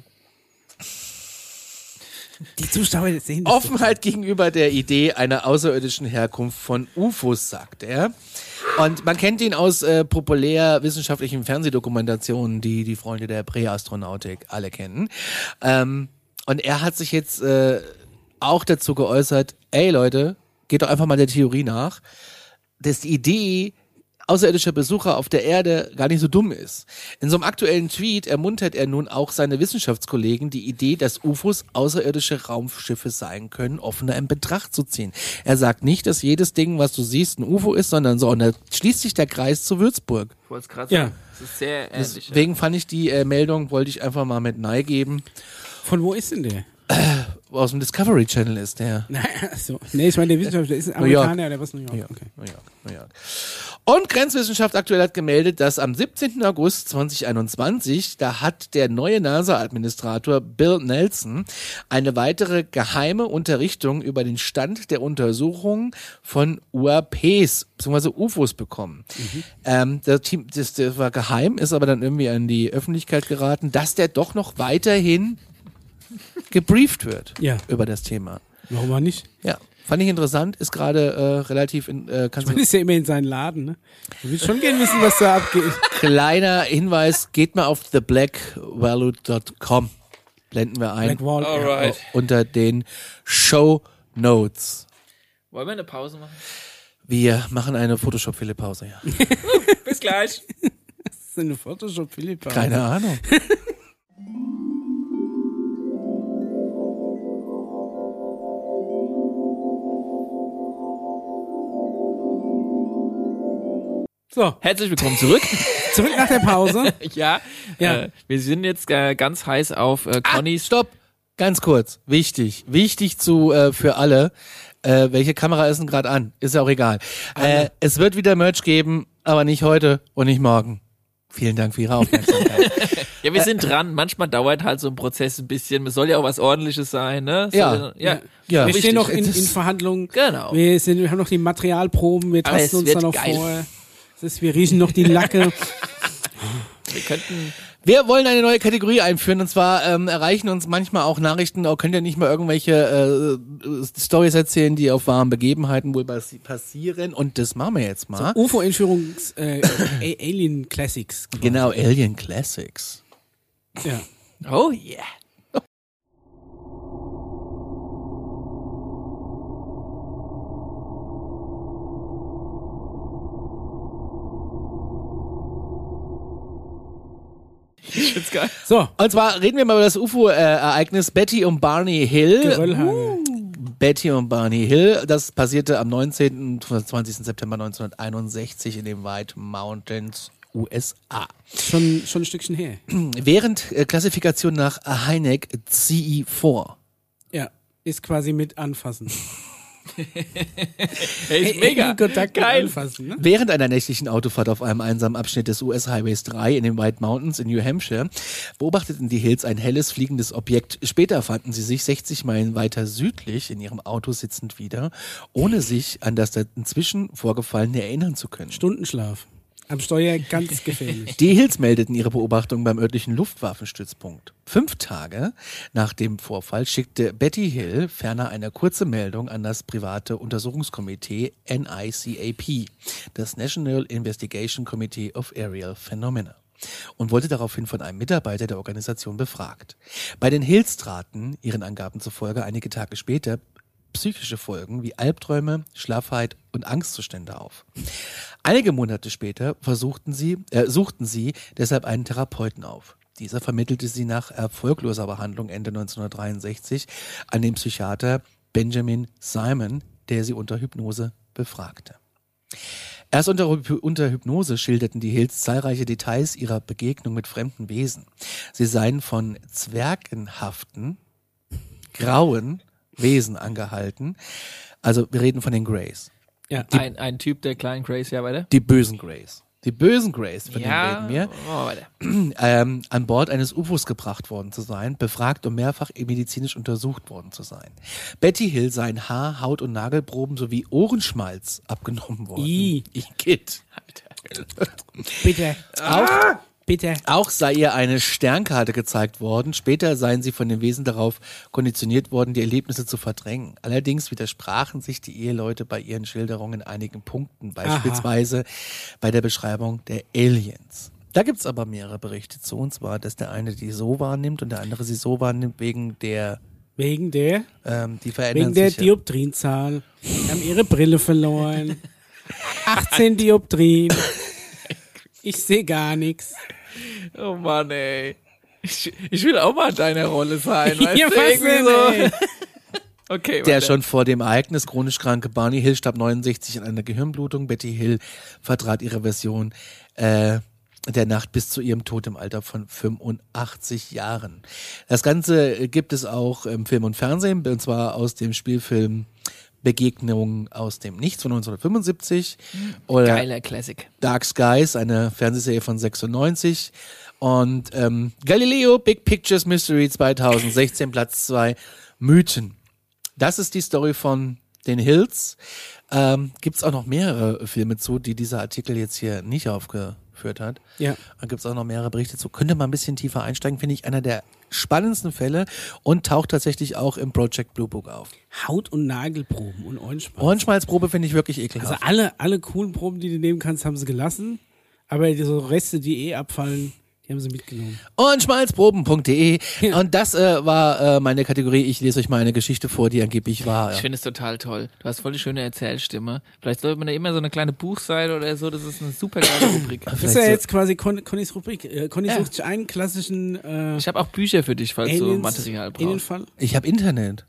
Die Zuschauer sehen das. Offenheit gegenüber der Idee einer außerirdischen Herkunft von UFOs, sagt er. Und man kennt ihn aus populärwissenschaftlichen Fernsehdokumentationen, die die Freunde der Präastronautik alle kennen. Und er hat sich jetzt auch dazu geäußert, ey Leute, geht doch einfach mal der Theorie nach, dass die Idee außerirdischer Besucher auf der Erde gar nicht so dumm ist. In so einem aktuellen Tweet ermuntert er nun auch seine Wissenschaftskollegen, die Idee, dass UFOs außerirdische Raumschiffe sein können, offener in Betracht zu ziehen. Er sagt nicht, dass jedes Ding, was du siehst, ein UFO ist, sondern so. Und da schließt sich der Kreis zu Würzburg. Ich wollte es gerade Ja. sagen. Das ist sehr ähnlich. Deswegen fand ich die Meldung, wollte ich einfach mal mit Nei geben. Von wo ist denn der? Aus dem Discovery Channel ist der. Nein, so. Nee, ich meine, der Wissenschaftler ist ein New York. Amerikaner, der was New York. Okay. New York. Und Grenzwissenschaft aktuell hat gemeldet, dass am 17. August 2021, da hat der neue NASA-Administrator Bill Nelson eine weitere geheime Unterrichtung über den Stand der Untersuchung von UAPs bzw. UFOs bekommen. Das Team, das war geheim, ist aber dann irgendwie an die Öffentlichkeit geraten, dass der doch noch weiterhin gebrieft wird Ja. über das Thema. Warum auch nicht? Ja, fand ich interessant, ist gerade relativ kannst Man du ist ja immer in seinen Laden, ne? Ich will schon gerne wissen, was da abgeht. kleiner Hinweis, geht mal auf theblackvalue.com. Blenden wir ein Black Wall. Alright. unter den Show Notes. Wollen wir eine Pause machen? Wir machen eine Photoshop-Philipp-Pause, ja. Bis gleich. Das ist eine Photoshop Philipp. Keine Ahnung. So, Herzlich willkommen zurück. zurück nach der Pause. Ja. Ja. Wir sind jetzt ganz heiß auf Connys. Stopp! Ganz kurz. Wichtig für alle. Welche Kamera ist denn gerade an? Ist ja auch egal. Es wird wieder Merch geben, aber nicht heute und nicht morgen. Vielen Dank für Ihre Aufmerksamkeit. Ja, wir sind dran. Manchmal dauert halt so ein Prozess ein bisschen. Es soll ja auch was Ordentliches sein, ne? Ja. Ja. Ja. Wir stehen noch in Das- Verhandlungen. Genau. Wir haben noch die Materialproben, wir Aber es tasten uns wird da noch geil. vor. Wir riechen noch die Lacke. Wir könnten. Wir wollen eine neue Kategorie einführen, und zwar erreichen uns manchmal auch Nachrichten, könnt ihr nicht mal irgendwelche Stories erzählen, die auf wahren Begebenheiten wohl passieren, und das machen wir jetzt mal. UFO-Entführungs Alien Classics. Genau, Alien Classics. Ja. Oh yeah. Ich find's geil. So, Und zwar reden wir mal über das UFO-Ereignis Betty und Barney Hill. Geröllhagel. Betty und Barney Hill, das passierte am 19. und 20. September 1961 in den White Mountains, USA. Schon ein Stückchen her. Während Klassifikation nach Hynek CE4. Ja, ist quasi mit anfassen. Hey, ist mega. Kontakt Geil. anfassen, ne? Während einer nächtlichen Autofahrt auf einem einsamen Abschnitt des US-Highways 3 in den White Mountains in New Hampshire beobachteten die Hills ein helles fliegendes Objekt. Später fanden sie sich 60 Meilen weiter südlich in ihrem Auto sitzend wieder, ohne sich an das inzwischen Vorgefallene erinnern zu können. Stundenschlaf. Am Steuer ganz gefährlich. Die Hills meldeten ihre Beobachtung beim örtlichen Luftwaffenstützpunkt. 5 Tage nach dem Vorfall schickte Betty Hill ferner eine kurze Meldung an das private Untersuchungskomitee NICAP, das National Investigation Committee of Aerial Phenomena, und wurde daraufhin von einem Mitarbeiter der Organisation befragt. Bei den Hills traten, ihren Angaben zufolge, einige Tage später psychische Folgen wie Albträume, Schlaffheit und Angstzustände auf. Einige Monate später suchten sie deshalb einen Therapeuten auf. Dieser vermittelte sie nach erfolgloser Behandlung Ende 1963 an den Psychiater Benjamin Simon, der sie unter Hypnose befragte. Erst unter Hypnose schilderten die Hills zahlreiche Details ihrer Begegnung mit fremden Wesen. Sie seien von zwergenhaften, grauen Wesen angehalten. Also wir reden von den Greys. Ja. Ein Typ der kleinen Grace, ja, weiter? Die bösen Greys. Die bösen Greys, von denen reden wir. Oh, weiter. An Bord eines UFOs gebracht worden zu sein, befragt und mehrfach medizinisch untersucht worden zu sein. Betty Hill seien Haar-, Haut- und Nagelproben sowie Ohrenschmalz abgenommen worden. Igitt. Bitte. Bitte. Auch sei ihr eine Sternkarte gezeigt worden. Später seien sie von den Wesen darauf konditioniert worden, die Erlebnisse zu verdrängen. Allerdings widersprachen sich die Eheleute bei ihren Schilderungen in einigen Punkten, beispielsweise bei der Beschreibung der Aliens. Da gibt's aber mehrere Berichte zu, und zwar, dass der eine die so wahrnimmt und der andere sie so wahrnimmt wegen der... die verändern Wegen der sich. Dioptrienzahl. Die haben ihre Brille verloren. 18 Dioptrien. Ich sehe gar nichts. Oh Mann, ey. Ich will auch mal in deiner Rolle sein, weißt Ja, du? was Irgendwie denn, so. ey? Okay, Der weiter. schon vor dem Ereignis chronisch kranke Barney Hill starb 69 an einer Gehirnblutung. Betty Hill vertrat ihre Version der Nacht bis zu ihrem Tod im Alter von 85 Jahren. Das Ganze gibt es auch im Film und Fernsehen, und zwar aus dem Spielfilm Begegnung aus dem Nichts von 1975 oder Geiler Classic. Dark Skies, eine Fernsehserie von 96, und Galileo Big Pictures Mystery 2016 Platz 2 Mythen. Das ist die Story von den Hills. Gibt's auch noch mehrere Filme zu, die dieser Artikel jetzt hier nicht aufgeführt hat. Ja. Da gibt's auch noch mehrere Berichte zu. Könnte man ein bisschen tiefer einsteigen, finde ich einer der spannendsten Fälle, und taucht tatsächlich auch im Project Blue Book auf. Haut- und Nagelproben und Ohrenschmalz. Ohrenschmalzprobe finde ich wirklich ekelhaft. Also alle coolen Proben, die du nehmen kannst, haben sie gelassen. Aber so Reste, die abfallen, die haben sie mitgenommen. Ohrenschmalzproben.de. Ja. Und das war meine Kategorie. Ich lese euch mal eine Geschichte vor, die angeblich war. Ich finde es total toll. Du hast voll die schöne Erzählstimme. Vielleicht sollte man da immer so eine kleine Buchseite oder so, das ist eine super geile Rubrik. Das ist ja jetzt quasi Connys Rubrik. Conny sucht sich einen klassischen Ich habe auch Bücher für dich, falls du Material brauchst. Alienfall. Ich habe Internet.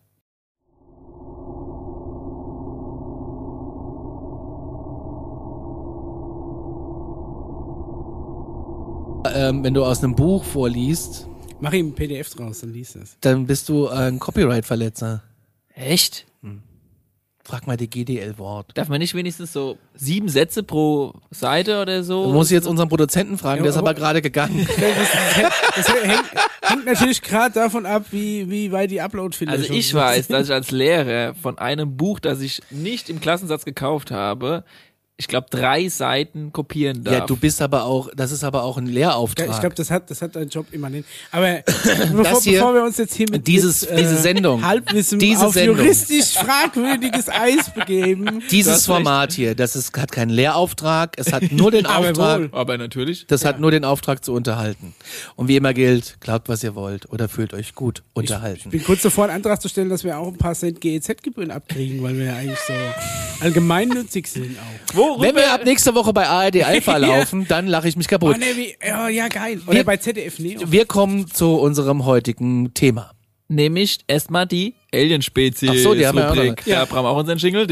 Wenn du aus einem Buch vorliest, Mach ihm ein PDF draus, dann liest es. dann bist du ein Copyright-Verletzer. Echt? Frag mal die GDL-Wort. Darf man nicht wenigstens so 7 Sätze pro Seite oder so? Du musst jetzt unseren Produzenten fragen, der ist aber gerade gegangen. Das hängt natürlich gerade davon ab, wie weit die Upload-Filter Also schon ich sind. weiß, dass ich als Lehrer von einem Buch, das ich nicht im Klassensatz gekauft habe, ich glaube 3 Seiten kopieren darf. Ja, du bist aber auch, das ist aber auch ein Lehrauftrag. Ich glaube, das hat dein Job immanent. Aber hier- bevor wir uns jetzt hier mit diese Sendung. Halbwissen Diese auf Sendung. juristisch fragwürdiges Eis begeben. Dieses Format hier, hat keinen Lehrauftrag, es hat nur den Aber Auftrag, wohl. Aber natürlich. das hat nur den Auftrag zu unterhalten. Und wie immer gilt, glaubt, was ihr wollt oder fühlt euch gut unterhalten. Ich bin kurz davor, einen Antrag zu stellen, dass wir auch ein paar Cent GEZ-Gebühren abkriegen, weil wir ja eigentlich so allgemeinnützig sind auch. Wenn wir ab nächster Woche bei ARD Alpha laufen, dann lache ich mich Oh, kaputt. nee, ja, geil. Oder bei ZDF Neo. Wir kommen zu unserem heutigen Thema. Nämlich erstmal die Alien-Spezies. Ach so, die haben wir auch noch. Rubrik. Ja, Bram auch unseren Jingle.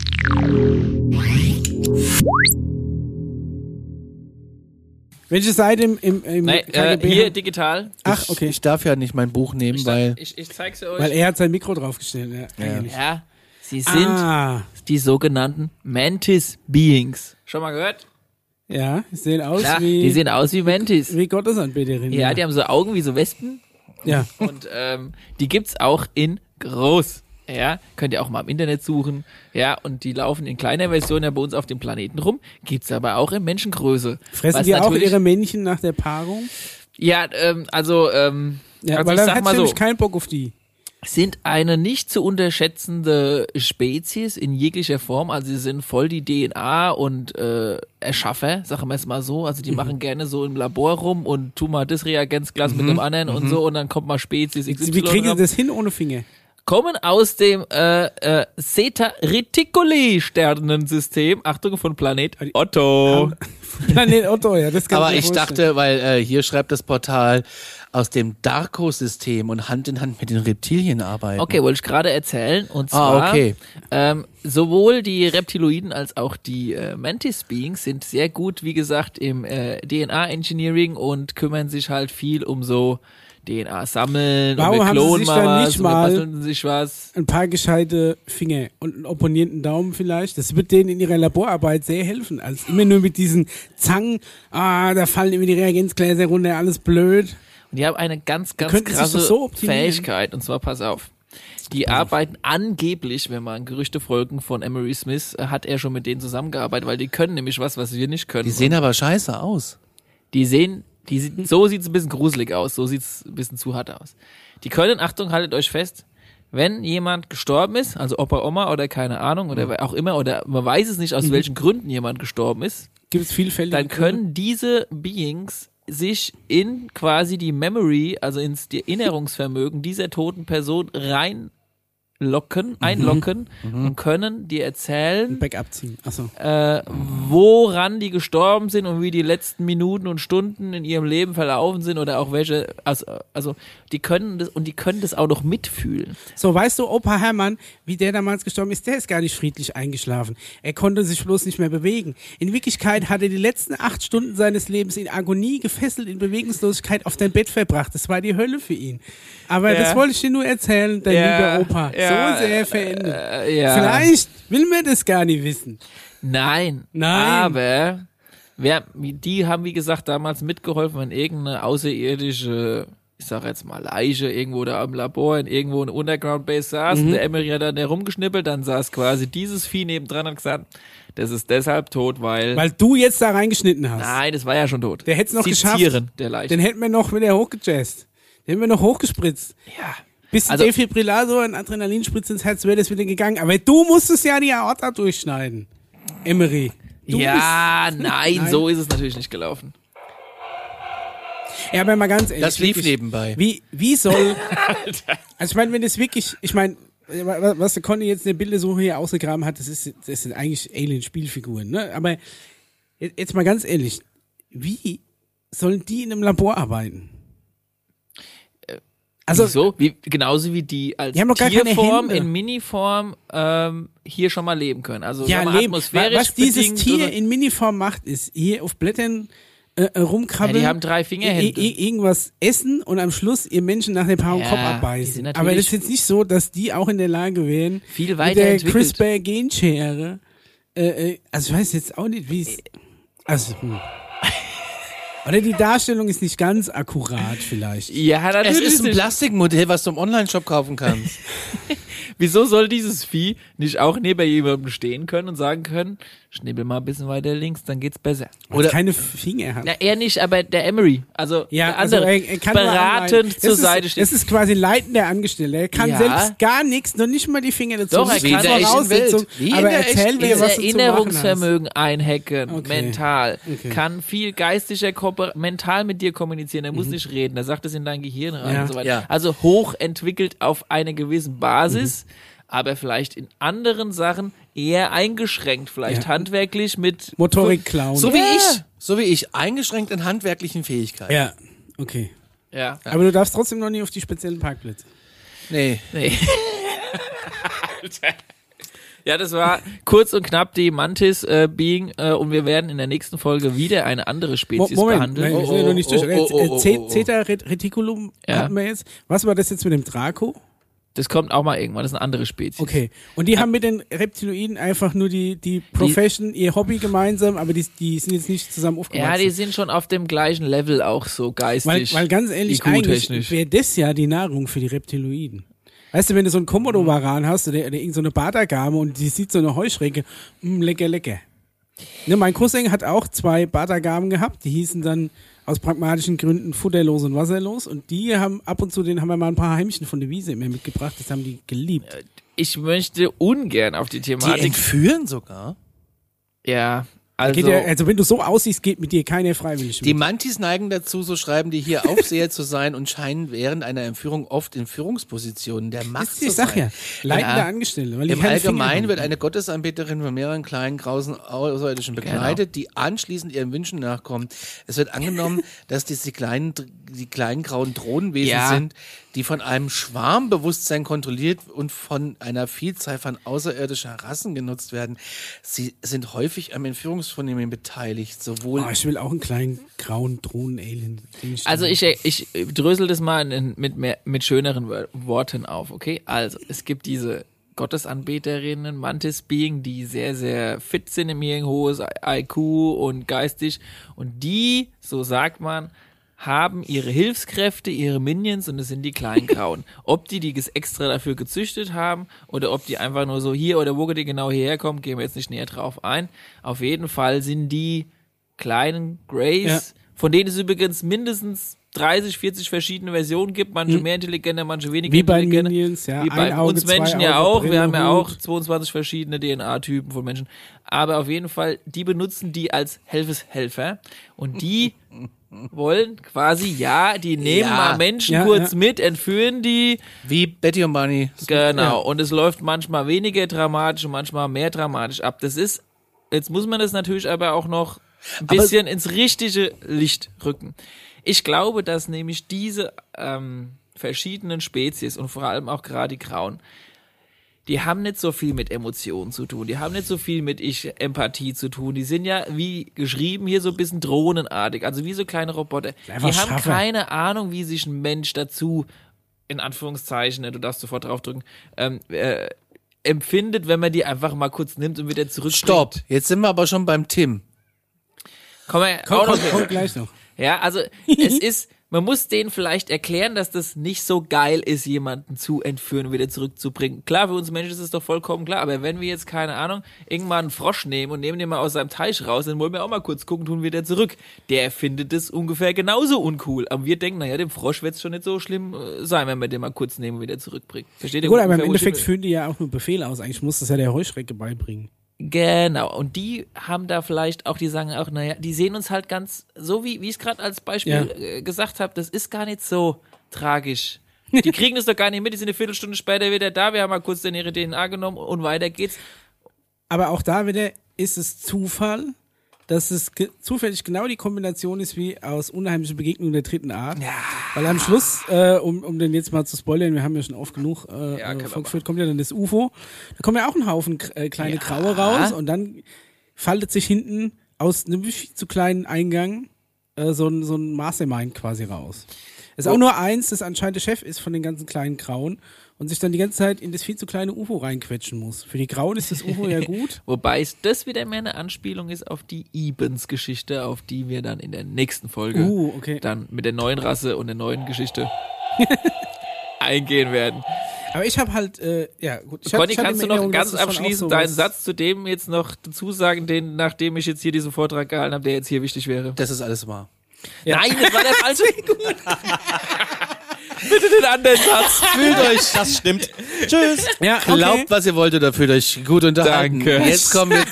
Welche Seite im Nee, KGB? hier digital. Ach, okay. Ich darf ja nicht mein Buch nehmen, weil Ich zeig's euch. Weil er hat sein Mikro draufgestellt. Ja, eigentlich. Ja, Sie sind die sogenannten Mantis Beings. Schon mal gehört? Ja, die sehen aus Klar, wie... die sehen aus wie Mantis. Wie Gottesanbeterinnen. Ja, die haben so Augen wie so Wespen. Ja. Und die gibt's auch in groß. Ja, könnt ihr auch mal im Internet suchen. Ja, und die laufen in kleiner Version ja bei uns auf dem Planeten rum. Gibt's aber auch in Menschengröße. Fressen Was die auch natürlich- ihre Männchen nach der Paarung? Ja, Ja, also weil ich dann sag hat mal so, nämlich keinen Bock auf die. sind eine nicht zu unterschätzende Spezies in jeglicher Form. Also sie sind voll die DNA und Erschaffer, sagen wir es mal so. Also die machen gerne so im Labor rum und tun mal das Reagenzglas mit dem anderen und so und dann kommt mal Spezies XY. Wie kriegen ran. sie das hin ohne Finger? Kommen aus dem Zeta Reticuli Sternensystem. Achtung, von Planet Otto. Planet Otto, ja, das kann Aber mir ich vorstellen. dachte, weil hier schreibt das Portal aus dem Darko-System und Hand in Hand mit den Reptilien arbeiten. Okay, wollte ich gerade erzählen. Und zwar, okay. sowohl die Reptiloiden als auch die Mantis Beings sind sehr gut, wie gesagt, im DNA-Engineering und kümmern sich halt viel um so DNA sammeln Warum und wir haben sie klonen sich mal dann was nicht und wir mal- basteln sich was. Ein paar gescheite Finger und einen opponierenden Daumen vielleicht. Das wird denen in ihrer Laborarbeit sehr helfen. Als immer nur mit diesen Zangen, da fallen immer die Reagenzgläser runter, alles blöd. Und die haben eine ganz, ganz könnten sich krasse doch so optimieren. Fähigkeit. Und zwar, pass auf. Die arbeiten angeblich, wenn man Gerüchte folgen von Emery Smith, hat er schon mit denen zusammengearbeitet, weil die können nämlich was wir nicht können. Die sehen aber scheiße aus. So sieht's ein bisschen gruselig aus, so sieht's ein bisschen zu hart aus. Die können, Achtung, haltet euch fest, wenn jemand gestorben ist, also Opa, Oma oder keine Ahnung, oder wer auch immer, oder man weiß es nicht, aus welchen Gründen jemand gestorben ist, Gibt es vielfältige dann können diese Beings sich in quasi die Memory, also ins die Erinnerungsvermögen dieser toten Person einlocken und können dir erzählen, Backup ziehen. Achso. woran die gestorben sind und wie die letzten Minuten und Stunden in ihrem Leben verlaufen sind oder auch welche, also die können das auch noch mitfühlen. So, weißt du, Opa Hermann, wie der damals gestorben ist, der ist gar nicht friedlich eingeschlafen. Er konnte sich bloß nicht mehr bewegen. In Wirklichkeit hat er die letzten 8 Stunden seines Lebens in Agonie, gefesselt, in Bewegungslosigkeit auf dein Bett verbracht. Das war die Hölle für ihn. Aber Ja. das wollte ich dir nur erzählen, dein lieber Opa. So sehr verändert. Vielleicht will man das gar nicht wissen. Nein. Aber die haben, wie gesagt, damals mitgeholfen, wenn irgendeine außerirdische, ich sag jetzt mal Leiche irgendwo da im Labor in irgendwo in Underground Base saß und der Emery hat dann herumgeschnippelt, dann saß quasi dieses Vieh nebendran und gesagt, das ist deshalb tot, weil du jetzt da reingeschnitten hast. nein, das war ja schon tot. Der hätte es noch Sezieren geschafft. der Leiche. Den hätten wir noch wieder hochgejazzt. Den hätten wir noch hochgespritzt. Ja. Bisschen Also- Defibrillator, ein Adrenalinspritz ins Herz, wäre das wieder gegangen. Aber du musstest ja die Aorta durchschneiden. Emery. Nein, so ist es natürlich nicht gelaufen. Ja, aber mal ganz ehrlich. Das lief wirklich, nebenbei. Wie soll... Also ich meine, wenn das wirklich... Ich meine, was der Conny jetzt in der Bildersuche hier ausgegraben hat, das sind eigentlich Alien-Spielfiguren. Ne? Aber jetzt mal ganz ehrlich. Wie sollen die in einem Labor arbeiten? Also, so, genauso wie die als Die haben doch gar keine Tierform Hände. in Miniform hier schon mal leben können. Also ja, sagen wir mal, leben. atmosphärisch Was dieses bedingt Tier oder- in Miniform macht, ist hier auf Blättern rumkrabbeln. Ja, die haben 3 Fingerhände. Irgendwas essen und am Schluss ihr Menschen nach der Paarung Ja, Kopf die abbeißen. sind natürlich Aber das ist jetzt nicht so, dass die auch in der Lage wären, viel mit der weiterentwickelt. CRISPR-Genschere, also ich weiß jetzt auch nicht, wie es, also, oder die Darstellung ist nicht ganz akkurat vielleicht. Ja, Es natürlich ist ein nicht. Plastikmodell, was du im Online-Shop kaufen kannst. Wieso soll dieses Vieh nicht auch neben jemandem stehen können und sagen können, schnibbel mal ein bisschen weiter links, dann geht's besser. Oder keine Finger hat. Na, er nicht, aber der Emery, also Ja, der also andere, er kann nur beratend anleiten. zur Das ist- Seite stehen. Das ist quasi leitender Angestellter. Er kann Ja. selbst gar nichts, noch nicht mal die Finger dazu. Doch, er Nicht kann als in der echten Voraussetzung, Welt. Wie in aber der erzähl echten mir, das was du zu machen hast. Erinnerungsvermögen einhacken, Okay. mental, Okay. kann viel geistischer mental mit dir kommunizieren, er muss nicht reden, er sagt es in dein Gehirn rein Ja. und so weiter. Ja. Also hochentwickelt auf einer gewissen Basis, aber vielleicht in anderen Sachen eher eingeschränkt, vielleicht Ja. handwerklich mit Motorik klauen. So wie ich, eingeschränkt in handwerklichen Fähigkeiten. Ja, okay. Ja. Aber du darfst trotzdem noch nie auf die speziellen Parkplätze. Nee. Nee. Ja, das war kurz und knapp die Mantis Being und wir werden in der nächsten Folge wieder eine andere Spezies Moment, behandeln. nein, wir sind ja noch nicht durch. oh. Zeta Reticulum Ja. hatten wir jetzt. Was war das jetzt mit dem Draco? Das kommt auch mal irgendwann, das ist eine andere Spezies. Okay. Und die haben mit den Reptiloiden einfach nur die Profession, ihr Hobby gemeinsam, aber die sind jetzt nicht zusammen aufgewachsen. Ja, die sind schon auf dem gleichen Level auch so geistig. Weil ganz ehrlich, eigentlich wäre das ja die Nahrung für die Reptiloiden. Weißt du, wenn du so einen Komodo-Varan hast oder irgend so eine Badagame und die sieht so eine Heuschrecke, lecker, lecker. Ne, mein Cousin hat auch 2 Badagamen gehabt, die hießen dann aus pragmatischen Gründen futterlos und wasserlos und die haben ab und zu, denen haben wir mal ein paar Heimchen von der Wiese immer mitgebracht, das haben die geliebt. Ich möchte ungern auf die Thematik. Die entführen sogar. Ja, Also wenn du so aussiehst, geht mit dir keiner freiwillig mit. Die Mantis neigen dazu, so schreiben die hier, Aufseher zu sein und scheinen während einer Entführung oft in Führungspositionen der Macht zu sein. Ich sag ja, leitende Angestellte. Weil die Im keine Allgemeinen Finger wird haben. eine Gottesanbeterin von mehreren kleinen, grausen Außerirdischen begleitet, die anschließend ihren Wünschen nachkommen. Es wird angenommen, dass die kleinen grauen Drohnenwesen sind, die von einem Schwarmbewusstsein kontrolliert und von einer Vielzahl von außerirdischer Rassen genutzt werden. Sie sind häufig am Entführungsvornehmen beteiligt, sowohl... Oh, ich will auch einen kleinen grauen Drohnen-Alien. Also ich drösel das mal mit schöneren Worten auf, okay? Also es gibt diese Gottesanbeterinnen, Mantis-Being, die sehr, sehr fit sind im ihrem hohes IQ und geistig und die, so sagt man, haben ihre Hilfskräfte, ihre Minions und das sind die kleinen Grauen. Ob die extra dafür gezüchtet haben oder ob die einfach nur so hier oder wo die genau hierher kommen, gehen wir jetzt nicht näher drauf ein. Auf jeden Fall sind die kleinen Greys, von denen es übrigens mindestens 30, 40 verschiedene Versionen gibt, manche mehr intelligenter, manche weniger intelligenter. Wie bei Minions, ja. Wie bei Auge, uns Menschen Auge, ja auch. Brille, Wir haben ja Hut. auch 22 verschiedene DNA-Typen von Menschen. Aber auf jeden Fall, die benutzen die als Helfer und die wollen quasi, die nehmen mal Menschen kurz mit, entführen die. Wie Betty und Barney. Genau. Und es läuft manchmal weniger dramatisch und manchmal mehr dramatisch ab. Jetzt muss man das natürlich aber auch noch ein bisschen ins richtige Licht rücken. Ich glaube, dass nämlich diese verschiedenen Spezies und vor allem auch gerade die Grauen, die haben nicht so viel mit Emotionen zu tun, die haben nicht so viel mit Empathie zu tun, die sind ja, wie geschrieben, hier so ein bisschen drohnenartig, also wie so kleine Roboter. Die haben Schaffe. keine Ahnung, wie sich ein Mensch dazu, in Anführungszeichen, du darfst sofort draufdrücken, empfindet, wenn man die einfach mal kurz nimmt und wieder zurückbringt. Stopp, jetzt sind wir aber schon beim Tim. Komm gleich noch. Ja, also es ist, man muss denen vielleicht erklären, dass das nicht so geil ist, jemanden zu entführen und wieder zurückzubringen. Klar, für uns Menschen ist es doch vollkommen klar, aber wenn wir jetzt, keine Ahnung, irgendwann einen Frosch nehmen und nehmen den mal aus seinem Teich raus, dann wollen wir auch mal kurz gucken, tun wir wieder zurück. Der findet es ungefähr genauso uncool. Aber wir denken, naja, dem Frosch wird es schon nicht so schlimm sein, wenn wir den mal kurz nehmen und wieder zurückbringen. Versteht ihr? Gut, aber im Endeffekt führen die ja auch nur Befehle aus. Eigentlich muss das ja der Heuschrecke beibringen. Genau, und die haben da vielleicht auch, die sagen auch, naja, die sehen uns halt ganz, so wie ich es gerade als Beispiel gesagt habe, das ist gar nicht so tragisch. Die kriegen das doch gar nicht mit, die sind eine Viertelstunde später wieder da, wir haben mal kurz dann ihre DNA genommen und weiter geht's. Aber auch da wieder ist es Zufall, dass es zufällig genau die Kombination ist wie aus unheimlichen Begegnungen der dritten Art. Ja. Weil am Schluss, um den jetzt mal zu spoilern, wir haben ja schon oft genug vorgeführt, kommt ja dann das UFO. Da kommen ja auch ein Haufen kleine Graue raus und dann faltet sich hinten aus einem viel zu kleinen Eingang so ein Mastermind quasi raus. Es ist auch nur eins, das anscheinend der Chef ist von den ganzen kleinen Grauen und sich dann die ganze Zeit in das viel zu kleine UFO reinquetschen muss. Für die Grauen ist das UFO ja gut. Wobei es das wieder mehr eine Anspielung ist auf die Ebens-Geschichte, auf die wir dann in der nächsten Folge dann mit der neuen Rasse und der neuen Geschichte eingehen werden. Aber ich habe halt, gut. Conny, kannst du noch ganz abschließend deinen Satz zu dem jetzt noch dazu sagen, nachdem ich jetzt hier diesen Vortrag gehalten habe, der jetzt hier wichtig wäre? Das ist alles wahr. Ja. Nein, das war der falsche. Bitte den anderen Satz. Fühlt euch, das stimmt. Tschüss. Ja, okay. Glaubt, was ihr wollt oder fühlt euch gut unterhalten. Danke. Jetzt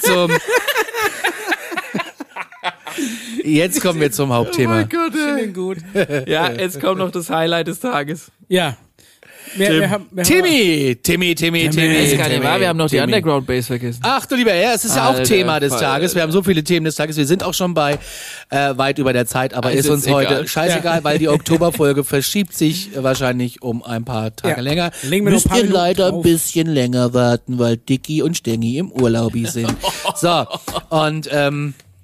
kommen wir zum Hauptthema. Oh mein Gott, ey. Gut. Ja, jetzt kommt noch das Highlight des Tages. Ja. Timmy. Wir haben noch die Underground Base vergessen. Ach du lieber Herr, es ist ja auch Thema des Tages. Wir haben so viele Themen des Tages. Wir sind auch schon bei weit über der Zeit, aber ist uns heute scheißegal, weil die Oktoberfolge verschiebt sich wahrscheinlich um ein paar Tage länger. Müsst ihr leider ein bisschen länger warten, weil Dicky und Stengi im Urlaubi sind. So, und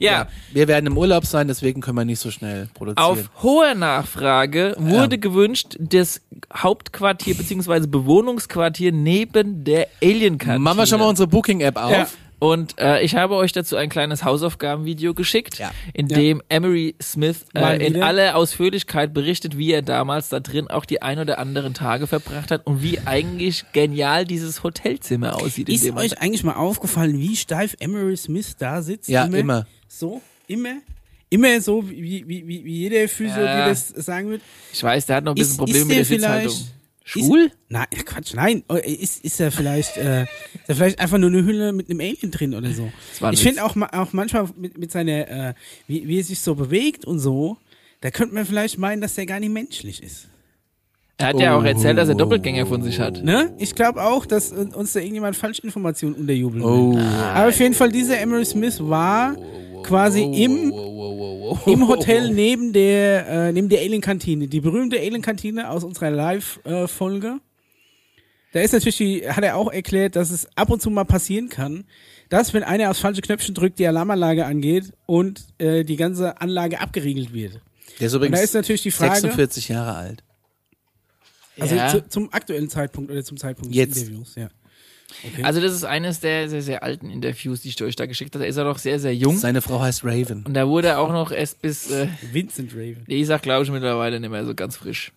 Ja, Wir werden im Urlaub sein, deswegen können wir nicht so schnell produzieren. auf hohe Nachfrage wurde gewünscht, das Hauptquartier bzw. Bewohnungsquartier neben der Alien-Kantine. Machen wir schon mal unsere Booking-App auf. Ja. Und ich habe euch dazu ein kleines Hausaufgabenvideo geschickt, Ja. in dem Emery Smith Mal in wieder. aller Ausführlichkeit berichtet, wie er damals da drin auch die ein oder anderen Tage verbracht hat und wie eigentlich genial dieses Hotelzimmer aussieht. in Ist dem man- euch eigentlich mal aufgefallen, wie steif Emery Smith da sitzt? Ja, immer. So? Immer so, wie jeder Physio, Ja. die das sagen wird? Ich weiß, der hat noch ein bisschen Probleme ist mit der der vielleicht- Sitzhaltung. Schwul? Nein, Quatsch, nein. Ist er vielleicht, ist er vielleicht einfach nur eine Hülle mit einem Alien drin oder so? war ein Ich Witz. finde auch manchmal mit seiner, wie er sich so bewegt und so, da könnte man vielleicht meinen, dass der gar nicht menschlich ist. Er hat ja auch erzählt, dass er Doppelgänger von sich hat. Ne? Ich glaube auch, dass uns da irgendjemand Falschinformationen unterjubeln Oh. will. Aber auf jeden Fall, dieser Emery Smith war quasi im Hotel neben der Alien-Kantine. Die berühmte Alien-Kantine aus unserer Live-Folge. Da ist natürlich, hat er auch erklärt, dass es ab und zu mal passieren kann, dass, wenn einer aufs falsche Knöpfchen drückt, die Alarmanlage angeht und die ganze Anlage abgeriegelt wird. Der ist Und da übrigens ist natürlich die Frage, 46 Jahre alt. also Ja. zum aktuellen Zeitpunkt oder zum Zeitpunkt Jetzt. des Interviews, ja. Okay. Also das ist eines der sehr, sehr alten Interviews, die ich euch da geschickt habe. Da ist er doch sehr, sehr jung. Seine Frau heißt Raven. Und da wurde er auch noch erst bis, Vincent Raven. ich sag glaube ich mittlerweile nicht mehr so ganz frisch.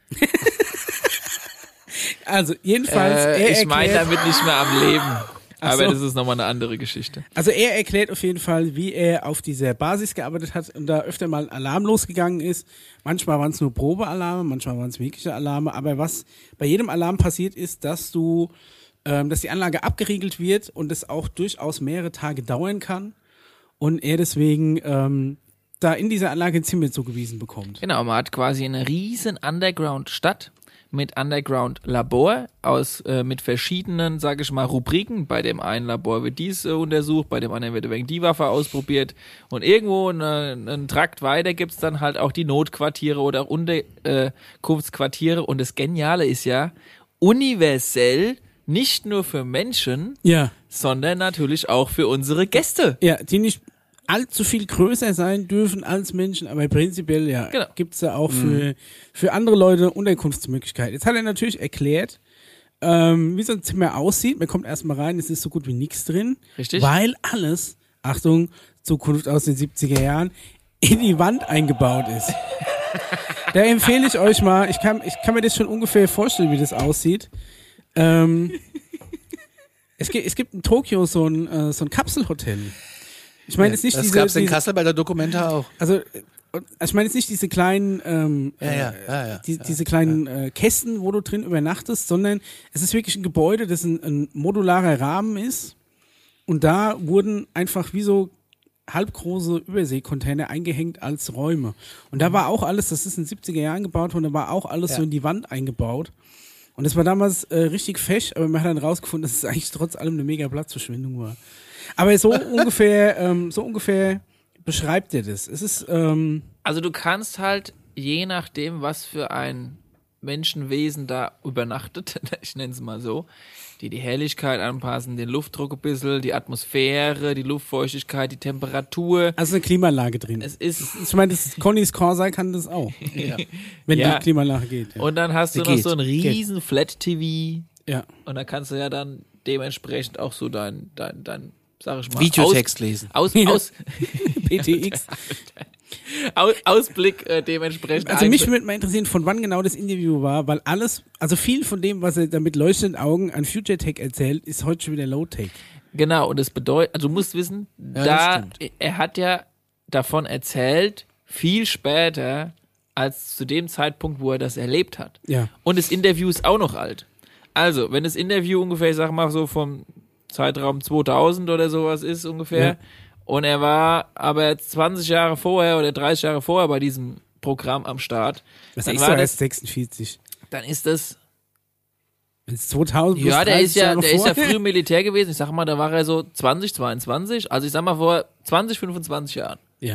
Also jedenfalls, Ich meine erklärt, damit nicht mehr am Leben. Ach Aber so. das ist nochmal eine andere Geschichte. also er erklärt auf jeden Fall, wie er auf dieser Basis gearbeitet hat und da öfter mal ein Alarm losgegangen ist. Manchmal waren es nur Probealarme, manchmal waren es wirkliche Alarme. Aber was bei jedem Alarm passiert ist, dass die Anlage abgeriegelt wird und es auch durchaus mehrere Tage dauern kann und er deswegen da in dieser Anlage ein Zimmer zugewiesen bekommt. Genau, man hat quasi eine riesen Underground-Stadt mit Underground-Labor mit verschiedenen, sage ich mal, Rubriken. Bei dem einen Labor wird dies untersucht, bei dem anderen wird wegen die Waffe ausprobiert und irgendwo einen Trakt weiter gibt's dann halt auch die Notquartiere oder Unterkunftsquartiere und das Geniale ist ja, universell nicht nur für Menschen, Ja. sondern natürlich auch für unsere Gäste. Ja, die nicht allzu viel größer sein dürfen als Menschen, aber prinzipiell ja, Genau. gibt's da auch für andere Leute Unterkunftsmöglichkeiten. Jetzt hat er natürlich erklärt, wie so ein Zimmer aussieht. Man kommt erstmal rein, es ist so gut wie nichts drin. Richtig. Weil alles, Achtung, Zukunft aus den 70er Jahren, in die Wand eingebaut ist. Da empfehle ich euch mal, ich kann mir das schon ungefähr vorstellen, wie das aussieht. Es gibt in Tokio so ein Kapselhotel. Ich meine jetzt nicht Das diese, gab's in diese Kassel bei der Dokumenta auch. also ich meine jetzt nicht diese kleinen diese kleinen Kästen, wo du drin übernachtest, sondern es ist wirklich ein Gebäude, das ein modularer Rahmen ist und da wurden einfach wie so halbgroße Überseekontainer eingehängt als Räume. Und da war auch alles, das ist in den 70er Jahren gebaut worden, da war auch alles so in die Wand eingebaut. Und das war damals richtig fesch, aber man hat dann rausgefunden, dass es eigentlich trotz allem eine mega Platzverschwendung war. Aber so ungefähr beschreibt er das. Es ist, Also du kannst halt, je nachdem, was für ein Menschenwesen da übernachtet, ich nenne es mal so, die Helligkeit anpassen, den Luftdruck ein bisschen, die Atmosphäre, die Luftfeuchtigkeit, die Temperatur. also eine Klimaanlage drin. Es ist, Ich meine, Connys Corsa kann das auch, wenn Ja. die Klimaanlage geht. Ja. und dann hast du Die noch geht. so ein riesen Flat-TV Ja. und dann kannst du ja dann dementsprechend auch so dein sag ich mal, Videotext lesen. PTX. Ausblick dementsprechend. Also mich würde mal interessieren, von wann genau das Interview war, weil also viel von dem, was er da mit leuchtenden Augen an Future Tech erzählt, ist heute schon wieder Low Tech. Genau, und das bedeutet, also du musst wissen, das er hat ja davon erzählt, viel später, als zu dem Zeitpunkt, wo er das erlebt hat. Ja. Und das Interview ist auch noch alt. Also, wenn das Interview ungefähr, ich sag mal so vom Zeitraum 2000 oder sowas ist ungefähr, Ja. und er war aber 20 Jahre vorher oder 30 Jahre vorher bei diesem Programm am Start, Was dann ist war da das, erst 46? dann ist das, Wenn es 2000 plus ja, der 30 ist ja Jahre vorher? früh im Militär gewesen. Ich sag mal, da war er so 20, 22. Also ich sag mal vor 20, 25 Jahren. Ja.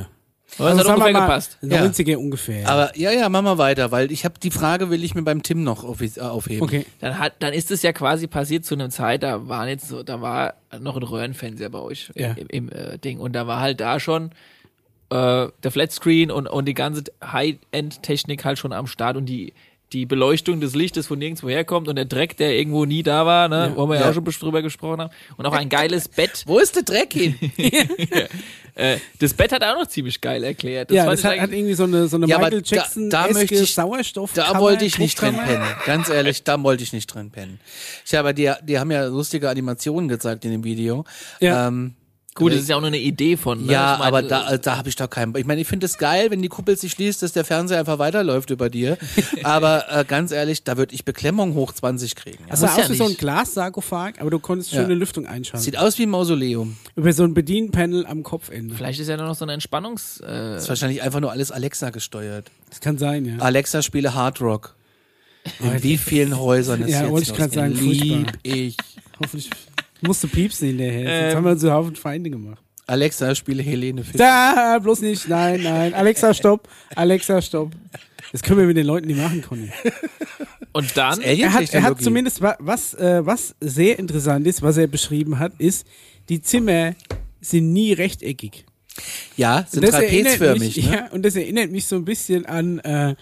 Das hat sagen wir ungefähr mal, gepasst. 90er ungefähr. Aber ja, mach mal weiter, weil ich habe die Frage, will ich mir beim Tim noch aufheben. Okay. Dann ist es ja quasi passiert zu einer Zeit, da war noch ein Röhrenfernseher bei euch im Ding und da war halt da schon der Flatscreen und die ganze High-End-Technik halt schon am Start und die Beleuchtung des Lichtes von nirgendwo herkommt und der Dreck, der irgendwo nie da war, ne, wo wir ja auch schon drüber gesprochen haben und auch ein geiles Bett. Wo ist der Dreck hin? Das Bett hat er auch noch ziemlich geil erklärt. Das hat irgendwie so eine Ja, aber Michael Jackson da möchte ich- Sauerstoff. Da wollte ich nicht drin pennen. Ganz ehrlich, da wollte ich nicht drin pennen. Die haben ja lustige Animationen gezeigt in dem Video. Ja. Gut, das ist ja auch nur eine Idee von. Ne? Ja, Ich meine, aber da habe ich doch keinen. Ich meine, ich finde es geil, wenn die Kuppel sich schließt, dass der Fernseher einfach weiterläuft über dir. Aber ganz ehrlich, da würde ich Beklemmung hoch 20 kriegen. Ja. Das sah muss ja aus wie so ein nicht. Glassarkophag, aber du konntest schöne Lüftung einschalten. Sieht aus wie ein Mausoleum. Über so ein Bedienpanel am Kopfende. Vielleicht ist ja noch so ein Entspannungs. Das ist wahrscheinlich einfach nur alles Alexa gesteuert. Das kann sein, ja. Alexa spiele Hard Rock. In wie vielen Häusern ist Ja, jetzt wollte ich los? grad sagen, Lieb furchtbar. ich. Hoffentlich musst du piepsen hinterher. Jetzt haben wir uns so Haufen Feinde gemacht. Alexa spiele Helene Fischer. Da, bloß nicht. Nein. Alexa, stopp. Alexa, stopp. Das können wir mit den Leuten nicht machen, Conny. Und dann. Er hat zumindest, was sehr interessant ist, was er beschrieben hat, ist, die Zimmer sind nie rechteckig. Ja, sind Und das erinnert trapezförmig. mich, Ne? ja, und das erinnert mich so ein bisschen an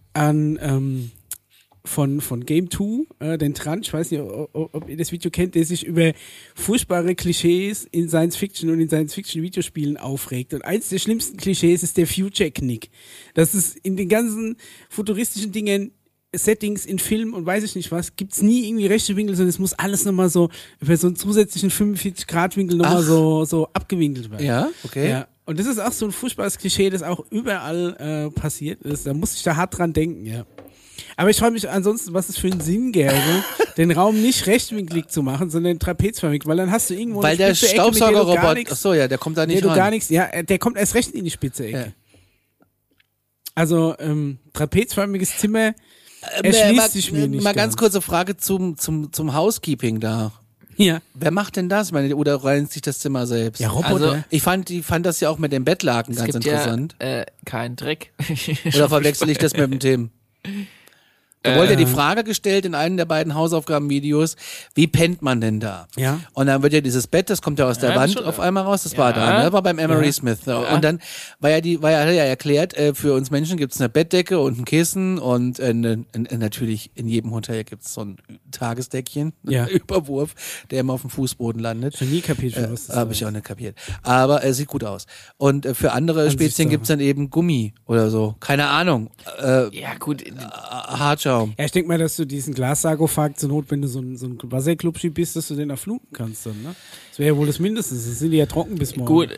von Game 2, den Trant, ich weiß nicht, ob ihr das Video kennt, der sich über furchtbare Klischees in Science-Fiction und in Science-Fiction-Videospielen aufregt. Und eins der schlimmsten Klischees ist der Future-Knick. Das ist in den ganzen futuristischen Dingen, Settings in Film und weiß ich nicht was, gibt's nie irgendwie rechte Winkel, sondern es muss alles nochmal so über so einen zusätzlichen 45-Grad-Winkel nochmal so abgewinkelt werden. Ja, okay. Ja. Und das ist auch so ein furchtbares Klischee, das auch überall passiert ist. Da muss ich da hart dran denken, ja. Aber ich frage mich ansonsten, was es für einen Sinn gäbe, den Raum nicht rechtwinklig zu machen, sondern trapezförmig, weil dann hast du irgendwo Weil eine der spitze Ecke, mit der du gar Staubsaugerroboter, nichts, achso, ja, der kommt da der nicht du gar ran. nichts, ja, der kommt erst recht in die spitze Ecke. Ja. Also, trapezförmiges Zimmer erschließt sich mir nicht. Mal ganz ganz. kurze Frage zum Housekeeping da. Ja. Wer macht denn das? Oder reinigt sich das Zimmer selbst? Ja, Roboter. Ich fand das ja auch mit den Bettlaken Es ganz gibt interessant. ja keinen Dreck. Oder verwechsel ich das mit dem Tim? Da wurde ja die Frage gestellt in einem der beiden Hausaufgabenvideos, wie pennt man denn da? Ja. Und dann wird ja dieses Bett, das kommt ja aus der das Wand schon, auf einmal raus, das war da, ne? War beim Emery Smith. Und dann war ja erklärt, für uns Menschen gibt's eine Bettdecke und ein Kissen und natürlich in jedem Hotel gibt's so ein Tagesdeckchen, Ja. einen Überwurf, der immer auf dem Fußboden landet. Schon nie kapiert, für was das Habe ich auch nicht kapiert. Aber sieht gut aus. Und für andere Spezien Ansichtssache. gibt's dann eben Gummi oder so. Keine Ahnung. Ja, gut. Hartschaum. Ja, ich denke mal, dass du diesen Glassarkophag zur Not, wenn du so ein Wasserklubschi bist, dass du den erfluten kannst dann, ne? Das wäre ja wohl das Mindeste. Das sind die ja trocken bis morgen. Gut.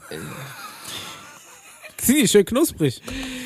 Sind die schön knusprig.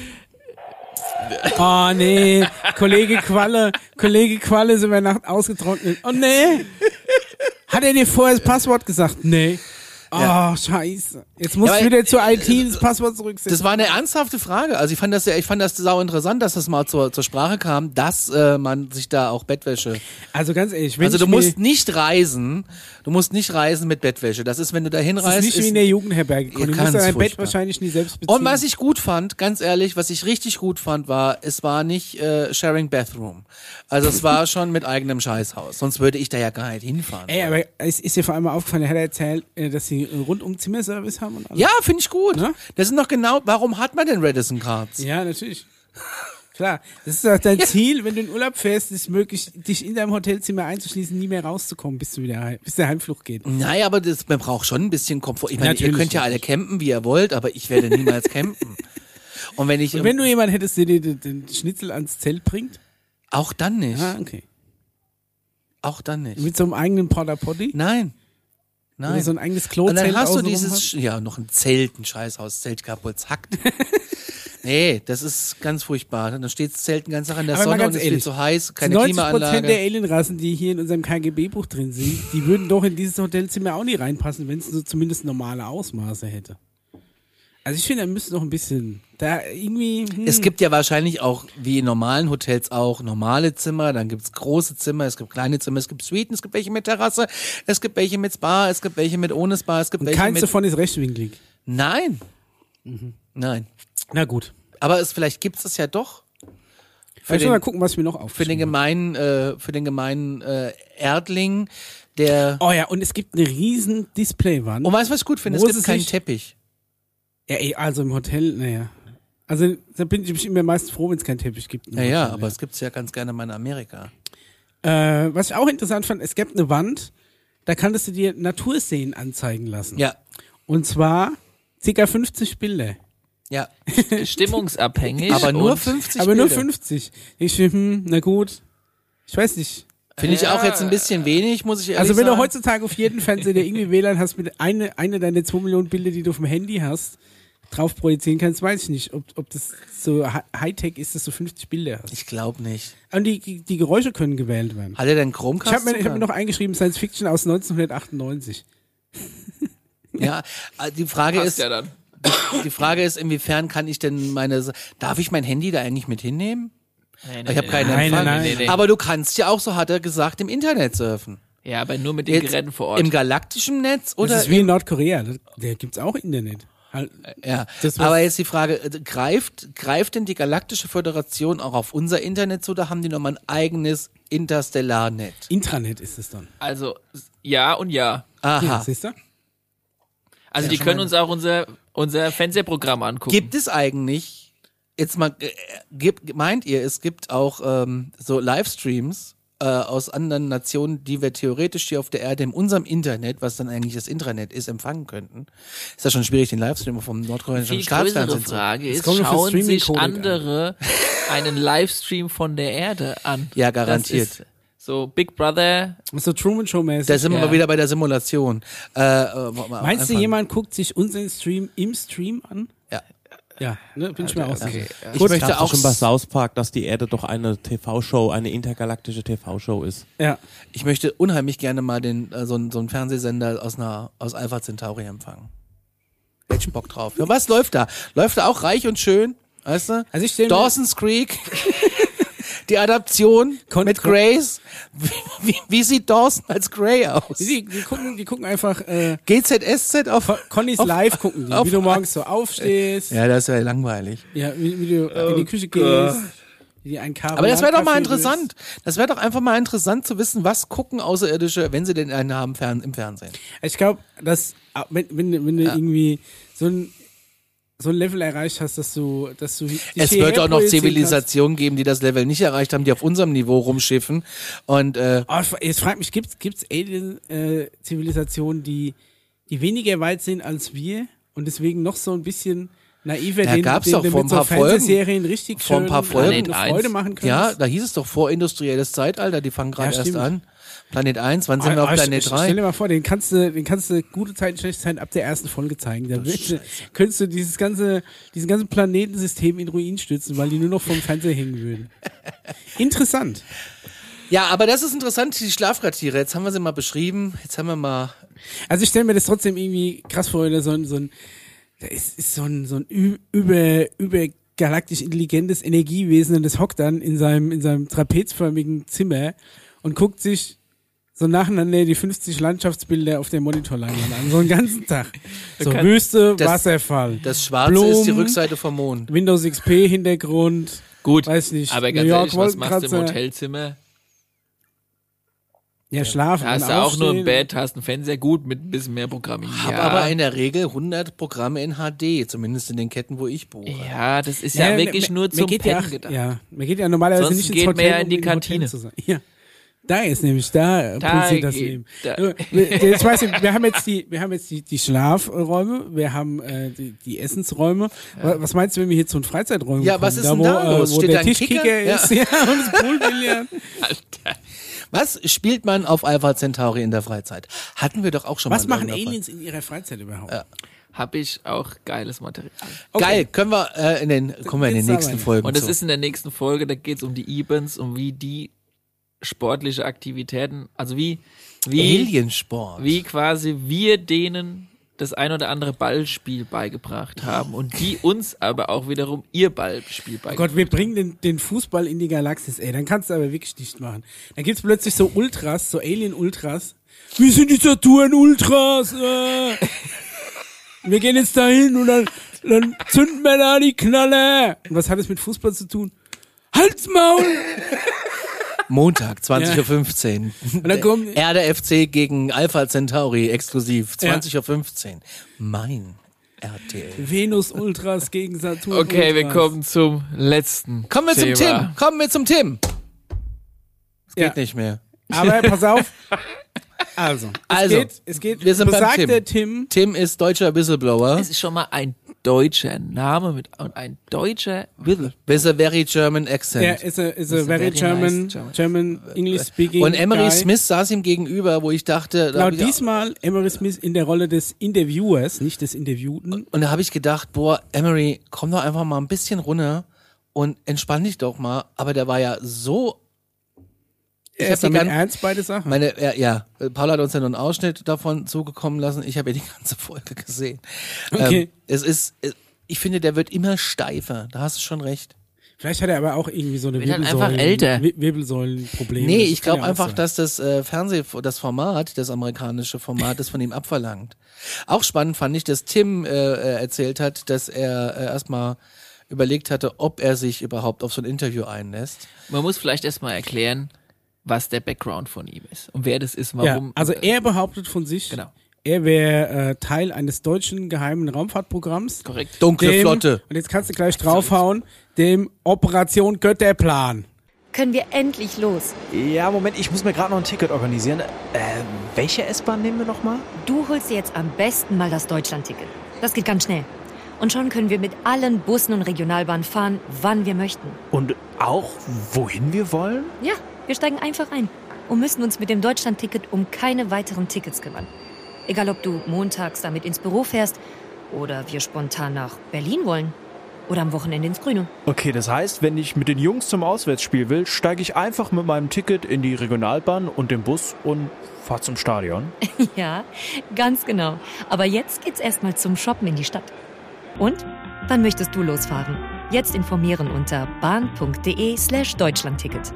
Oh nee, Kollege Qualle ist über Nacht ausgetrocknet. Oh nee. Hat er dir vorher das Passwort gesagt? Nee. Oh, scheiße. Jetzt musst Ja, du aber- wieder zur IT das Passwort zurücksetzen. Das war eine ernsthafte Frage. Also ich fand das sau interessant, dass das mal zur Sprache kam, dass man sich da auch Bettwäsche. Also ganz ehrlich, wenn Also ich du mir, musst nicht reisen mit Bettwäsche. Das ist, wenn du da das ist hinreist. nicht wie in der Jugendherberge. Du musst ganz dein Bett furchtbar. wahrscheinlich nie selbst beziehen. Und was ich gut fand, ganz ehrlich, was ich richtig gut fand, war, es war nicht Sharing Bathroom. Also es war schon mit eigenem Scheißhaus. Sonst würde ich da ja gar nicht hinfahren. Ey, aber es ist dir vor allem aufgefallen, er hat erzählt, dass sie rundum Zimmerservice haben und alles. Ja, finde ich gut. Ne? Das sind doch genau, warum hat man denn Radisson Cards? Ja, natürlich. Klar, das ist doch dein Ziel, wenn du in Urlaub fährst, ist möglich, dich in deinem Hotelzimmer einzuschließen, nie mehr rauszukommen, bis der Heimflug geht. Naja, aber man braucht schon ein bisschen Komfort. Ich meine, ihr Natürlich, könnt ja alle campen, wie ihr wollt, aber ich werde niemals campen. Und wenn ich, Und wenn du jemanden hättest, der dir den Schnitzel ans Zelt bringt? auch dann nicht. Ah, okay. Auch dann nicht. Mit so einem eigenen Porta Potty? Nein. Oder Nein. so ein eigenes Und Klozelt dann hast du außenrum dieses, ja, noch ein Zelt, ein Scheißhaus, Zelt kaputt, zackt. Nee, das ist ganz furchtbar. Dann steht das Zelt den ganzen Tag in der Aber mal Sonne und ganz es wird ehrlich, so heiß, keine 90% Klimaanlage. der Alienrassen, die hier in unserem KGB-Buch drin sind, die würden doch in dieses Hotelzimmer auch nie reinpassen, wenn es so zumindest normale Ausmaße hätte. Also ich finde, da müsste noch ein bisschen, da irgendwie... Es gibt ja wahrscheinlich auch, wie in normalen Hotels auch, normale Zimmer, dann gibt's große Zimmer, es gibt kleine Zimmer, es gibt Suiten, es gibt welche mit Terrasse, es gibt welche mit Spa, es gibt welche mit ohne Spa, es gibt welche keins mit... davon ist rechtwinklig. Nein. Nein. Na gut. Aber vielleicht gibt's es ja doch. Ich mal gucken, was mir noch Für den gemeinen Erdling, der... Oh ja, und es gibt eine riesen Displaywand. Und weißt du, was ich gut finde? Es gibt keinen Teppich. Ja, also im Hotel, naja. Also da bin ich immer meist froh, wenn es keinen Teppich gibt. Ja, aber es gibt's ja ganz gerne mal in Amerika. Was ich auch interessant fand, es gibt eine Wand, da kannst du dir Naturszenen anzeigen lassen. Ja. Und zwar ca. 50 Bilder. Ja. Stimmungsabhängig. Aber nur und 50 Aber nur Bilder. 50. Ich finde, na gut. Ich weiß nicht. Finde ich auch jetzt ein bisschen wenig, muss ich ehrlich Also wenn sagen. du heutzutage auf jeden Fernseher, der irgendwie WLAN hast, mit eine deiner 2 Millionen Bilder, die du auf dem Handy hast, drauf projizieren kannst, weiß ich nicht, ob das so Hightech ist, dass du 50 Bilder hast. Ich glaube nicht. Und die Geräusche können gewählt werden. Hat er denn Ich Chromecast? habe mir noch eingeschrieben, Science Fiction aus 1998. Ja, die Frage passt ist, ja dann. die Frage ist, inwiefern kann ich denn darf ich mein Handy da eigentlich mit hinnehmen? Ich habe keinen nein, Empfang. nein. Aber du kannst ja auch, so hat er gesagt, im Internet surfen. Ja, aber nur mit den Geräten vor Ort. Im galaktischen Netz oder Das ist wie in Nordkorea, da gibt's auch Internet. ja, Das, was- aber jetzt die Frage, greift denn die Galaktische Föderation auch auf unser Internet zu, oder haben die nochmal ein eigenes Interstellarnet? Intranet ist es dann. Also, ja und ja. Ja, Aha. siehst du? Also, die können uns auch unser Fernsehprogramm angucken. Gibt es eigentlich, jetzt mal, meint ihr, es gibt auch so Livestreams aus anderen Nationen, die wir theoretisch hier auf der Erde in unserem Internet, was dann eigentlich das Intranet ist, empfangen könnten? Ist das schon schwierig, den Livestream vom nordkoreanischen Viel größere Staatsfernsehen zu... Frage ist, kommt auf den schauen sich Streaming-Codec andere einen Livestream von der Erde an? Ja, garantiert. Das ist so Big Brother. So Truman Show-mäßig. Da sind wir Ja. mal wieder bei der Simulation. Meinst du, jemand guckt sich unseren Stream im Stream an? Ja. Ja, ne, bin ich mir auch sicher. Ich Gut, möchte auch schon bei South Park, dass die Erde doch eine TV-Show, eine intergalaktische TV-Show ist. Ja. Ich möchte unheimlich gerne mal so einen Fernsehsender aus Alpha Centauri empfangen. Hätte ich Bock drauf. Ja, was läuft da? Läuft da auch reich und schön? Weißt du? Also ich stell mir- Dawson's Creek. Die Adaption mit Grace. Wie sieht Dawson als Grey aus? Die gucken einfach GZSZ auf... Connys Live gucken die, auf- wie du morgens so aufstehst, Ja, das wäre langweilig. ja, wie du in die Küche gehst, wie ein Kabel. Aber das wäre doch mal interessant. Das wäre doch einfach mal interessant zu wissen, was gucken Außerirdische, wenn sie denn einen haben im Fernsehen. Ich glaube, dass wenn du irgendwie so ein Level erreicht hast, dass du dich Es hierher wird auch noch projizieren Zivilisationen geben, die das Level nicht erreicht haben, die auf unserem Niveau rumschiffen. Und kannst. Oh, jetzt frag mich, gibt's Alien-Zivilisationen, die weniger weit sind als wir und deswegen noch so ein bisschen naiver, Ja, gab's doch vor ein mit so paar Folgen. Fernsehserien richtig Vor ein schön paar Folgen. Planet Freude machen können. ja, da hieß es doch vorindustrielles Zeitalter, die fangen gerade Ja, erst stimmt. an. Planet 1, wann sind wir auf Planet Stell 3? dir mal vor, den kannst du gute Zeiten, schlechte Zeiten ab der ersten Folge zeigen. Da könntest du diesen ganzen Planetensystem in Ruin stürzen, weil die nur noch vom Fernseher hängen würden. Interessant. Ja, aber das ist interessant, die Schlafquartiere. Jetzt haben wir sie mal beschrieben. Jetzt haben wir mal... Also ich stelle mir das trotzdem irgendwie krass vor, oder so ein übergalaktisch intelligentes Energiewesen und das hockt dann in seinem trapezförmigen Zimmer und guckt sich so nacheinander die 50 Landschaftsbilder auf der Monitorleinwand an, so einen ganzen Tag. So Wüste, Wasserfall, Das Schwarze Blumen, ist die Rückseite vom Mond. Windows XP Hintergrund, Gut, weiß nicht, aber New ganz York ehrlich, was machst du im Wolkenkratzer. Hotelzimmer? Ja, schlafen. Da hast und du auch nur ein aufstehen. Bett, hast einen Fernseher, gut, mit ein bisschen mehr Programm. Hab aber in der Regel 100 Programme in HD, zumindest in den Ketten, wo ich buche. Ja, das ist ja, wirklich nur zum geht Pennen ja, gedacht. ja, man geht ja normalerweise Sonst nicht ins geht Hotel, man ja in die um Hotel Kantine. zu sein. Ja. Da ist nämlich, da pulsiert das geht- Leben. da- Jetzt weiß ich, wir haben jetzt die Schlafräume, wir haben die Essensräume. Was meinst du, wenn wir hier zu den Freizeiträumen Ja, kommen? was ist denn da los? Wo Steht der da ein Tischkicker Kicker? ist, ja, und das Poolbillard. Alter. Was spielt man auf Alpha Centauri in der Freizeit? Hatten wir doch auch schon Was mal. machen in irgendeiner Aliens in ihrer Freizeit überhaupt? Ja. Hab ich auch geiles Material. Folge. Geil, können wir kommen wir in den Geht's nächsten dabei? Folgen Und das zu. ist in der nächsten Folge, da geht's um die Events, um wie die sportliche Aktivitäten, also wie Aliensport. quasi wir denen das ein oder andere Ballspiel beigebracht haben und die uns aber auch wiederum ihr Ballspiel Oh beigebracht Gott, wir bringen den Fußball in die Galaxis, ey. Dann kannst du aber wirklich dicht machen. Dann gibt's plötzlich so Ultras, so Alien-Ultras. Wir sind die Saturn-Ultras. Wir gehen jetzt dahin und dann dann zünden wir da die Knalle. Und was hat es mit Fußball zu tun? Halt's Maul! Montag, 20.15 Uhr. Und dann kommt, Erde FC gegen Alpha Centauri exklusiv, 20.15 Uhr. Mein RTL. Venus Ultras gegen Saturn Okay, wir Ultras. kommen zum letzten Kommen wir zum Thema. Tim. Kommen wir zum Tim. Es geht Ja. nicht mehr. Aber pass auf. Also, es geht, wir sind beim besagter Tim. Tim ist deutscher Whistleblower. Es ist schon mal ein deutscher Name und ein deutscher Whistle. With a very German accent. Ja, is a very very German, nice German English speaking. Und Emery guy. Smith saß ihm gegenüber, wo ich dachte, da Genau, hab ich- diesmal Emery Smith in der Rolle des Interviewers, nicht des Interviewten. und da habe ich gedacht, boah, Emery, komm doch einfach mal ein bisschen runter und entspann dich doch mal. Aber der war ja so. Er hab ist die damit gan- ernst beide Sachen. Paul hat uns ja nur einen Ausschnitt davon zugekommen lassen. Ich habe ja die ganze Folge gesehen. Okay. Ich finde, der wird immer steifer. Da hast du schon recht. Vielleicht hat er aber auch irgendwie so eine Wird halt einfach älter. Wirbelsäulenprobleme. Nee, Das ich kann glaube ja auch einfach, sein. dass das Format, das amerikanische Format, das von ihm abverlangt. Auch spannend fand ich, dass Tim erzählt hat, dass er erstmal überlegt hatte, ob er sich überhaupt auf so ein Interview einlässt. Man muss vielleicht erstmal erklären, was der Background von ihm ist und wer das ist, Ja, warum. also er behauptet von sich, Genau. er wäre Teil eines deutschen geheimen Raumfahrtprogramms. Korrekt. Dunkle Flotte. Und jetzt kannst du gleich draufhauen, dem Operation Götterplan. Können wir endlich los? Ja, Moment, ich muss mir gerade noch ein Ticket organisieren. Welche S-Bahn nehmen wir nochmal? Du holst dir jetzt am besten mal das Deutschland-Ticket. Das geht ganz schnell. Und schon können wir mit allen Bussen und Regionalbahnen fahren, wann wir möchten. Und auch, wohin wir wollen? Ja, wir steigen einfach ein und müssen uns mit dem Deutschland-Ticket um keine weiteren Tickets kümmern. Egal, ob du montags damit ins Büro fährst oder wir spontan nach Berlin wollen oder am Wochenende ins Grüne. Okay, das heißt, wenn ich mit den Jungs zum Auswärtsspiel will, steige ich einfach mit meinem Ticket in die Regionalbahn und den Bus und fahre zum Stadion. Ja, ganz genau. Aber jetzt geht's erstmal zum Shoppen in die Stadt. Und? Wann möchtest du losfahren? Jetzt informieren unter bahn.de/Deutschlandticket.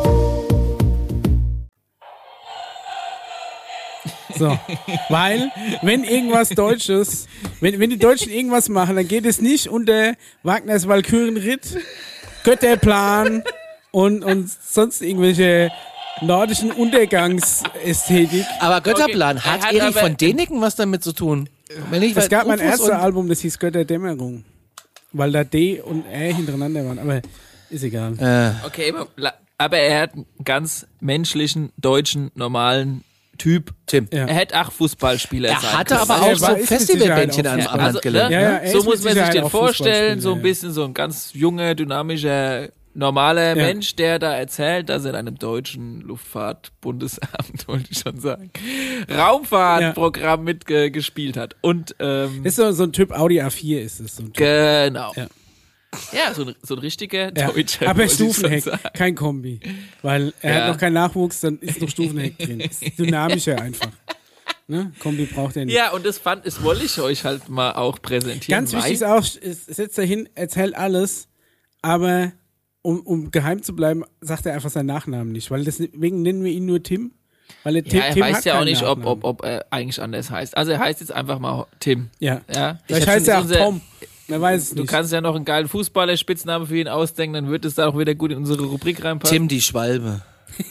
So, weil, wenn irgendwas Deutsches, wenn die Deutschen irgendwas machen, dann geht es nicht unter Wagners Walkürenritt, Götterplan und sonst irgendwelche nordischen Untergangsästhetik. Aber Götterplan, Okay, hat er hat Erich aber- von Däniken was damit zu tun? Wenn nicht, Es weil gab mein Rufus erstes und- Album, das hieß Götterdämmerung, weil da D und R hintereinander waren, aber ist egal. Okay, aber er hat einen ganz menschlichen, deutschen, normalen Typ. Tim. Ja. Er hätte auch Fußballspieler sein Er hatte können. aber Er auch war- so ist mit Festivalbändchen Sicherheit an auch am Land gelernt. Ja, ne? ja, er So ist muss mit man sich Sicherheit den auch vorstellen, so ein Fußballspieler, bisschen so ein ganz junger, dynamischer, normaler Mensch, der da erzählt, dass er in einem deutschen Luftfahrtbundesamt, wollte ich schon sagen, Raumfahrtprogramm mitgespielt hat. Und Das ist so ein Typ Audi A4 ist es. So ein Typ. genau. Ja. Ja, so ein richtiger Ja. Deutscher. Aber wollte ich schon Stufenheck, sagen. kein Kombi. Weil er Ja. hat noch keinen Nachwuchs, dann ist noch Stufenheck drin. Ist dynamischer einfach. Ne? Kombi braucht er nicht. Ja, und das wollte ich euch halt mal auch präsentieren. Ganz wichtig ist auch, setzt er hin, erzählt alles, aber um geheim zu bleiben, sagt er einfach seinen Nachnamen nicht. Weil deswegen nennen wir ihn nur Tim. Weil er ja, er Tim weiß hat ja auch keinen nicht, Nachnamen. ob er eigentlich anders heißt. Also er heißt jetzt einfach mal Tim. Ja. Ja. Vielleicht Ich heißt er auch unser- Tom. Man weiß es Du nicht. kannst ja noch einen geilen Fußballer-Spitznamen für ihn ausdenken, dann wird es da auch wieder gut in unsere Rubrik reinpassen. Tim die Schwalbe.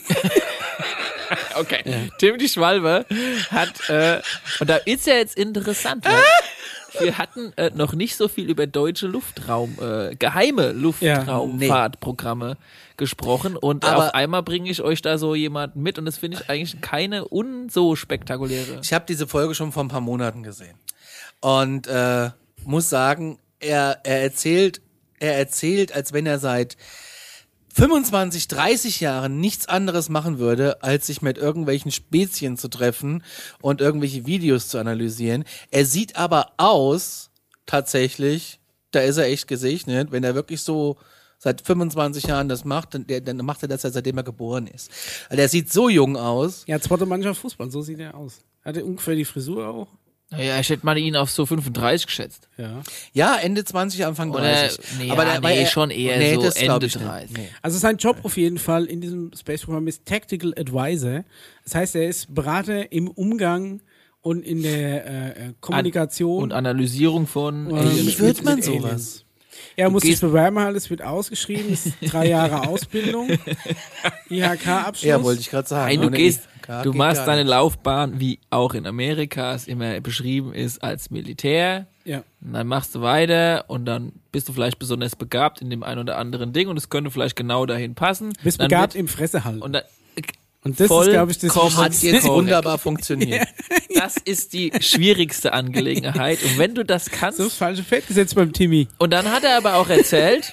Okay. Tim die Schwalbe hat, und da ist ja jetzt interessant, weil wir hatten noch nicht so viel über deutsche geheime Luftraumfahrtprogramme gesprochen und Aber- auf einmal bringe ich euch da so jemanden mit und das finde ich eigentlich keine so spektakuläre. Ich habe diese Folge schon vor ein paar Monaten gesehen. Und muss sagen, er erzählt, als wenn er seit 25, 30 Jahren nichts anderes machen würde, als sich mit irgendwelchen Spezien zu treffen und irgendwelche Videos zu analysieren. Er sieht aber aus, tatsächlich, da ist er echt gesegnet, wenn er wirklich so seit 25 Jahren das macht, dann macht er das ja seitdem er geboren ist. Also er sieht so jung aus. Ja, zweite Mannschaft Fußball, so sieht er aus. Hat er ungefähr die Frisur auch? Naja, ich hätte mal ihn auf so 35 geschätzt. Ja. Ja, Ende 20, Anfang Oder, 30. nee, aber ja, weil nee, schon eher so das glaub Ende ich nicht. 30. Nee. Also sein Job auf jeden Fall in diesem Space-Programm ist Tactical Advisor. Das heißt, er ist Berater im Umgang und in der Kommunikation. Und Analysierung von Wie wird man mit sowas? Aliens. Ja, muss sich bewerben halt, es wird ausgeschrieben, es ist 3 Jahre Ausbildung, IHK-Abschluss. Ja, wollte ich gerade sagen. Hey, du Ohne gehst, IHK du geht machst gar deine nicht. Laufbahn, wie auch in Amerika es immer beschrieben ist, als Militär. Ja. Und dann machst du weiter und dann bist du vielleicht besonders begabt in dem einen oder anderen Ding und es könnte vielleicht genau dahin passen. Bist Dann begabt wird- im Fresse halten. Und dann, Und das ist, glaube ich, das vollkommen Hat jetzt korrekt. wunderbar funktioniert. Das ist die schwierigste Angelegenheit. Und wenn du das kannst, so das falsche Fett gesetzt beim Timmy. und dann hat er aber auch erzählt,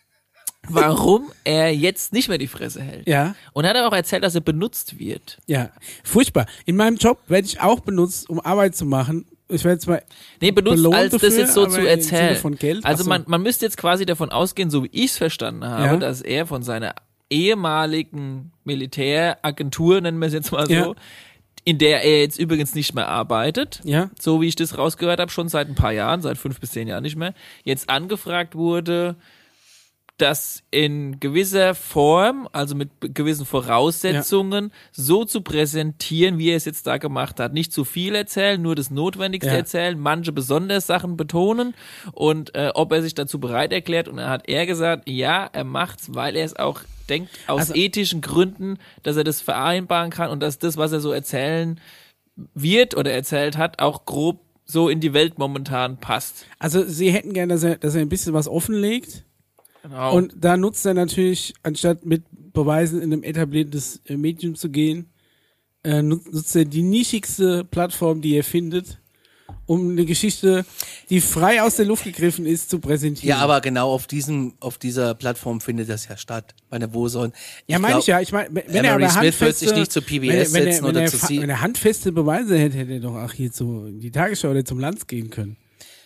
warum er jetzt nicht mehr die Fresse hält. Ja, Und hat er auch erzählt, dass er benutzt wird. ja. Furchtbar. In meinem Job werde ich auch benutzt, um Arbeit zu machen. Ich werde zwar Nee, benutzt, belohnt als das dafür, jetzt so aber zu im erzählen. Sinne von Geld. Also Ach so. man müsste jetzt quasi davon ausgehen, so wie ich es verstanden habe, Ja. dass er von seiner ehemaligen Militäragentur, nennen wir es jetzt mal so, Ja. in der er jetzt übrigens nicht mehr arbeitet, Ja. so wie ich das rausgehört habe, schon seit ein paar Jahren, seit 5 bis 10 Jahren nicht mehr, jetzt angefragt wurde, das in gewisser Form, also mit gewissen Voraussetzungen, so zu präsentieren, wie er es jetzt da gemacht hat. Nicht zu viel erzählen, nur das Notwendigste Ja. erzählen, manche besonders Sachen betonen und ob er sich dazu bereit erklärt. Und dann hat er gesagt, ja, er macht's, weil er es auch denkt, aus Also- ethischen Gründen, dass er das vereinbaren kann und dass das, was er so erzählen wird oder erzählt hat, auch grob so in die Welt momentan passt. Also sie hätten gerne, dass er ein bisschen was offenlegt. Genau. Und da nutzt er natürlich, anstatt mit Beweisen in einem etabliertes Medium zu gehen, nutzt er die nischigste Plattform, die er findet, um eine Geschichte, die frei aus der Luft gegriffen ist, zu präsentieren. Ja, aber genau auf dieser Plattform findet das ja statt. Meine, wo sollen? Ja, meine ich ja. Ich meine, wenn er Emery aber Smith wird handfeste, sich nicht zu PBS setzen oder zu wenn er handfeste Beweise hätte, hätte er doch auch hier zu die Tagesschau oder zum Lanz gehen können.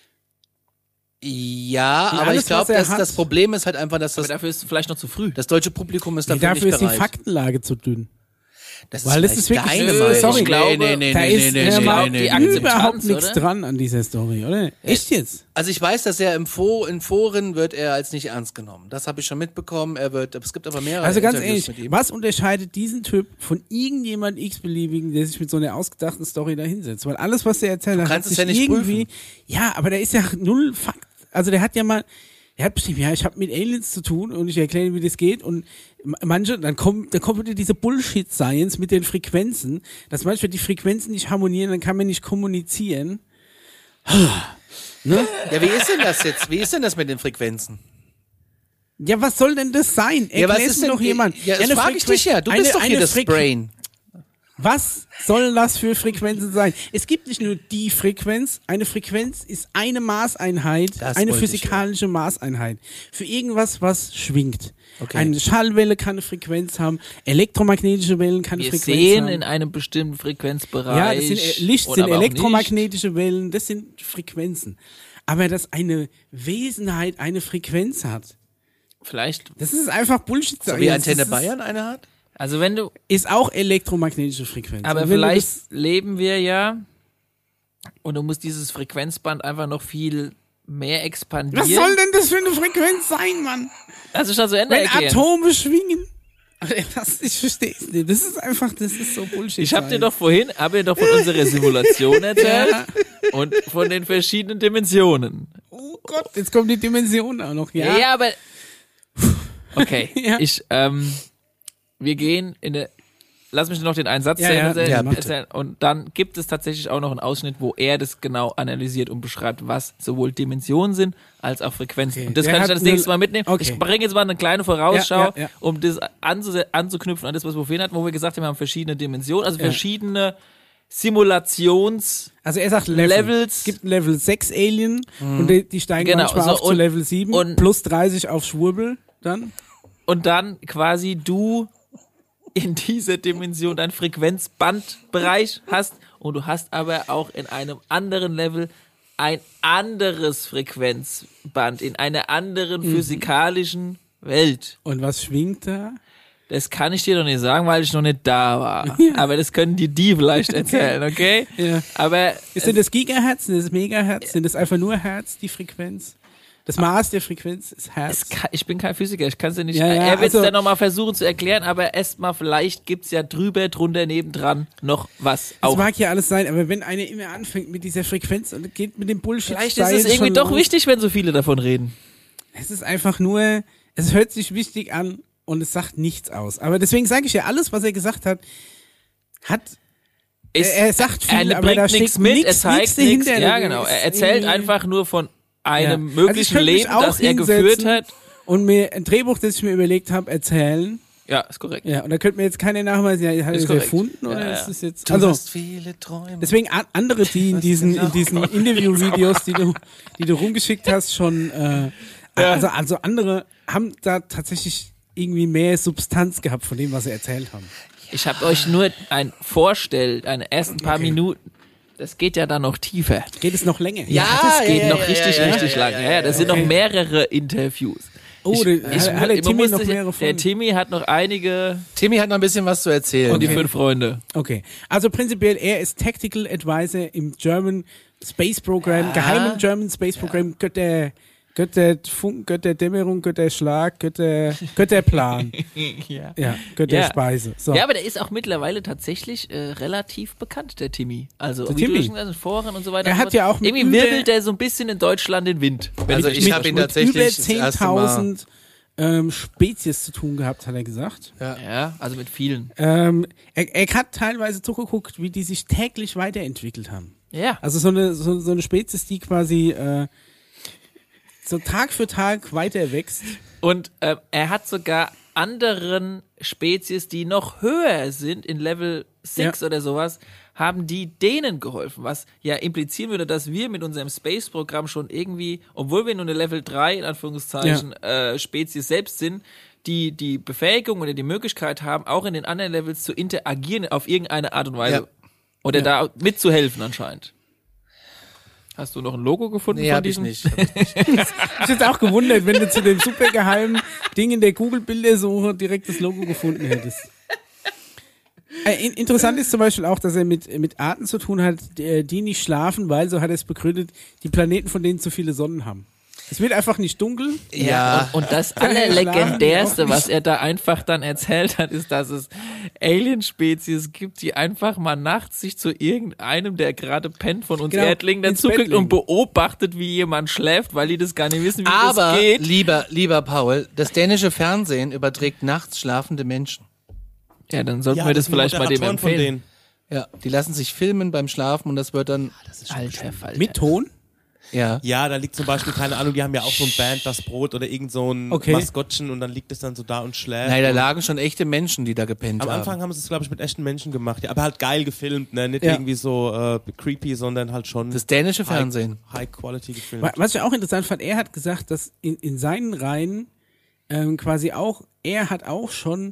Ja, Und aber alles, ich glaube, was er dass hat- das Problem ist halt einfach, dass aber das dafür ist es vielleicht noch zu früh. deutsche Publikum ist dafür, Dafür nicht ist die bereit. Faktenlage zu dünn. Das Weil das ist vielleicht wirklich- deine Meinung. sorry. Ich glaube, Da ist die Akzeptanz, überhaupt nichts oder? dran an dieser Story, oder? Echt jetzt? Also ich weiß, dass er in Foren wird er als nicht ernst genommen. Das habe ich schon mitbekommen. Es gibt aber mehrere Also ganz Interviews ehrlich, mit ihm. was unterscheidet diesen Typ von irgendjemand x-beliebigen, der sich mit so einer ausgedachten Story da hinsetzt? Weil alles, was er erzählt hat, kannst hat es sich ja nicht irgendwie... prüfen. Ja, aber der ist ja null Fakt. Also der hat ja mal... Er hat bestimmt, ja, ich habe mit Aliens zu tun und ich erkläre, wie das geht und manche, dann kommt wieder diese Bullshit-Science mit den Frequenzen, dass manchmal die Frequenzen nicht harmonieren, dann kann man nicht kommunizieren. Ne? Ja, wie ist denn das jetzt? Wie ist denn das mit den Frequenzen? Ja, was soll denn das sein? Ja, was Erklär's ist mir denn doch jemand. Ja, das eine frage ich Frequen- dich ja. Du bist doch hier das Brain. Was sollen das für Frequenzen sein? Es gibt nicht nur die Frequenz. Eine Frequenz ist eine Maßeinheit, Das eine wollte ich physikalische Maßeinheit. Für irgendwas, was schwingt. Okay. Eine Schallwelle kann eine Frequenz haben, elektromagnetische Wellen kann eine Wir Frequenz sehen haben. in einem bestimmten Frequenzbereich. Ja, das sind Licht, oder sind aber auch elektromagnetische Wellen, das sind Frequenzen. Aber dass eine Wesenheit eine Frequenz hat, nicht. Vielleicht, das ist einfach Bullshit. So wie Das Antenne ist- Bayern eine hat? also wenn du, Ist auch elektromagnetische Frequenz. aber Und wenn du vielleicht das- leben wir ja und du musst dieses Frequenzband einfach noch viel mehr expandieren. Was soll denn das für eine Frequenz sein, Mann? Also schon zu Ende Wenn erklären. Atome schwingen. Ich verstehe es nicht. Das ist so Bullshit. Ich habe dir doch von unserer Simulation erzählt Ja. und von den verschiedenen Dimensionen. Oh Gott, jetzt kommt die Dimension auch noch. Ja, Ja, aber okay, Ja. wir gehen in eine. Lass mich noch den einen Satz Ja, zu ja. Ende Ja, bitte. erzählen. Und dann gibt es tatsächlich auch noch einen Ausschnitt, wo er das genau analysiert und beschreibt, was sowohl Dimensionen sind, als auch Frequenzen. Okay. Und das Der kann ich hat dann das eine- nächste Mal mitnehmen. Okay. Ich bringe jetzt mal eine kleine Vorausschau, Ja, ja, ja. um das anzuknüpfen an das, was wir vorhin hatten, wo wir gesagt haben, wir haben verschiedene Dimensionen, also verschiedene Simulations... Also er sagt Levels. Es gibt ein Level 6 Alien und die steigen Genau, manchmal so auf zu und- Level 7 und- plus 30 auf Schwurbel dann. Und dann quasi du in dieser Dimension deinen Frequenzbandbereich hast und du hast aber auch in einem anderen Level ein anderes Frequenzband in einer anderen physikalischen Welt. Und was schwingt da? Das kann ich dir noch nicht sagen, weil ich noch nicht da war. Aber das können dir die vielleicht erzählen, okay? Ja. Aber Ist denn das Gigahertz, sind das Megahertz, sind das einfach nur Hertz, die Frequenz? Das Maß der Frequenz ist Hertz. Ich bin kein Physiker, ich kann es ja nicht. Ja, Er wird es also- dann nochmal versuchen zu erklären, aber erstmal vielleicht gibt's ja drunter, nebendran noch was Das auch. mag ja alles sein, aber wenn einer immer anfängt mit dieser Frequenz und geht mit dem Bullshit, Vielleicht ist es irgendwie doch wichtig, wenn so viele davon reden. Es ist einfach nur, es hört sich wichtig an und es sagt nichts aus. Aber deswegen sage ich ja, alles, was er gesagt hat, er sagt viel, aber da bringt nichts steckt mit, er nichts zeigt dahinter. nichts. Ja, genau. Ist Er erzählt irgendwie- einfach nur von einem Ja. möglichen Also ich könnte mich Leben, auch das er hinsetzen geführt hat. Und mir ein Drehbuch, das ich mir überlegt habe, erzählen. Ja, ist korrekt. Ja, und da könnte mir jetzt keiner nachweisen, ja, hat er Ist das korrekt. erfunden oder Ja, ja. ist das jetzt. Du Also hast viele Träume. deswegen andere, die in diesen Interview-Videos, die du rumgeschickt hast, schon also andere haben da tatsächlich irgendwie mehr Substanz gehabt von dem, was sie erzählt haben. Ich habe euch nur eine ersten paar Minuten. Das geht ja dann noch tiefer. Geht es noch länger? Das geht noch richtig lang. Ja, das sind noch Okay. mehrere Interviews. Oh, hat der man Timmy muss noch sich- mehrere Der Folgen? Timmy hat noch einige Timmy hat noch ein bisschen was zu erzählen. und die 5 Freunde. Okay, also prinzipiell, er ist Tactical Advisor im German Space Program, geheimen German Space Program, Götter Funken, Götterdämmerung, Götterschlag, Götterplan. Ja. Ja, Götterspeise. So. Ja, aber der ist auch mittlerweile tatsächlich relativ bekannt, der Timmy. Also Der wie Timmy. du schon gesagt hast, Foren und so weiter. Er und hat so ja fort. auch mit irgendwie über- wirbelt der so ein bisschen in Deutschland den Wind. Also ich habe ihn mit tatsächlich über das erste Mal. 10.000 Spezies zu tun gehabt, hat er gesagt. Ja, also mit vielen. Er hat teilweise zugeguckt, wie die sich täglich weiterentwickelt haben. Ja. Also so eine Spezies, die quasi so Tag für Tag weiter wächst. Und er hat sogar anderen Spezies, die noch höher sind, in Level 6 oder sowas, haben die denen geholfen, was ja implizieren würde, dass wir mit unserem Space-Programm schon irgendwie, obwohl wir nur eine Level 3, in Anführungszeichen, Spezies selbst sind, die Befähigung oder die Möglichkeit haben, auch in den anderen Levels zu interagieren auf irgendeine Art und Weise. Ja. Oder da mitzuhelfen anscheinend. Hast du noch ein Logo gefunden Nee, von hab ich diesem? nicht. Ich bin jetzt auch gewundert, wenn du zu dem supergeheimen Ding in der Google-Bildersuche direkt das Logo gefunden hättest. Interessant ist zum Beispiel auch, dass er mit Arten zu tun hat, die nicht schlafen, weil, so hat er es begründet, die Planeten von denen zu viele Sonnen haben. Es wird einfach nicht dunkel. Ja. Und das Schlafen die Allerlegendärste, auch nicht? was er da einfach dann erzählt hat, ist, dass es Alien-Spezies gibt, die einfach mal nachts sich zu irgendeinem, der gerade pennt von uns Genau, Erdlingen, ins dazu Bett guckt und legen. beobachtet, wie jemand schläft, weil die das gar nicht wissen, wie Aber, das geht. lieber Paul, das dänische Fernsehen überträgt nachts schlafende Menschen. Ja, dann sollten wir das sind vielleicht mal dem Moderatoren von empfehlen. denen. Ja, die lassen sich filmen beim Schlafen und das wird dann, Alter Falter. Mit Ton? ja. Ja, da liegt zum Beispiel, keine Ahnung, die haben ja auch so ein Band, das Brot oder irgend so ein Okay. Maskottchen und dann liegt es dann so da und schläft. Nein, da lagen schon echte Menschen, die da gepennt Am haben. Anfang haben sie es, glaube ich, mit echten Menschen gemacht. Ja, aber halt geil gefilmt, ne? Nicht Ja. irgendwie so creepy, sondern halt schon Das dänische Fernsehen. High Quality gefilmt. Was ich auch interessant fand, er hat gesagt, dass in seinen Reihen quasi auch, er hat auch schon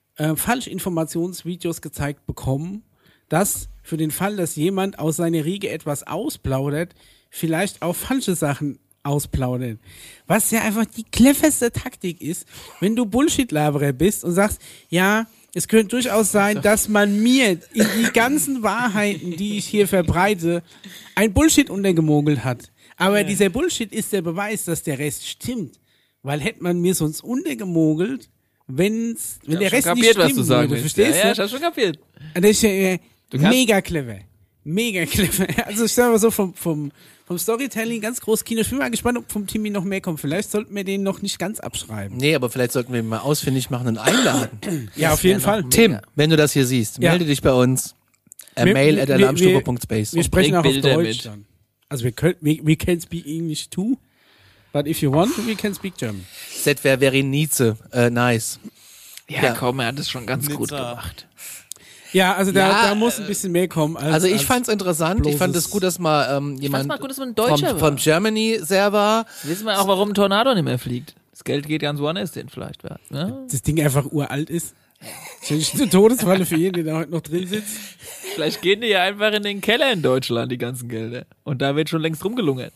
Falschinformationsvideos gezeigt bekommen, dass für den Fall, dass jemand aus seiner Riege etwas ausplaudert, vielleicht auch falsche Sachen ausplaudern. Was ja einfach die cleverste Taktik ist, wenn du Bullshit-Laberer bist und sagst, ja, es könnte durchaus sein, dass man mir in die ganzen Wahrheiten, die ich hier verbreite, ein Bullshit untergemogelt hat. Aber dieser Bullshit ist der Beweis, dass der Rest stimmt. Weil hätte man mir sonst untergemogelt, wenn der Rest nicht kapiert, stimmen was du sagen würde, willst. verstehst Ja, du? ich hab schon kapiert. Das ist ja kannst- mega clever. Mega clever. Also ich sag mal so, vom Storytelling ganz groß Kino. Ich bin mal gespannt, ob vom Timmy noch mehr kommt. Vielleicht sollten wir den noch nicht ganz abschreiben. Nee, aber vielleicht sollten wir ihn mal ausfindig machen und einladen. Ja, auf jeden Fall. Tim, wenn du das hier siehst, Ja. melde dich bei uns. Wir- Mail wir- at alarmstufe.space. Wir sprechen bring auch auf Bilder Deutsch mit. dann. Also we can speak English too, but if you want, we can speak German. Setwer Verenice, nice. Ja, Ja. komm, er hat es schon ganz gut Nizza. gemacht. Ja, also Ja, da muss ein bisschen mehr kommen. Also ich fand's interessant. Ich fand bloßes- es gut, dass mal jemand mal gut, dass man ein Deutscher vom war. Germany-Server. Jetzt wissen wir auch, warum ein Tornado nicht mehr fliegt. Das Geld geht ganz woanders hin vielleicht. Ne? das Ding einfach uralt ist. Das ist eine Todesfalle für jeden, der da heute noch drin sitzt. Vielleicht gehen die ja einfach in den Keller in Deutschland, die ganzen Gelder. Und da wird schon längst rumgelungert.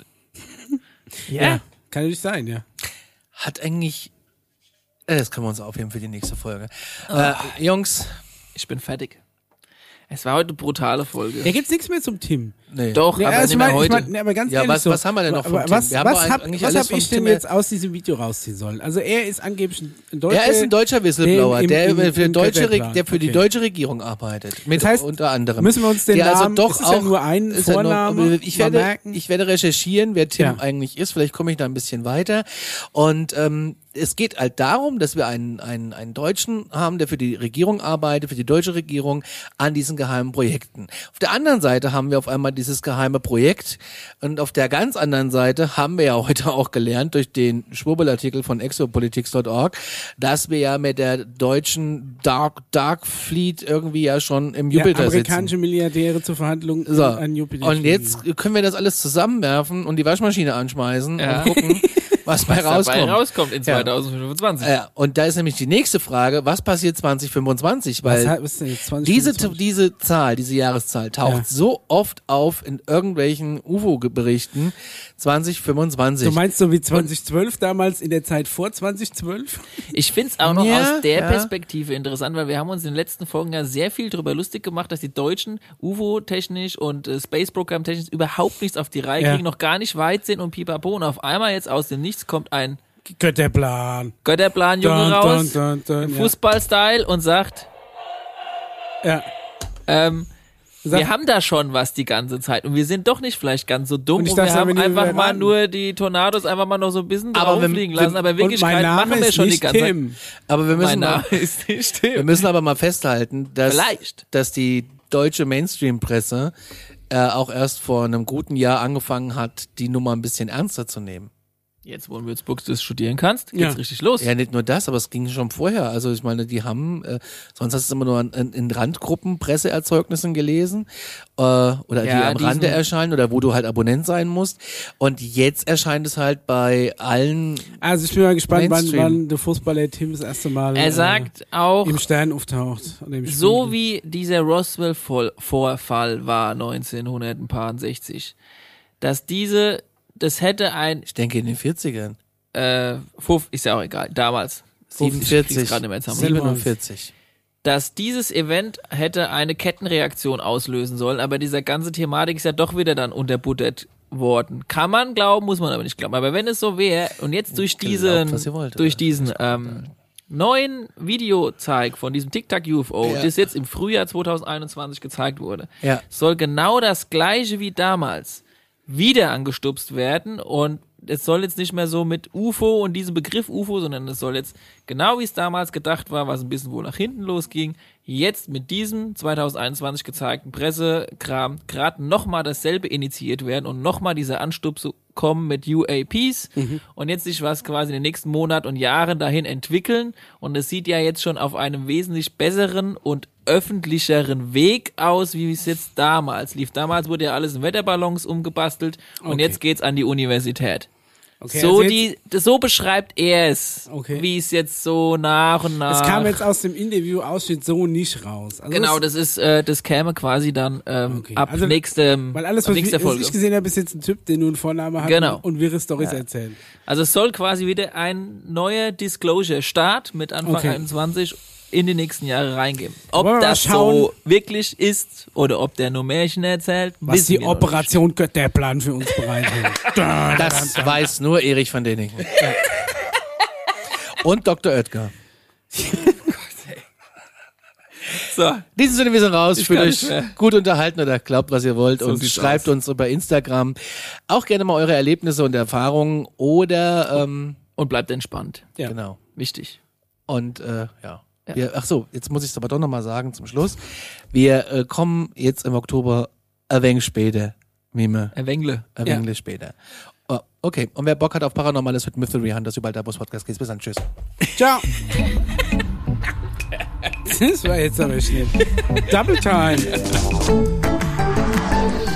Ja, kann natürlich sein, ja. Hat eigentlich. Das können wir uns aufheben für die nächste Folge. Jungs, Ich bin fertig. Es war heute eine brutale Folge. Da gibt's nichts mehr zum Tim. Nee. Doch, Ja, aber also nicht mehr heute. aber ganz Ja, ehrlich was- so, was haben wir denn noch von Tim? Was Wir haben doch habe eigentlich hab alles vom ich denn Tim jetzt aus diesem Video rausziehen sollen? Also er ist angeblich ein Deutscher. Er ist ein deutscher Whistleblower, der für die Okay. deutsche Regierung arbeitet. Mit Das heißt, unter anderem. müssen wir uns den Der Namen, also doch es ist auch, ja nur ein ist ja nur- Vorname, ich mal werde, merken. ich werde recherchieren, wer Tim Ja. eigentlich ist. Vielleicht komme ich da ein bisschen weiter. Und es geht halt darum, dass wir einen Deutschen haben, der für die Regierung arbeitet, für die deutsche Regierung an diesen geheimen Projekten. Auf der anderen Seite haben wir auf einmal dieses geheime Projekt und auf der ganz anderen Seite haben wir ja heute auch gelernt durch den Schwurbelartikel von exopolitics.org, dass wir ja mit der deutschen Dark Fleet irgendwie ja schon im Jupiter sitzen. Amerikanische Milliardäre zur Verhandlung So, an Jupiter. und jetzt können wir das alles zusammenwerfen und die Waschmaschine anschmeißen und gucken, was bei dabei rauskommt. rauskommt in 2025. Ja, und da ist nämlich die nächste Frage, was passiert 2025? Weil was ist denn jetzt 2025? diese Jahreszahl taucht so oft auf in irgendwelchen UFO-Berichten 2025. Du meinst so wie 2012 damals in der Zeit vor 2012? Ich find's auch noch Ja, aus der ja. Perspektive interessant, weil wir haben uns in den letzten Folgen ja sehr viel drüber lustig gemacht, dass die Deutschen UFO-technisch und Space-Program-technisch überhaupt nichts auf die Reihe Ja. kriegen, noch gar nicht weit sind und pipapo. Und auf einmal jetzt aus dem Nichts kommt ein Götterplan. Götterplan-Junge raus, dun, Fußball-Style und sagt, Ja. wir haben da schon was die ganze Zeit und wir sind doch nicht vielleicht ganz so dumm Und ich und wir darf sagen, haben wenn wir einfach mal raten. nur die Tornados einfach mal noch so ein bisschen Aber wenn- drauffliegen lassen, aber in Und mein Wirklichkeit Name machen wir ist schon die nicht ganze Zeit. Tim. Aber wir Mein müssen, Name ist nicht wir Tim. müssen aber mal festhalten, Vielleicht. dass die deutsche Mainstream-Presse auch erst vor einem guten Jahr angefangen hat, die Nummer ein bisschen ernster zu nehmen. Jetzt, wo in Würzburg du das studieren kannst, geht's Ja. richtig los. Ja, nicht nur das, aber es ging schon vorher. Also ich meine, die haben, sonst hast du immer nur in Randgruppen Presseerzeugnissen gelesen oder die Ja, am Rande diesen- erscheinen oder wo du halt Abonnent sein musst. Und jetzt erscheint es halt bei allen. Also ich bin mal gespannt, Mainstream. wann der Fußballer Tim das erste Mal Er sagt auch, im Stern auftaucht. Oder im so Spiegel. wie dieser Roswell-Vorfall war 1960, dass das hätte ein, Ich denke in den 40ern. ist ja auch egal, damals, 47. gerade nicht mehr zusammen. 47. Dass dieses Event hätte eine Kettenreaktion auslösen sollen, aber dieser ganze Thematik ist ja doch wieder dann unterbuttert worden. Kann man glauben, muss man aber nicht glauben. Aber wenn es so wäre und jetzt durch was ihr wollt, diesen neuen Videozeig von diesem Tic-Tac-UFO, Ja. das jetzt im Frühjahr 2021 gezeigt wurde, Ja. soll genau das gleiche wie damals wieder angestupst werden und es soll jetzt nicht mehr so mit UFO und diesem Begriff UFO, sondern es soll jetzt genau wie es damals gedacht war, was ein bisschen wohl nach hinten losging, jetzt mit diesem 2021 gezeigten Pressekram gerade nochmal dasselbe initiiert werden und nochmal diese Anstupse kommen mit UAPs und jetzt sich was quasi in den nächsten Monaten und Jahren dahin entwickeln und es sieht ja jetzt schon auf einem wesentlich besseren und öffentlicheren Weg aus, wie es jetzt damals lief. Damals wurde ja alles in Wetterballons umgebastelt und Okay. jetzt geht's an die Universität. Okay, So also jetzt, so beschreibt er es, Okay. wie es jetzt so nach und nach. es kam jetzt aus dem Interview-Ausschnitt so nicht raus. Also Genau, das käme quasi dann Okay. ab Also, nächstem, weil alles, ab was nächster ich Folge. gesehen habe, ist jetzt ein Typ, der nur einen Vornamen hat Genau. und wirre Storys erzählt. Also es soll quasi wieder ein neuer Disclosure-Start mit Anfang Okay. 21 in die nächsten Jahre reingeben. Ob Wollen wir mal das schauen, so wirklich ist oder ob der nur Märchen erzählt, Was wissen die wir noch Operation Götterplan für uns bereithält. Das weiß nur Erich von Däniken. Und Dr. Oetker. nicht. So, In diesem Sinne, wir sind raus. Ich Fühlt kann euch nicht mehr. gut unterhalten oder glaubt, was ihr wollt. So Und sieht's schreibt uns über Instagram auch gerne mal eure Erlebnisse und Erfahrungen oder und bleibt entspannt. Ja. genau. Wichtig. Und ja. Ach so, jetzt muss ich es aber doch nochmal sagen zum Schluss. Wir kommen jetzt im Oktober ein wenig später. Mime. Wengle. Ein Ja. wenig später. Oh, okay, und wer Bock hat auf Paranormales, hört Mystery Hunters überall da, wo es Podcast geht. Bis dann, tschüss. Ciao. Das war jetzt aber schnell. Double Time.